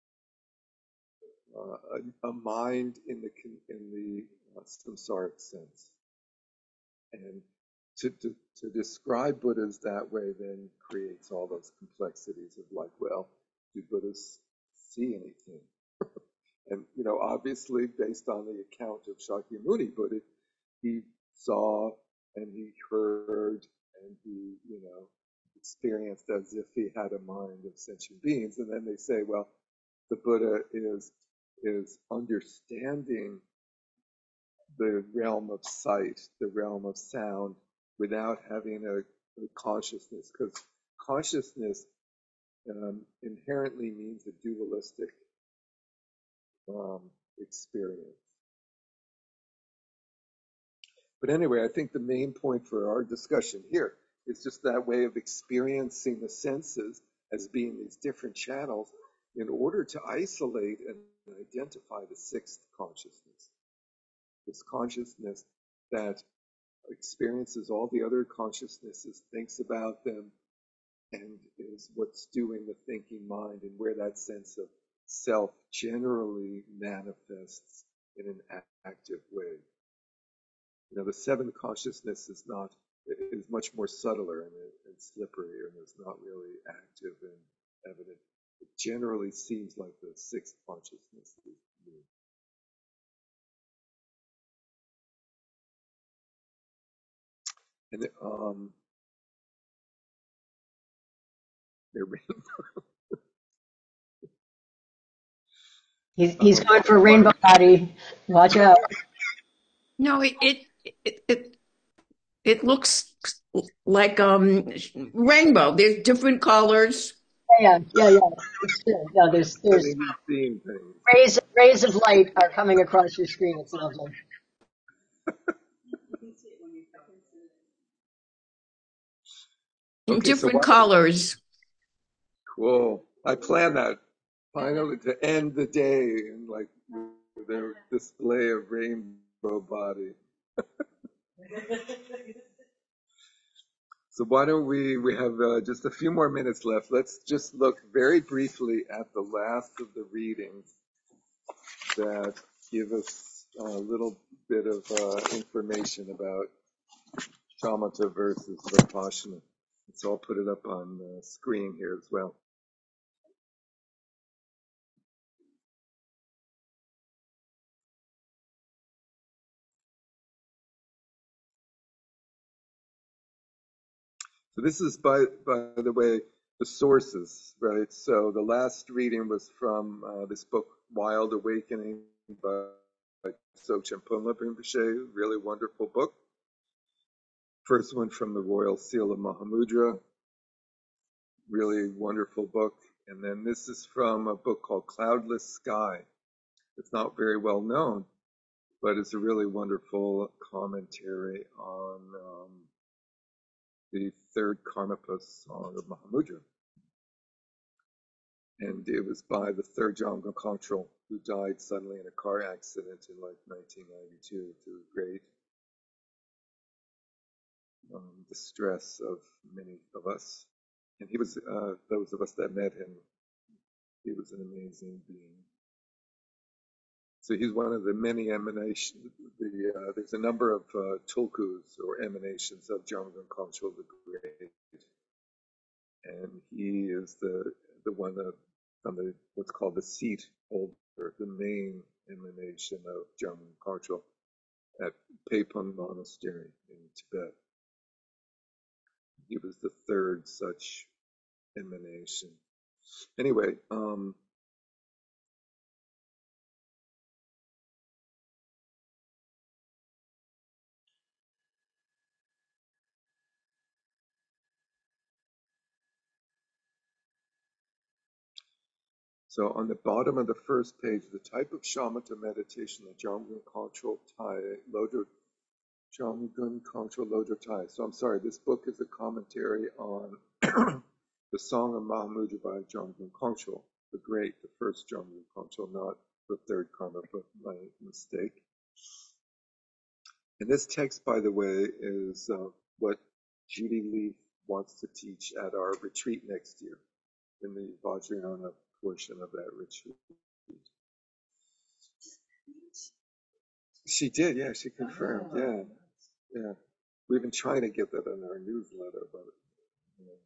uh, a, a mind in the in the uh, samsaric sense. And to, to to describe Buddhas that way then creates all those complexities of like, well, do Buddhas see anything? And, you know, obviously, based on the account of Shakyamuni Buddha, he saw and he heard and he, you know, experienced as if he had a mind of sentient beings. And then they say, well, the Buddha is is understanding the realm of sight, the realm of sound, without having a, a consciousness, because consciousness um, inherently means a dualistic um, experience. But anyway, I think the main point for our discussion here is just that way of experiencing the senses as being these different channels in order to isolate and identify the sixth consciousness. This consciousness that experiences all the other consciousnesses, thinks about them, and is what's doing the thinking mind, and where that sense of self generally manifests in an active way. You know, the seventh consciousness is not, is much more subtler and, and slippery, and is not really active and evident. It generally seems like the sixth consciousness is new. And um, He's, he's going for rainbow body. Watch out. No, it it it it, it looks like um rainbow. There's different colors. Yeah, yeah, yeah. It's true. Yeah, there's there's rays rays of light are coming across your screen. It's lovely. In Okay, so different why- colors. Cool. I planned that finally to end the day in like their display of rainbow body. So why don't we, we have uh, just a few more minutes left. Let's just look very briefly at the last of the readings that give us a little bit of uh, information about shamatha versus vipassana. So I'll put it up on the screen here as well. So this is, by by the way, the sources, right? So the last reading was from uh, this book, Wild Awakening by, by Dzogchen Pomla Rinpoche, really wonderful book. First one from the Royal Seal of Mahamudra, really wonderful book. And then this is from a book called Cloudless Sky. It's not very well known, but it's a really wonderful commentary on um, the third Karmapa song of Mahamudra. And it was by the third Jamgon Kongtrul, who died suddenly in a car accident in like nineteen ninety-two to great um, distress of many of us. And he was, uh, those of us that met him, he was an amazing being. So he's one of the many emanations. The, uh, there's a number of uh, tulkus or emanations of Jamgon Kongtrul the Great, and he is the the one that from the what's called the seat holder, the main emanation of Jamgon Kongtrul at Pepun Monastery in Tibet. He was the third such emanation. Anyway, um, so on the bottom of the first page, the type of shamatha meditation that Jamgon Kongtrul Tai, Lodro Jamgon Kongtrul Lodro Tai. So I'm sorry, this book is a commentary on the Song of Mahamudra by Jamgon Kongtrul, the great, the first Jamgon Kongtrul, not the third karma, but my mistake. And this text, by the way, is uh, what Judy Leaf wants to teach at our retreat next year, in the Vajrayana portion of that retreat. She did, yeah, she confirmed, yeah, yeah. We've been trying to get that in our newsletter, but you know,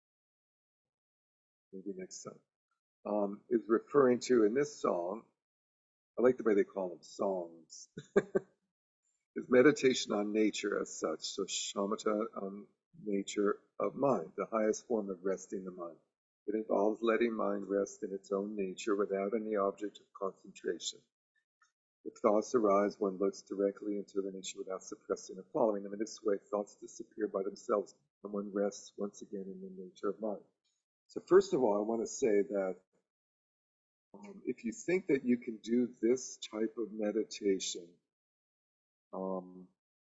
maybe next time. Um, is referring to in this song, I like the way they call them songs, is meditation on nature as such. So shamatha on nature of mind, the highest form of resting the mind. It involves letting mind rest in its own nature without any object of concentration. If thoughts arise, one looks directly into the nature without suppressing or following them. In this way, thoughts disappear by themselves, and one rests once again in the nature of mind. So first of all, I want to say that um, if you think that you can do this type of meditation um,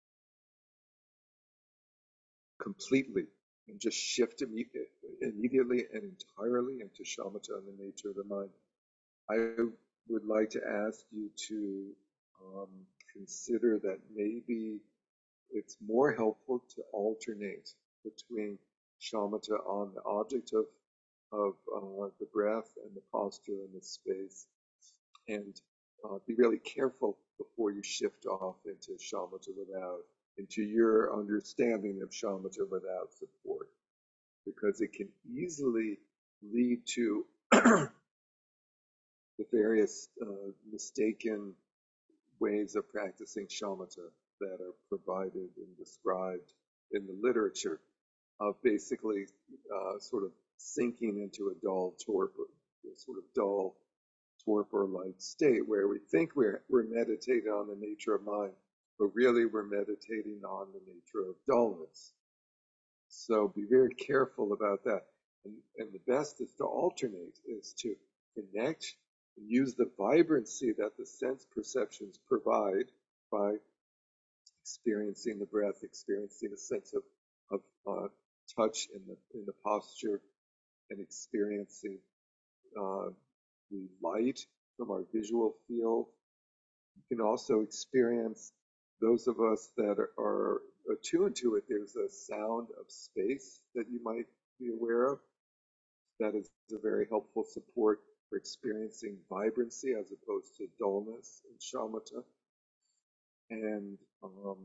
completely and just shift imme- immediately and entirely into shamatha and the nature of the mind, I would like to ask you to um, consider that maybe it's more helpful to alternate between shamatha on the object of of uh, the breath and the posture and the space, and uh, be really careful before you shift off into shamatha without, into your understanding of shamatha without support, because it can easily lead to the various uh, mistaken ways of practicing shamatha that are provided and described in the literature, of basically uh, sort of sinking into a dull torpor, a sort of dull torpor-like state where we think we're, we're meditating on the nature of mind, but really we're meditating on the nature of dullness. So be very careful about that. And, and the best is to alternate, is to connect and use the vibrancy that the sense perceptions provide by experiencing the breath, experiencing a sense of, of uh, touch in the in the posture, and experiencing uh, the light from our visual field. You can also experience, those of us that are, are attuned to it, there's a sound of space that you might be aware of. That is a very helpful support for experiencing vibrancy as opposed to dullness in shamatha. And um,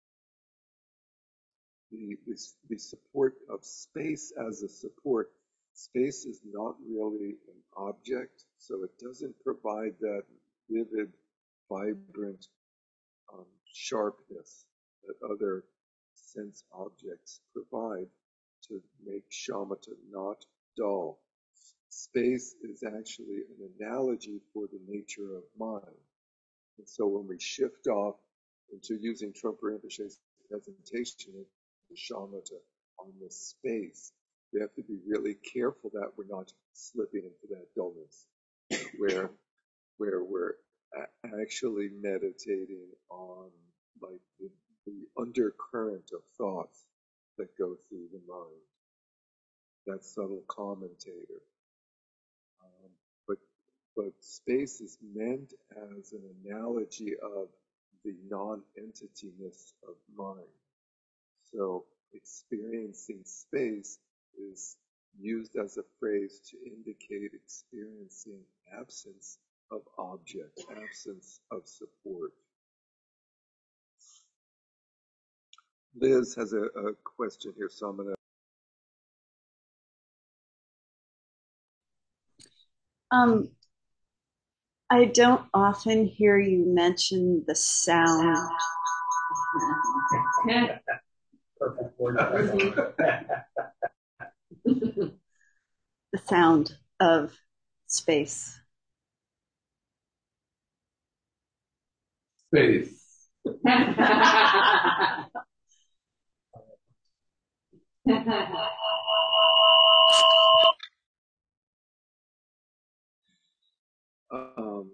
the, the, the support of space as a support. Space is not really an object, so it doesn't provide that vivid, vibrant um, sharpness that other sense objects provide to make shamatha not dull. Space is actually an analogy for the nature of mind. And so when we shift off into using Trungpa Rinpoche's presentation of shamatha on the space, we have to be really careful that we're not slipping into that dullness, where where we're a- actually meditating on like the, the undercurrent of thoughts that go through the mind. That subtle commentator. Um, but but space is meant as an analogy of the non-entityness of mind. So experiencing space is used as a phrase to indicate experiencing absence of object, absence of support. Liz has a, a question here, so I'm going to. Um, I don't often hear you mention the sound. Perfect word. The sound of space. Space. Um,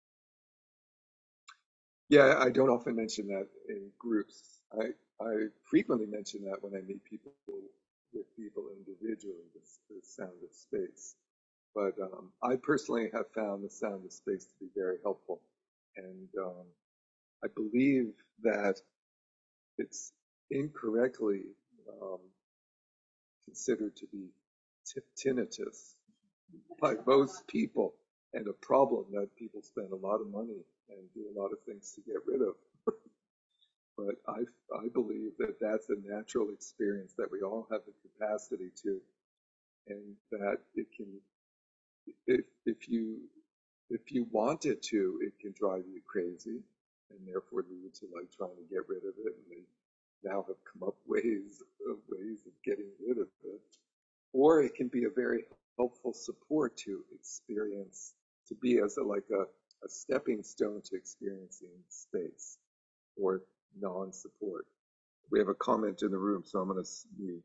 yeah, I don't often mention that in groups. I, I frequently mention that when I meet people with people individually, the, the sound of space. But um, I personally have found the sound of space to be very helpful. And um, I believe that it's incorrectly um, considered to be t- tinnitus by most people, and a problem that people spend a lot of money and do a lot of things to get rid of. But I, I believe that that's a natural experience that we all have the capacity to, and that it can, if, if you if you want it to, it can drive you crazy, and therefore lead to like trying to get rid of it. And they now have come up ways of ways of getting rid of it. Or it can be a very helpful support to experience, to be as a, like a, a stepping stone to experiencing space or non-support. We have a comment in the room, so I'm going to mute.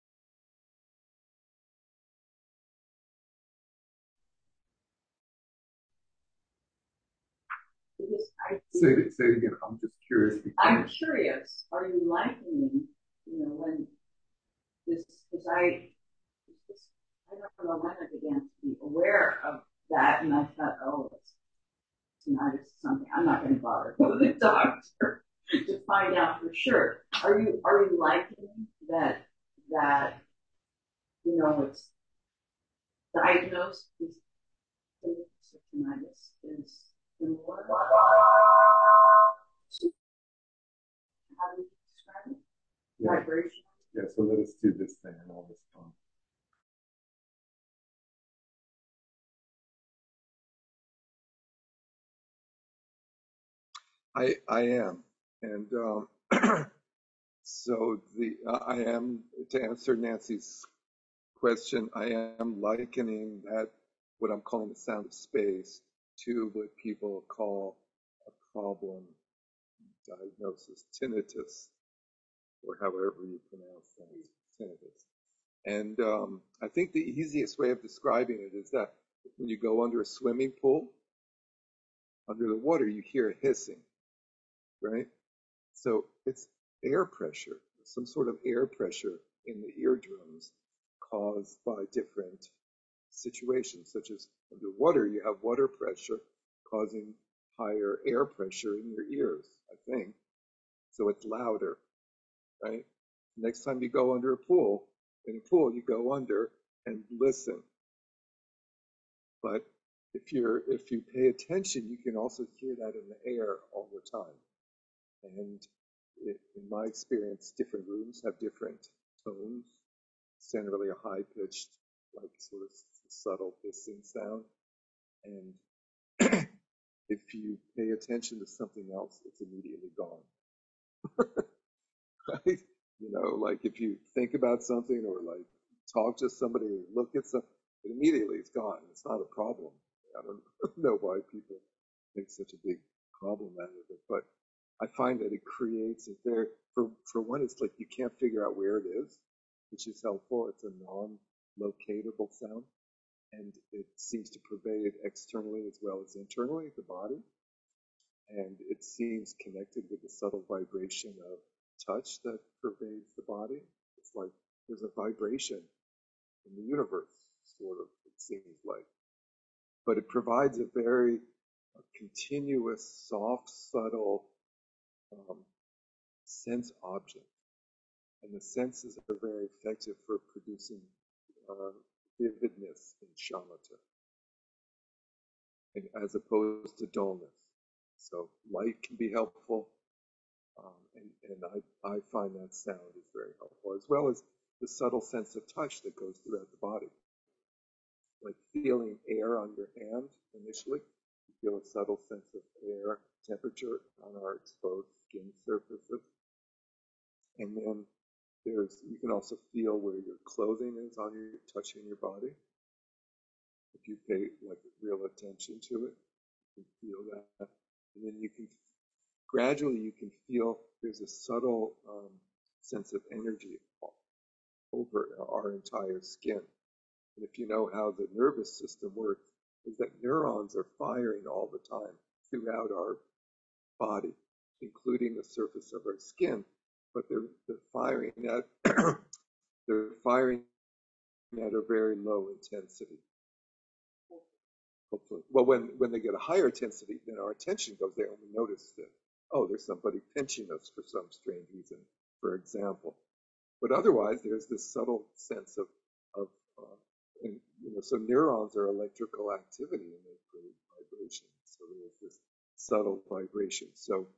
I, say, it, say it again. I'm just curious. I'm curious. Are you likening, you know, when this, because I, this, I don't know when I began to be aware of that, and I thought, oh, it's tonight it's something. I'm not going to bother go to the doctor to find out for sure. Are you are you likening that that you know it's diagnosed with tinnitus is similar? How do you describe it? Yeah. Vibration. Yeah, so let us do this thing and I'll respond. I I am, and um, so the uh, I am, to answer Nancy's question, I am likening that, what I'm calling the sound of space, to what people call a problem diagnosis, tinnitus, or however you pronounce that, tinnitus. And um, I think the easiest way of describing it is that when you go under a swimming pool, under the water, you hear a hissing, right? So it's air pressure, some sort of air pressure in the eardrums caused by different situations, such as underwater, you have water pressure causing higher air pressure in your ears, I think. So it's louder, right? Next time you go under a pool, in a pool, you go under and listen. But if you're if you pay attention, you can also hear that in the air all the time. And it, in my experience, different rooms have different tones. It's generally a high-pitched, like sort of subtle hissing sound. And if you pay attention to something else, it's immediately gone. Right? You know, like if you think about something or like talk to somebody or look at something, immediately it's gone. It's not a problem. I don't know why people make such a big problem out of it, but I find that it creates a very, for, for one, it's like you can't figure out where it is, which is helpful. It's a non-locatable sound, and it seems to pervade externally as well as internally the body. And it seems connected with the subtle vibration of touch that pervades the body. It's like there's a vibration in the universe, sort of, it seems like. But it provides a very a continuous, soft, subtle um, sense object. And the senses are very effective for producing uh, vividness in shamatha, and as opposed to dullness. So light can be helpful, um, and, and I, I find that sound is very helpful, as well as the subtle sense of touch that goes throughout the body. like feeling air on your hand initially. You feel a subtle sense of air temperature on our exposed skin surfaces. And then there's, you can also feel where your clothing is on your, touching your body. If you pay like real attention to it, you can feel that. And then you can, gradually you can feel there's a subtle um, sense of energy over our entire skin. And if you know how the nervous system works, is that neurons are firing all the time throughout our body, including the surface of our skin, but they're, they're firing at they're firing at a very low intensity. Hopefully, well, when when they get a higher intensity, then our attention goes there, and we notice that, oh, there's somebody pinching us for some strange reason, for example. But otherwise, there's this subtle sense of of uh, and, you know, so neurons are electrical activity and they create vibration. So there's this subtle vibration. So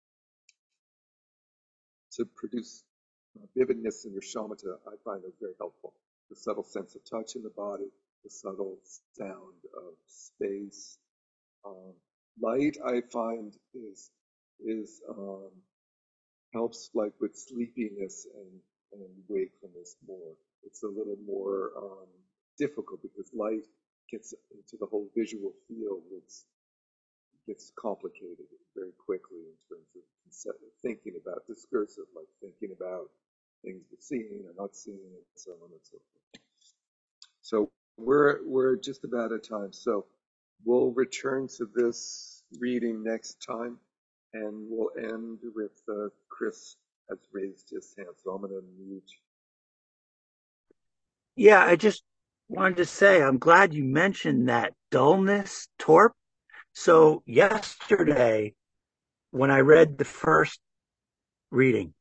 to produce uh, vividness in your shamatha, I find it very helpful. The subtle sense of touch in the body, the subtle sound of space. Um, light, I find, is is um, helps like with sleepiness and, and wakefulness more. It's a little more um, difficult because light gets into the whole visual field. It's gets complicated very quickly in terms of concept, thinking about discursive, like thinking about things we're seeing or not seeing, and so on and so forth. So we're we're just about at time. So we'll return to this reading next time, and we'll end with uh, Chris has raised his hand. So I'm going to mute. Yeah, I just wanted to say I'm glad you mentioned that dullness, torp. So yesterday, when I read the first reading,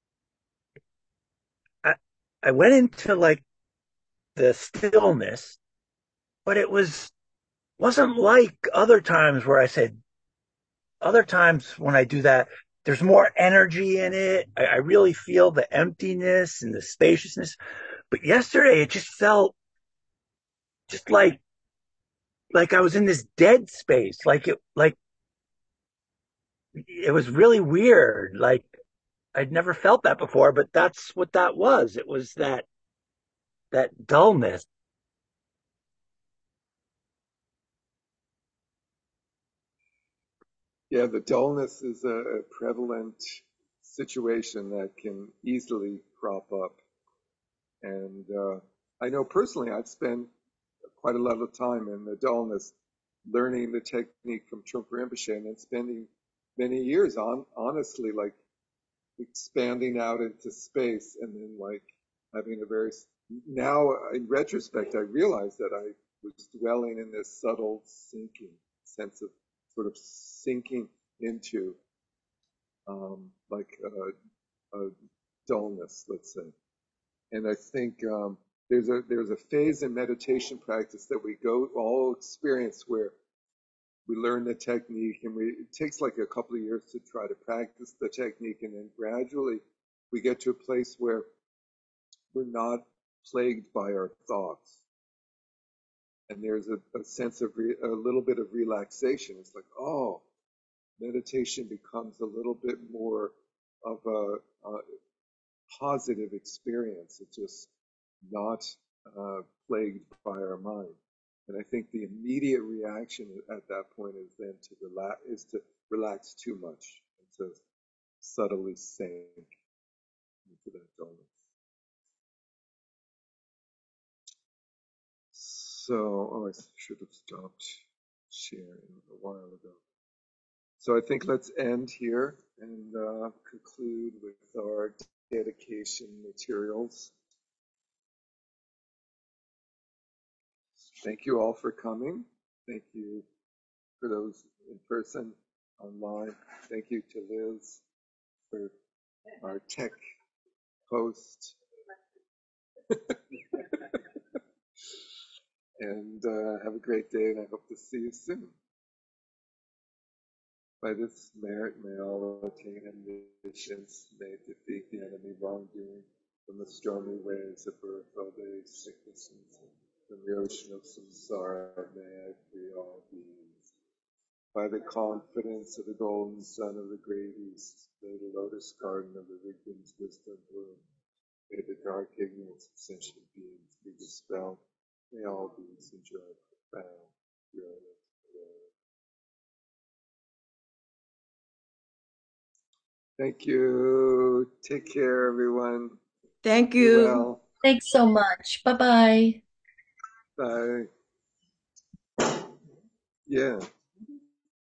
I, I went into like the stillness, but it was wasn't like other times where I said, other times when I do that, there's more energy in it. I, I really feel the emptiness and the spaciousness. But yesterday it just felt just like like I was in this dead space. Like it like it was really weird. Like I'd never felt that before, but that's what that was. It was that that dullness. Yeah, the dullness is a prevalent situation that can easily crop up. And uh, I know personally I've spent quite a lot of time in the dullness, learning the technique from Trungpa Rinpoche, and then spending many years on, honestly, like expanding out into space, and then like having a very, now in retrospect, I realize that I was dwelling in this subtle sinking sense of sort of sinking into um, like a, a dullness, let's say. And I think um, there's a there's a phase in meditation practice that we go all experience where we learn the technique, and we it takes like a couple of years to try to practice the technique, and then gradually we get to a place where we're not plagued by our thoughts, and there's a, a sense of re, a little bit of relaxation. It's like, oh, meditation becomes a little bit more of a, a positive experience. It's just not uh, plagued by our mind. And I think the immediate reaction at that point is then to relax, is to relax too much and to subtly sink into that dullness. So, oh, I should have stopped sharing a while ago. So I think let's end here and uh, conclude with our dedication materials. Thank you all for coming. Thank you for those in person, online. Thank you to Liz for our tech host. And uh, have a great day, and I hope to see you soon. By this merit, may all attain omniscience, may defeat the enemy wrongdoing from the stormy waves of birth, old age, sickness, and sin. From the ocean of samsara, may I free all beings. By the confidence of the golden sun of the great east, may the lotus garden of the victim's wisdom bloom. May the dark ignorance of sentient beings be dispelled. May all beings enjoy profound brilliance. Thank you. Take care, everyone. Thank Be you. well. Thanks so much. Bye-bye. Bye. Yeah.